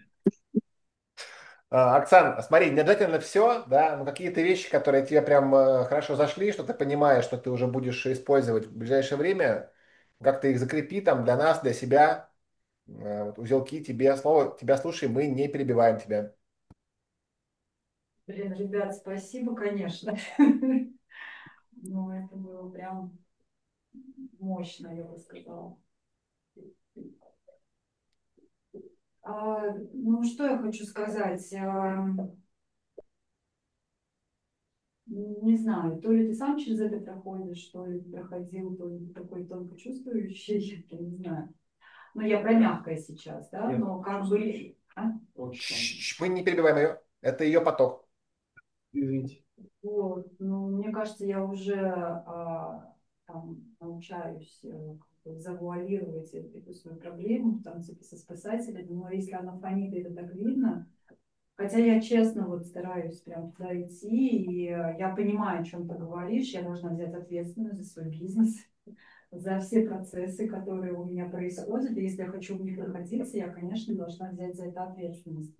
а, Оксан, смотри, не обязательно все, да, но какие-то вещи, которые тебе прям э, хорошо зашли, что ты понимаешь, что ты уже будешь использовать в ближайшее время, как ты их закрепи там для нас, для себя. Э, вот узелки тебе слово, тебя слушай, мы не перебиваем тебя. Блин, ребят, спасибо, конечно. Ну, это было прям мощно, я бы сказала. А, ну, что я хочу сказать? А, не знаю, то ли ты сам через это проходишь, то ли ты проходил, то ли ты такой тонко чувствующий, я не знаю. Но я про мягкое сейчас, да, Нет. но как бы... А? Чш, мы не перебиваем ее, это ее поток. Извините. Вот, ну, мне кажется, я уже а, там, научаюсь э, как бы завуалировать эту, эту свою проблему, там, типа, со спасателями, но если она фонит, это так видно. Хотя я честно вот стараюсь прям туда идти, и э, я понимаю, о чем ты говоришь, я должна взять ответственность за свой бизнес, за все процессы, которые у меня происходят, и если я хочу в них находиться, я, конечно, должна взять за это ответственность.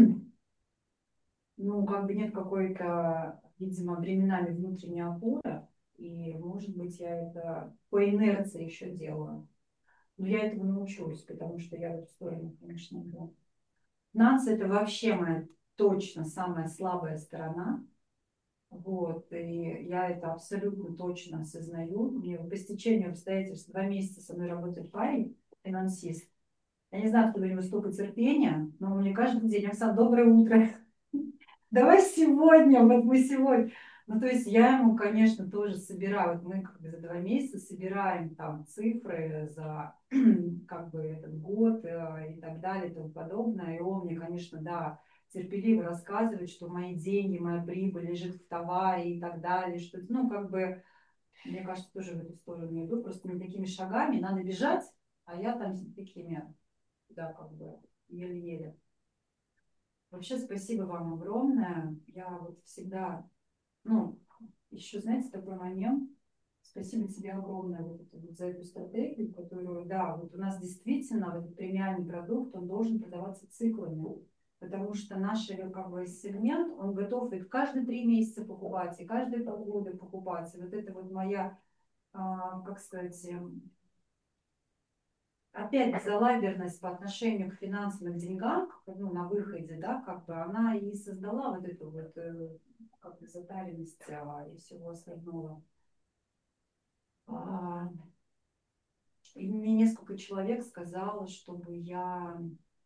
Ну, как бы нет какой-то, видимо, временами внутренней опоры, и, может быть, я это по инерции еще делаю. Но я этому научусь, потому что я в эту сторону, конечно, иду. Нация – это вообще моя точно самая слабая сторона. Вот, и я это абсолютно точно осознаю. Мне по стечению обстоятельств два месяца со мной работает парень, финансист. Я не знаю, откуда у него столько терпения, но он мне каждый день: Оксана, доброе утро. Давай сегодня, вот мы сегодня. Ну, то есть я ему, конечно, тоже собираю, вот мы как бы за два месяца собираем там цифры за как бы этот год э, и так далее и тому подобное. И он мне, конечно, да, терпеливо рассказывает, что мои деньги, моя прибыль лежит в товаре и так далее, что, ну, как бы, мне кажется, тоже в эту сторону иду, просто не такими шагами, надо бежать, а я там такими, да, как бы, еле-еле. Вообще спасибо вам огромное. Я вот всегда, ну, еще, знаете, такой момент. Спасибо тебе огромное вот, это, вот за эту стратегию, которую, да, вот у нас действительно вот этот премиальный продукт, он должен продаваться циклами. Потому что наш как бы, сегмент, он готов и каждые три месяца покупать, и каждые полгода покупать. И вот это вот моя, а, как сказать, опять безалаберность по отношению к финансовым деньгам, ну, на выходе, да, как бы она и создала вот эту вот э, как бы затаренность а, и всего остального. А, и мне несколько человек сказало, чтобы я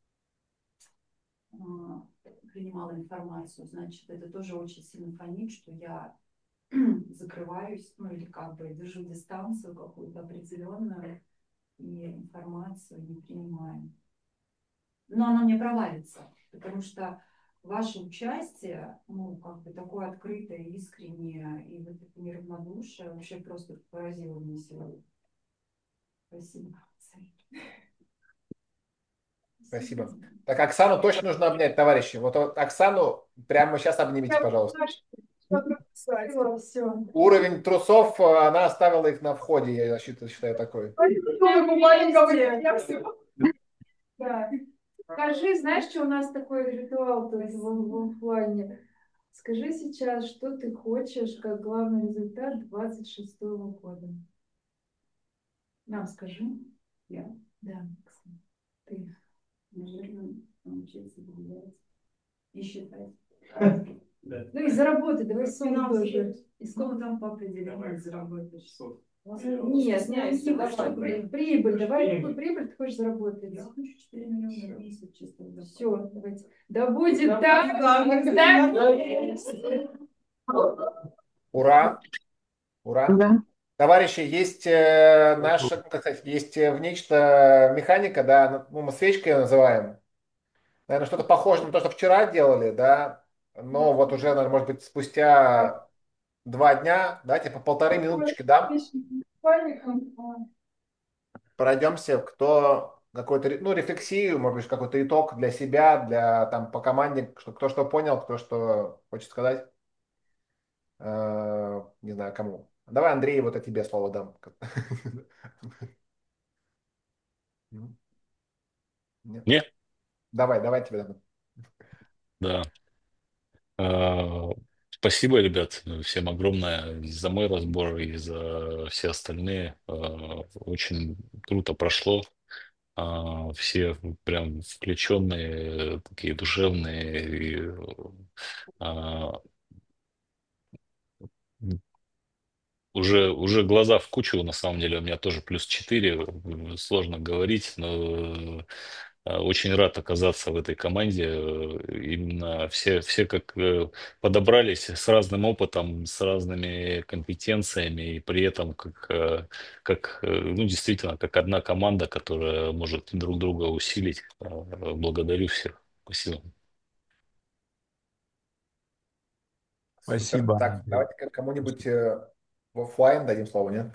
а, принимала информацию. Значит, это тоже очень сильно фонит, что я закрываюсь, ну или как бы держу дистанцию какую-то определенную и информацию не принимаю. Но оно не провалится, потому что ваше участие, ну, как бы такое открытое, искреннее, и вот это неравнодушие вообще просто поразило меня сегодня. Спасибо. Спасибо. Так, Оксану точно нужно обнять, товарищи. Вот, вот Оксану прямо сейчас обнимите, пожалуйста. Все. Уровень трусов, э, она оставила их на входе, я считаю, считаю такой. Да. Скажи, знаешь, что у нас такой ритуал, то есть в, в оффлайне? Скажи сейчас, что ты хочешь как главный результат двадцать шестого года. Нам скажи. Я, Да, Оксана, ты. наверное, научиться доверять и считать. Ну и заработай, давай сумму тоже. И сколько там по определению заработаешь? Нет, нет, не хочешь прибыль, давай какую прибыль ты хочешь заработать? Я хочу четыре миллиона в месяц чисто. Все, давайте. Да будет так, да? Ура! Ура! Да. Товарищи, есть э, наша, ну, как сказать, есть э, в нечто механика, да, ну, мы свечкой ее называем. Наверное, что-то похожее на то, что вчера делали, да, но вот уже, наверное, может быть, спустя два дня, давайте по полторы минуточки дам, пройдемся, кто какой-то, ре- ну, рефлексию, может быть, какой-то итог для себя, для, там, по команде, что, кто что понял, кто что хочет сказать. Э, не знаю, кому. Давай, Андрей, вот я тебе слово дам. Нет? Не? Давай, давай тебе дам. Да. А, Спасибо, ребят, всем огромное и за мой разбор, и за все остальные. А, Очень круто прошло. А, Все прям включенные, такие душевные. И, а, Уже, уже глаза в кучу, на самом деле, у меня тоже плюс четыре, сложно говорить, но э, очень рад оказаться в этой команде. Э, Именно все, все как э, подобрались с разным опытом, с разными компетенциями, и при этом как, э, как э, ну, действительно, как одна команда, которая может друг друга усилить. Э, Благодарю всех. Спасибо. Супер. Спасибо, Так, Андрей. давайте к- кому-нибудь э, в оффлайн дадим слово, нет?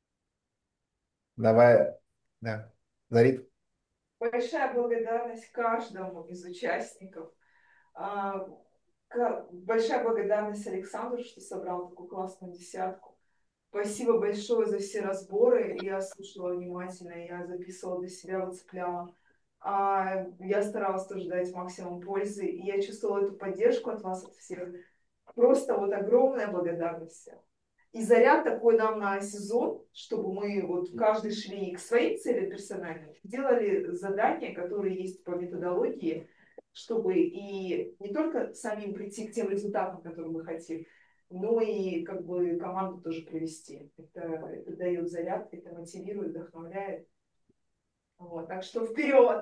Давай, да. Зарит. Большая благодарность каждому из участников. А, ка- Большая благодарность Александру, что собрал такую классную десятку. Спасибо большое за все разборы. Я слушала внимательно, я записывала для себя, выцепляла. А, я старалась тоже дать максимум пользы. И я чувствовала эту поддержку от вас, от всех. Просто вот огромная благодарность всем. И заряд такой нам на сезон, чтобы мы вот каждый шли к своим целям персональным, делали задания, которые есть по методологии, чтобы и не только самим прийти к тем результатам, которые мы хотим, но и как бы команду тоже привести. Это, это дает заряд, это мотивирует, вдохновляет. Вот, так что вперед!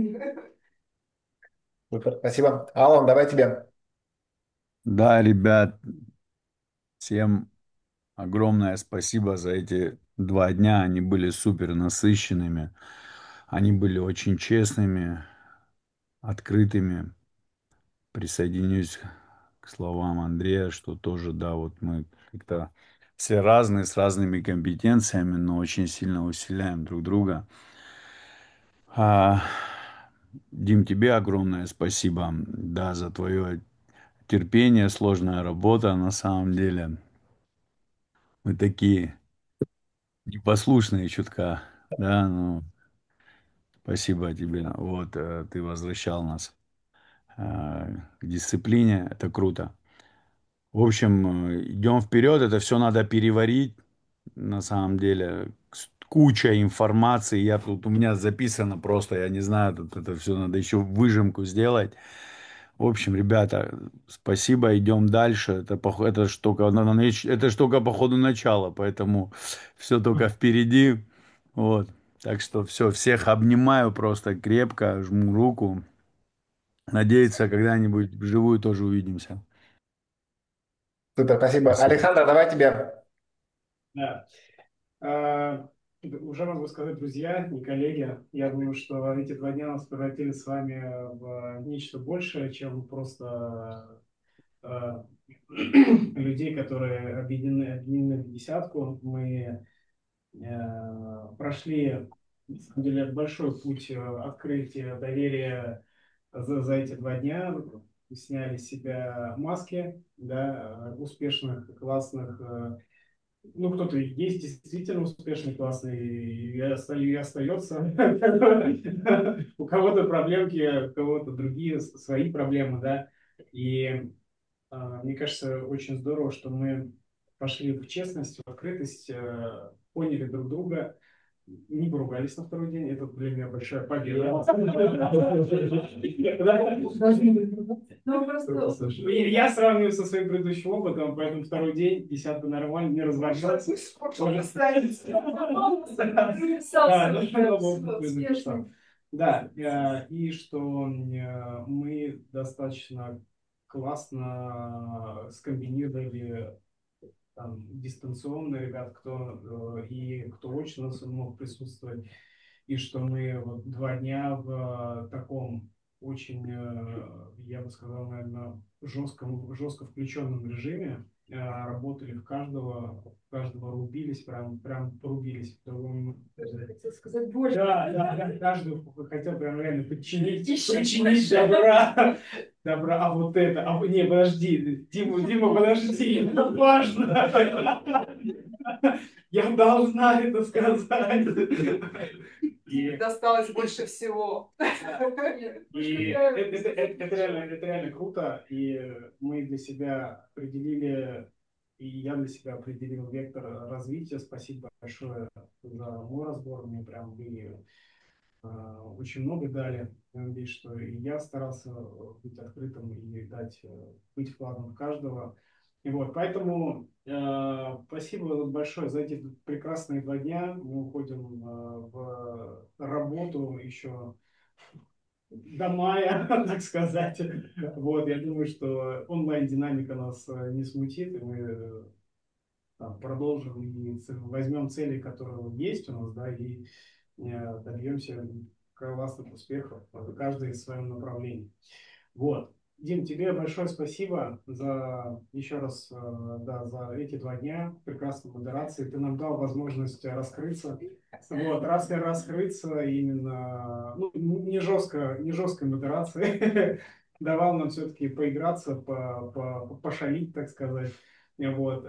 Супер, спасибо. Алан, давай тебе. Да, ребят, всем огромное спасибо за эти два дня. Они были супер насыщенными. Они были очень честными, открытыми. Присоединюсь к словам Андрея, что тоже, да, вот мы как-то все разные, с разными компетенциями, но очень сильно усиляем друг друга. А, Дим, тебе огромное спасибо, да, за твое терпение, сложная работа на самом деле. Мы такие непослушные чутка, да, ну, спасибо тебе. Вот, э, ты возвращал нас э, к дисциплине, это круто. В общем, э, идем вперед, это все надо переварить, на самом деле, с- куча информации, я тут, у меня записано просто, я не знаю, тут это все надо еще выжимку сделать. В общем, ребята, спасибо, идем дальше. Это, пох- это ж только, на- на- это ж только по ходу начала, поэтому все только впереди. Вот. Так что все, всех обнимаю просто крепко, жму руку. Надеяться, когда-нибудь вживую тоже увидимся. Супер, спасибо. Спасибо. Александр, давай тебе. Да. А, Уже могу сказать, друзья и коллеги, я думаю, что эти два дня нас превратили с вами в нечто большее, чем просто э, людей, которые объединены, объединены в десятку. Мы э, прошли, на самом деле, большой путь э, открытия доверия за, за эти два дня. Сняли с себя маски, да, э, успешных, классных, э, ну, кто-то есть действительно успешный, классный, и оста- и остается. У кого-то проблемки, у кого-то другие с- свои проблемы, да. И а, мне кажется, очень здорово, что мы пошли в честность, в открытость, э, поняли друг друга, не поругались на второй день. Это для меня большая победа. Ну, просто... Слушай, я сравниваю со своим предыдущим опытом, поэтому второй день, десятка нормально, не развожался. Да, ну, слава богу, Успешный. да, э, и что э, мы достаточно классно скомбинировали там, дистанционно ребят, кто э, и кто очно мог присутствовать, и что мы вот два дня в э, таком очень, э, я бы сказал, наверное, жестком, жестко включенном режиме э, работали в каждого, в каждого рубились, прям, прям порубились. Хотел сказать больше. Да, да, да, каждый хотел прям реально подчинить, подчинить добра, добра, а вот это, а вот- не, подожди, Дима, Дима, подожди, это важно. Я должна это сказать. И, Досталось больше всего. и это, это- это- это реально, это реально круто. И мы для себя определили, и я для себя определил вектор развития. Спасибо большое за мой разбор. Мне прям вы а, очень много дали. Я надеюсь, что и я старался быть открытым и дать э, быть вкладом каждого. И вот, поэтому э, спасибо большое за эти прекрасные два дня. Мы уходим э, в работу еще до мая, так сказать. Вот, я думаю, что онлайн-динамика нас э, не смутит, и мы э, там, продолжим и ц- возьмем цели, которые есть у нас, да, и э, добьемся классных успехов, э, каждый в своем направлении. Вот. Дим, тебе большое спасибо за еще раз, э, да, за эти два дня прекрасной модерации. Ты нам дал возможность раскрыться. Вот, раз и раскрыться именно, ну, не жестко, не жесткой модерации, давал нам все-таки поиграться, по, по, пошалить, так сказать. Вот.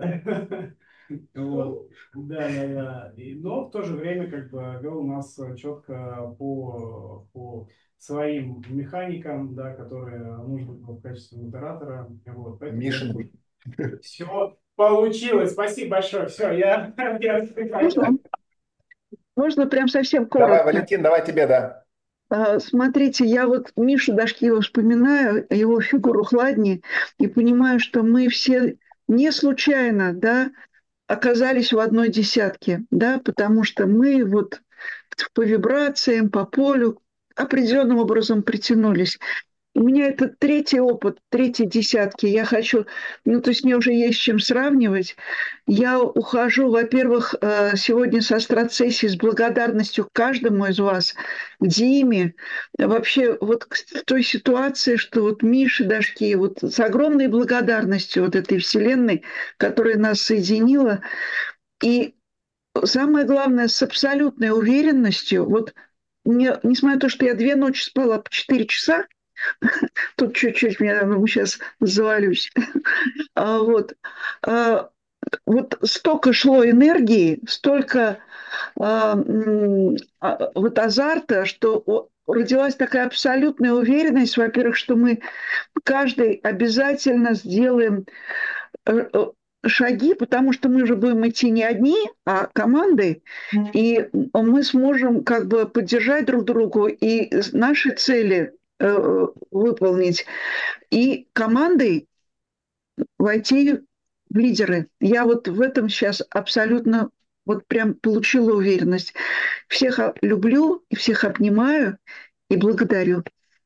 Вот. Да, да, да. И, но в то же время как бы вел нас четко по, по своим механикам, да, которые нужны было в качестве модератора. Вот. Поэтому я Мишин. думаю, все получилось. Спасибо большое. Все, я, я отдыхаю. Можно, можно прям совсем Давай, коротко. Валентин, давай тебе, да. А, Смотрите, я вот Мишу Дашкиева вспоминаю, его фигуру Хладни, и понимаю, что мы все не случайно, да, оказались в одной десятке, да, потому что мы вот по вибрациям, по полю определенным образом притянулись. У меня это третий опыт, третьей десятки. Я хочу, ну, то есть мне уже есть с чем сравнивать. Я ухожу, во-первых, э, сегодня со страцессией, с благодарностью к каждому из вас, к Диме, вообще вот к той ситуации, что вот Миша Дашки, вот с огромной благодарностью вот этой вселенной, которая нас соединила. И самое главное, с абсолютной уверенностью, вот мне, несмотря на то, что я две ночи спала по четыре часа, тут чуть-чуть я ну, сейчас завалюсь, а, вот, а, вот столько шло энергии, столько а, м, а, вот азарта, что о- родилась такая абсолютная уверенность, во-первых, что мы каждый обязательно сделаем э, э, шаги, потому что мы же будем идти не одни, а командой, и мы сможем как бы поддержать друг другу и наши цели э, выполнить, и командой войти в лидеры. Я вот в этом сейчас абсолютно вот прям получила уверенность. Всех а, люблю, и всех обнимаю и благодарю.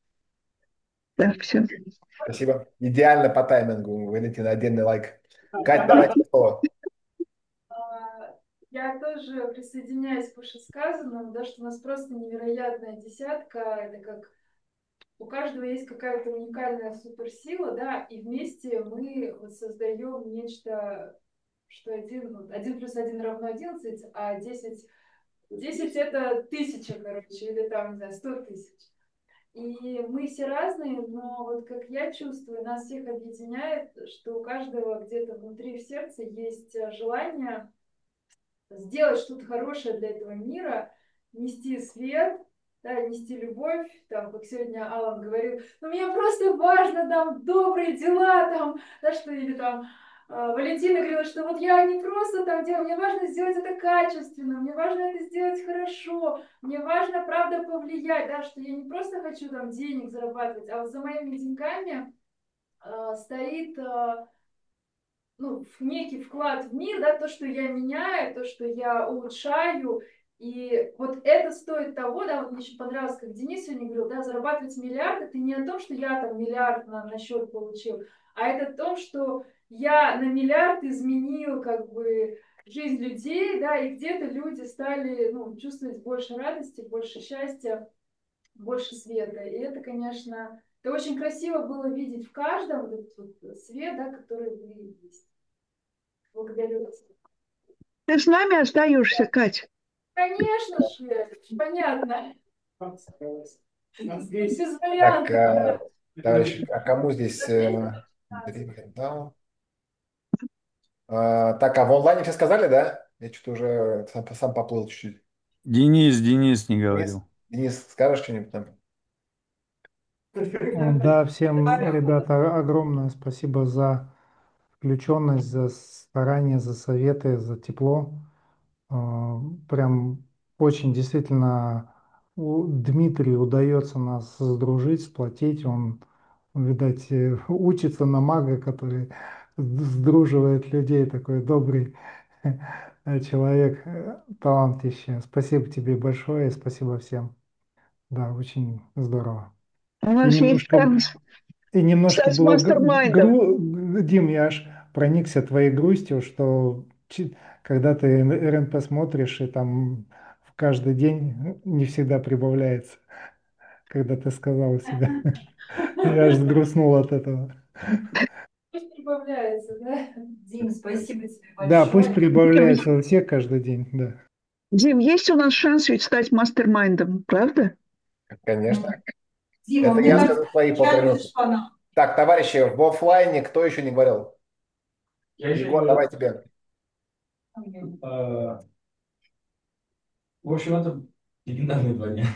Да, все. Спасибо. Идеально по таймингу, Валентин, отдельный лайк. Кать, давайте слово. А, Я тоже присоединяюсь к вышесказанному, да, что у нас просто невероятная десятка. Это как у каждого есть какая-то уникальная суперсила, да, и вместе мы вот создаем нечто, что один, вот, один плюс один равно одиннадцать, а десять, десять это тысяча, короче, или там, не знаю, сто тысяч. И мы все разные, но вот как я чувствую, нас всех объединяет, что у каждого где-то внутри в сердце есть э, желание сделать что-то хорошее для этого мира, нести свет, да, нести любовь, там, как сегодня Алан говорил, ну, мне просто важно, там, добрые дела, там, да, что, или там, э, Валентина говорила, что вот я не просто там делаю, мне важно сделать это качественно, мне важно это сделать хорошо, мне важно, правда, повлиять, да, что я не просто хочу там денег зарабатывать, а вот за моими деньгами э, стоит э, ну, в некий вклад в мир, да, то, что я меняю, то, что я улучшаю, и вот это стоит того, да, вот мне еще понравилось, как Денис сегодня говорил, да, зарабатывать миллиард, это не о том, что я там миллиард на, на счет получил, а это о том, что я на миллиард изменил, как бы, жизнь людей, да, и где-то люди стали, ну, чувствовать больше радости, больше счастья, больше света, и это, конечно, это очень красиво было видеть в каждом вот этот вот свет, да, который вы есть. Благодарю вас. Ты с нами остаешься, Кать? Конечно же, понятно. Здесь. Без Так, вариантов. э, Да. товарищи, а кому здесь... э, да. А, так, а в онлайне все сказали, да? Я что-то уже сам, сам поплыл чуть-чуть. Денис, Денис не Денис, говорил. Денис, скажешь что-нибудь там? Да, всем, ребята, огромное спасибо за включенность, за старание, за советы, за тепло. А, Прям очень действительно у Дмитрию удается нас сдружить, сплотить. Он, видать, э, учится на мага, который сдруживает людей, такой добрый э, человек, э, талантище. Спасибо тебе большое и спасибо всем. Да, очень здорово. У И нас есть немножко, шанс и немножко стать было г- мастер-майндом. гру... Дим, я аж проникся твоей грустью, что чи- когда ты эр эн пэ смотришь, и там в каждый день не всегда прибавляется, когда ты сказал себя. Я аж сгрустнул от этого. Пусть прибавляется, да? Дим, спасибо тебе Да, пусть большое. прибавляется у всех каждый день, да. Дим, есть у нас шанс ведь стать мастер-майндом, правда? Конечно. Дима, Это мне я кажется, скажу свои полторы чай минуты. лишь фанат. Так, товарищи, в оффлайне кто еще не говорил? Я еще не Егор, давай говорил. тебе. Э, В общем, это легендарные два дня.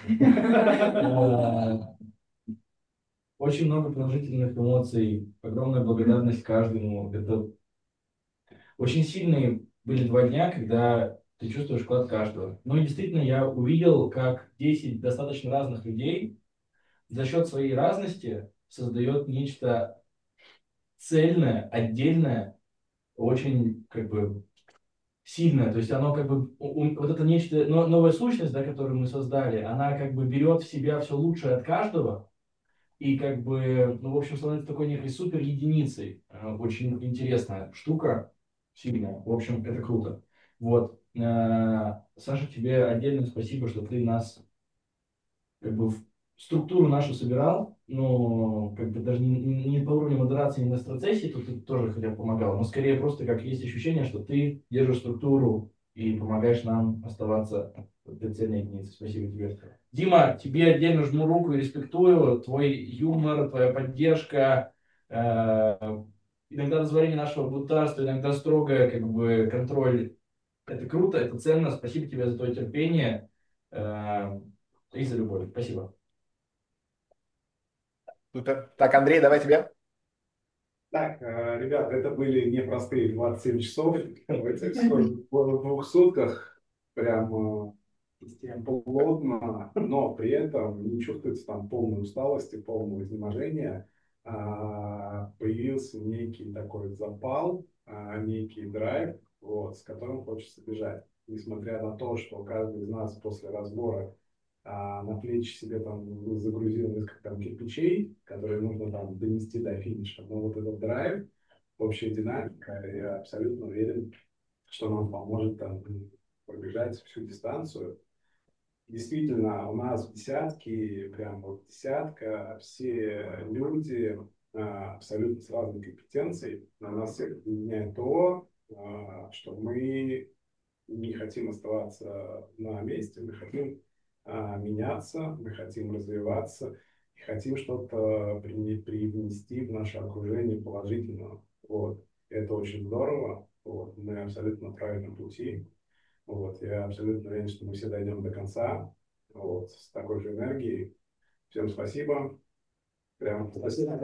Э, Очень много положительных эмоций, огромная благодарность каждому. Это очень сильные были два дня, когда ты чувствуешь вклад каждого. Ну и действительно, я увидел, как десять достаточно разных людей за счет своей разности создает нечто цельное, отдельное, очень как бы сильное. То есть оно как бы, у- у- вот это нечто, но- новая сущность, да, которую мы создали, она как бы берет в себя все лучшее от каждого и как бы, ну, в общем, становится такой некой супер единицей. Э, Очень интересная штука, сильная. В общем, это круто. Вот. Э, Саша, тебе отдельное спасибо, что ты нас как бы в структуру нашу собирал, но как бы даже не, не, не по уровню модерации, не на страцессии, тут ты тоже хотя бы помогал, но скорее просто как есть ощущение, что ты держишь структуру и помогаешь нам оставаться прицельной единицей. Спасибо тебе. Дима, тебе отдельно жму руку и респектую. Твой юмор, твоя поддержка, э, иногда дозволение нашего бунтарства, иногда строгое как бы контроль. Это круто, это ценно. Спасибо тебе за твое терпение. Э, и за любовь. Спасибо. Супер. Так, Андрей, давай тебе. Так, э, ребята, это были непростые двадцать семь часов в этих сорок двух сутках. Прям э, плотно, но при этом не чувствуется там полной усталости, полного изнеможения. А, Появился некий такой запал, а, некий драйв, вот, с которым хочется бежать. Несмотря на то, что каждый из нас после разбора а, на плечи себе там загрузил несколько там кирпичей, которые нужно там донести до финиша. Но вот этот драйв, общая динамика, я абсолютно уверен, что нам поможет там пробежать всю дистанцию. Действительно, у нас в десятке, прям вот десятка, все люди а, абсолютно с разной компетенцией. Но нас всех объединяет то, а, что мы не хотим оставаться на месте, мы хотим а, меняться, мы хотим развиваться и хотим что-то при- привнести в наше окружение положительного. Вот. Это очень здорово. Вот. Мы абсолютно на правильном пути. Вот. Я абсолютно уверен, что мы все дойдем до конца. Вот. С такой же энергией. Всем спасибо. Прям спасибо.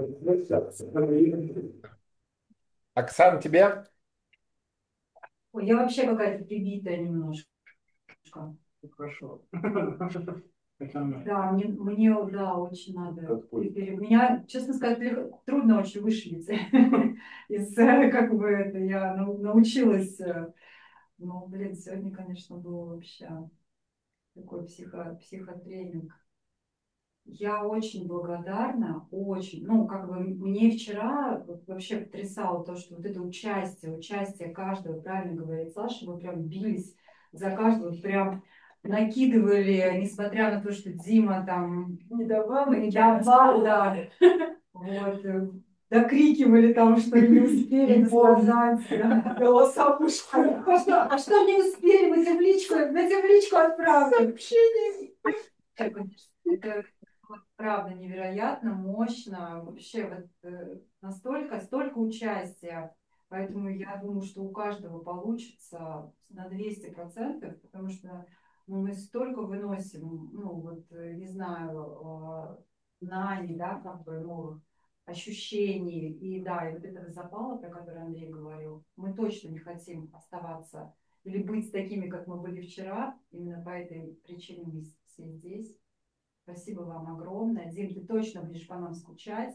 Оксана, тебе? Ой, я вообще какая-то прибитая немножко. Хорошо. Да, мне, мне да, очень надо. пере- Меня, честно сказать, лег- трудно очень вышибиться из, э, как бы это, я нау- научилась. э, Ну, блин, сегодня, конечно, был вообще такой психо, психотренинг. Я очень благодарна, очень. Ну, как бы мне вчера вот вообще потрясало то, что вот это участие, участие каждого, правильно говорит Саша, вы прям бились за каждого, вот прям накидывали, несмотря на то, что Дима там Не давал, не давал, да, вот, э, докрикивали там, что не успели сказать, да. голоса пушками. А что не успели, мы земличку, на земличку отправили. Сообщение. Так, конечно, это вот правда невероятно, мощно. Вообще вот э, настолько, столько участия Поэтому я думаю, что у каждого получится на двести процентов, потому что ну, мы столько выносим, ну вот, э, не знаю, э, знаний, да, как бы новых ощущений. И да, и вот этого запала, про который Андрей говорил, мы точно не хотим оставаться или быть такими, как мы были вчера. Именно по этой причине мы все здесь. Спасибо вам огромное. Дим, ты точно будешь по нам скучать.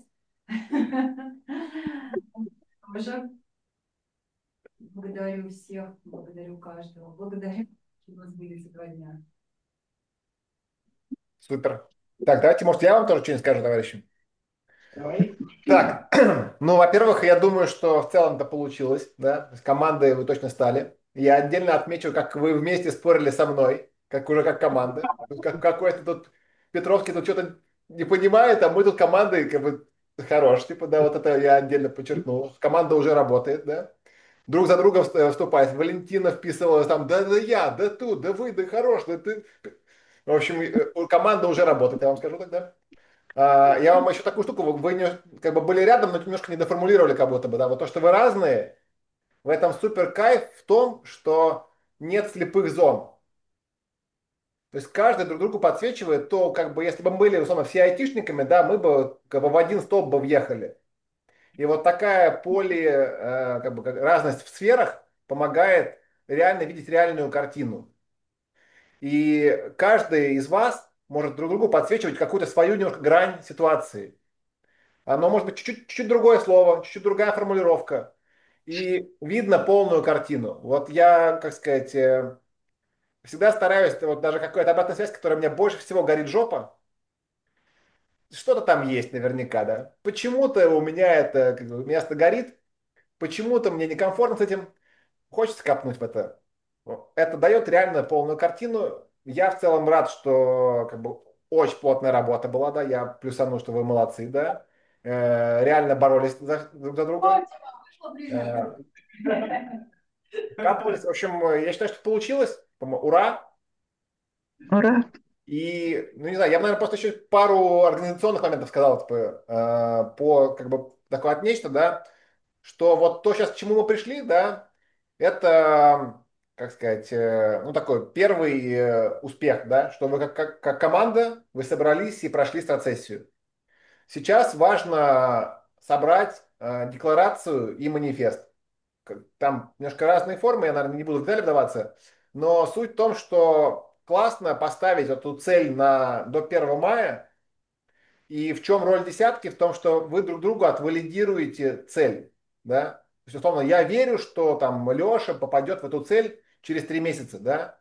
Тоже благодарю всех, благодарю каждого, благодарю, что у нас были эти два дня. Супер. Так, давайте, может, я вам тоже что-нибудь скажу, товарищи. Давай. Так, ну, во-первых, я думаю, что в целом это получилось, да, то есть командой вы точно стали. Я отдельно отмечу, как вы вместе спорили со мной, как уже как команда. Тут Как, какой-то тут Петровский тут что-то не понимает, а мы тут командой как бы хорош, типа, да, вот это я отдельно подчеркнул. Команда уже работает, да. Друг за другом вст- вступает. Валентина вписывалась там, да, да я, да тут, да вы, да хорош, да ты. В общем, э, команда уже работает, я вам скажу тогда. А, я вам еще такую штуку, вы вы не- как бы были рядом, но немножко не доформулировали как будто бы, да, вот то, что вы разные, в этом супер кайф в том, что нет слепых зон. То есть каждый друг другу подсвечивает то, как бы, если бы мы были, условно, все айтишниками, да, мы бы как бы в один столб бы въехали. И вот такая поле, э, как бы, как разность в сферах помогает реально видеть реальную картину. И каждый из вас может друг другу подсвечивать какую-то свою немножко грань ситуации. Оно может быть чуть-чуть, чуть-чуть другое слово, чуть-чуть другая формулировка. И видно полную картину. Вот я, как сказать, э, всегда стараюсь, вот даже какая-то обратная связь, которая мне больше всего горит жопа, что-то там есть наверняка, да. Почему-то у меня это как бы, место горит, почему-то мне некомфортно с этим, хочется копнуть в это. Это дает реально полную картину. Я в целом рад, что как бы очень плотная работа была, да, я плюсану, что вы молодцы, да. Э, реально боролись за- друг за друга. Э, Капались. В общем, э, я считаю, что получилось. По-моему, ура. Ура! И, ну не знаю, я бы, наверное, просто еще пару организационных моментов сказал, типа, э, по, как бы, такое от нечто, да, что вот то сейчас, к чему мы пришли, да, это, как сказать, э, ну такой первый э, успех, да, что вы как, как, как команда, вы собрались и прошли страцессию. Сейчас важно собрать э, декларацию и манифест. Как- Там немножко разные формы, я, наверное, не буду в детали вдаваться, но суть в том, что классно поставить эту цель на, до первого мая, и в чем роль десятки? В том, что вы друг другу отвалидируете цель, да? То есть, условно, я верю, что там Леша попадет в эту цель через три месяца, да?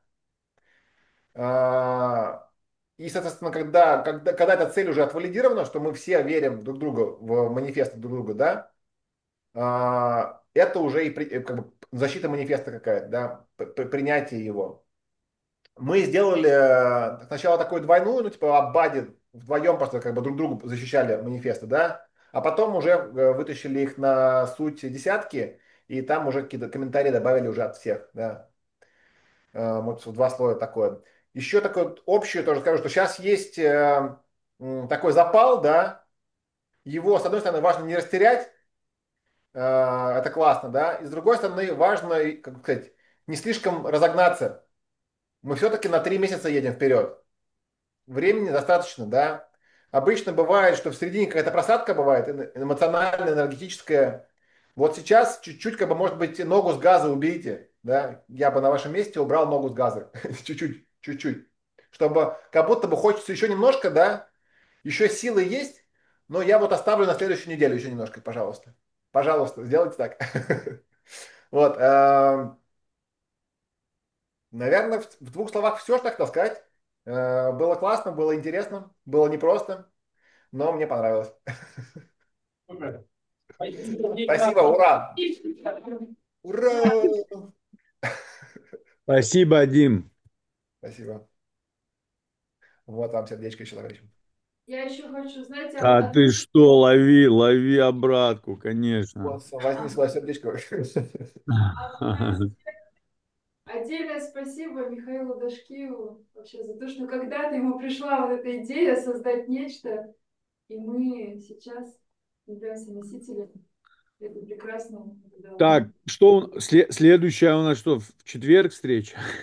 А, И, соответственно, когда, когда, когда эта цель уже отвалидирована, что мы все верим друг другу в манифест друг друга, да, а, это уже и при- э, как бы защита манифеста какая-то, да, п- п- принятие его. Мы сделали э, сначала такую двойную, ну, типа Аббади, вдвоем просто как бы друг другу защищали манифесты, да, а потом уже э, вытащили их на суть десятки, и там уже какие-то комментарии добавили уже от всех, да. Э, Вот два слоя такое. Еще такое вот общее тоже скажу, что сейчас есть э, м, такой запал, да, его, с одной стороны, важно не растерять, э, это классно, да, и с другой стороны, важно, и, как сказать, не слишком разогнаться. Мы все-таки на три месяца едем вперед. Времени достаточно, да. Обычно бывает, что в середине какая-то просадка бывает, эмо- эмоциональная, энергетическая. Вот сейчас чуть-чуть, как бы, может быть, ногу с газа уберите, да. Я бы на вашем месте убрал ногу с газа. Чуть-чуть, чуть-чуть. Чтобы, как будто бы хочется еще немножко, да. Еще силы есть, но я вот оставлю на следующую неделю еще немножко, пожалуйста. Пожалуйста, сделайте так. Вот. эм, Наверное, в в двух словах все, что я хотел сказать. Э, Было классно, было интересно, было непросто, но мне понравилось. Супер. Спасибо, Дима. Спасибо, ура! Ура! Спасибо, Дим. Спасибо. Вот вам сердечко еще, товарищ. Я еще хочу, знаете, А одну ты что, лови, лови обратку, конечно. Вот, возьми свое сердечко. отдельное спасибо Михаилу Дашкиеву вообще за то, что когда-то ему пришла вот эта идея создать нечто, и мы сейчас являемся носителями Это прекрасно. Так, что у- сле- следующая у нас что, в четверг встреча?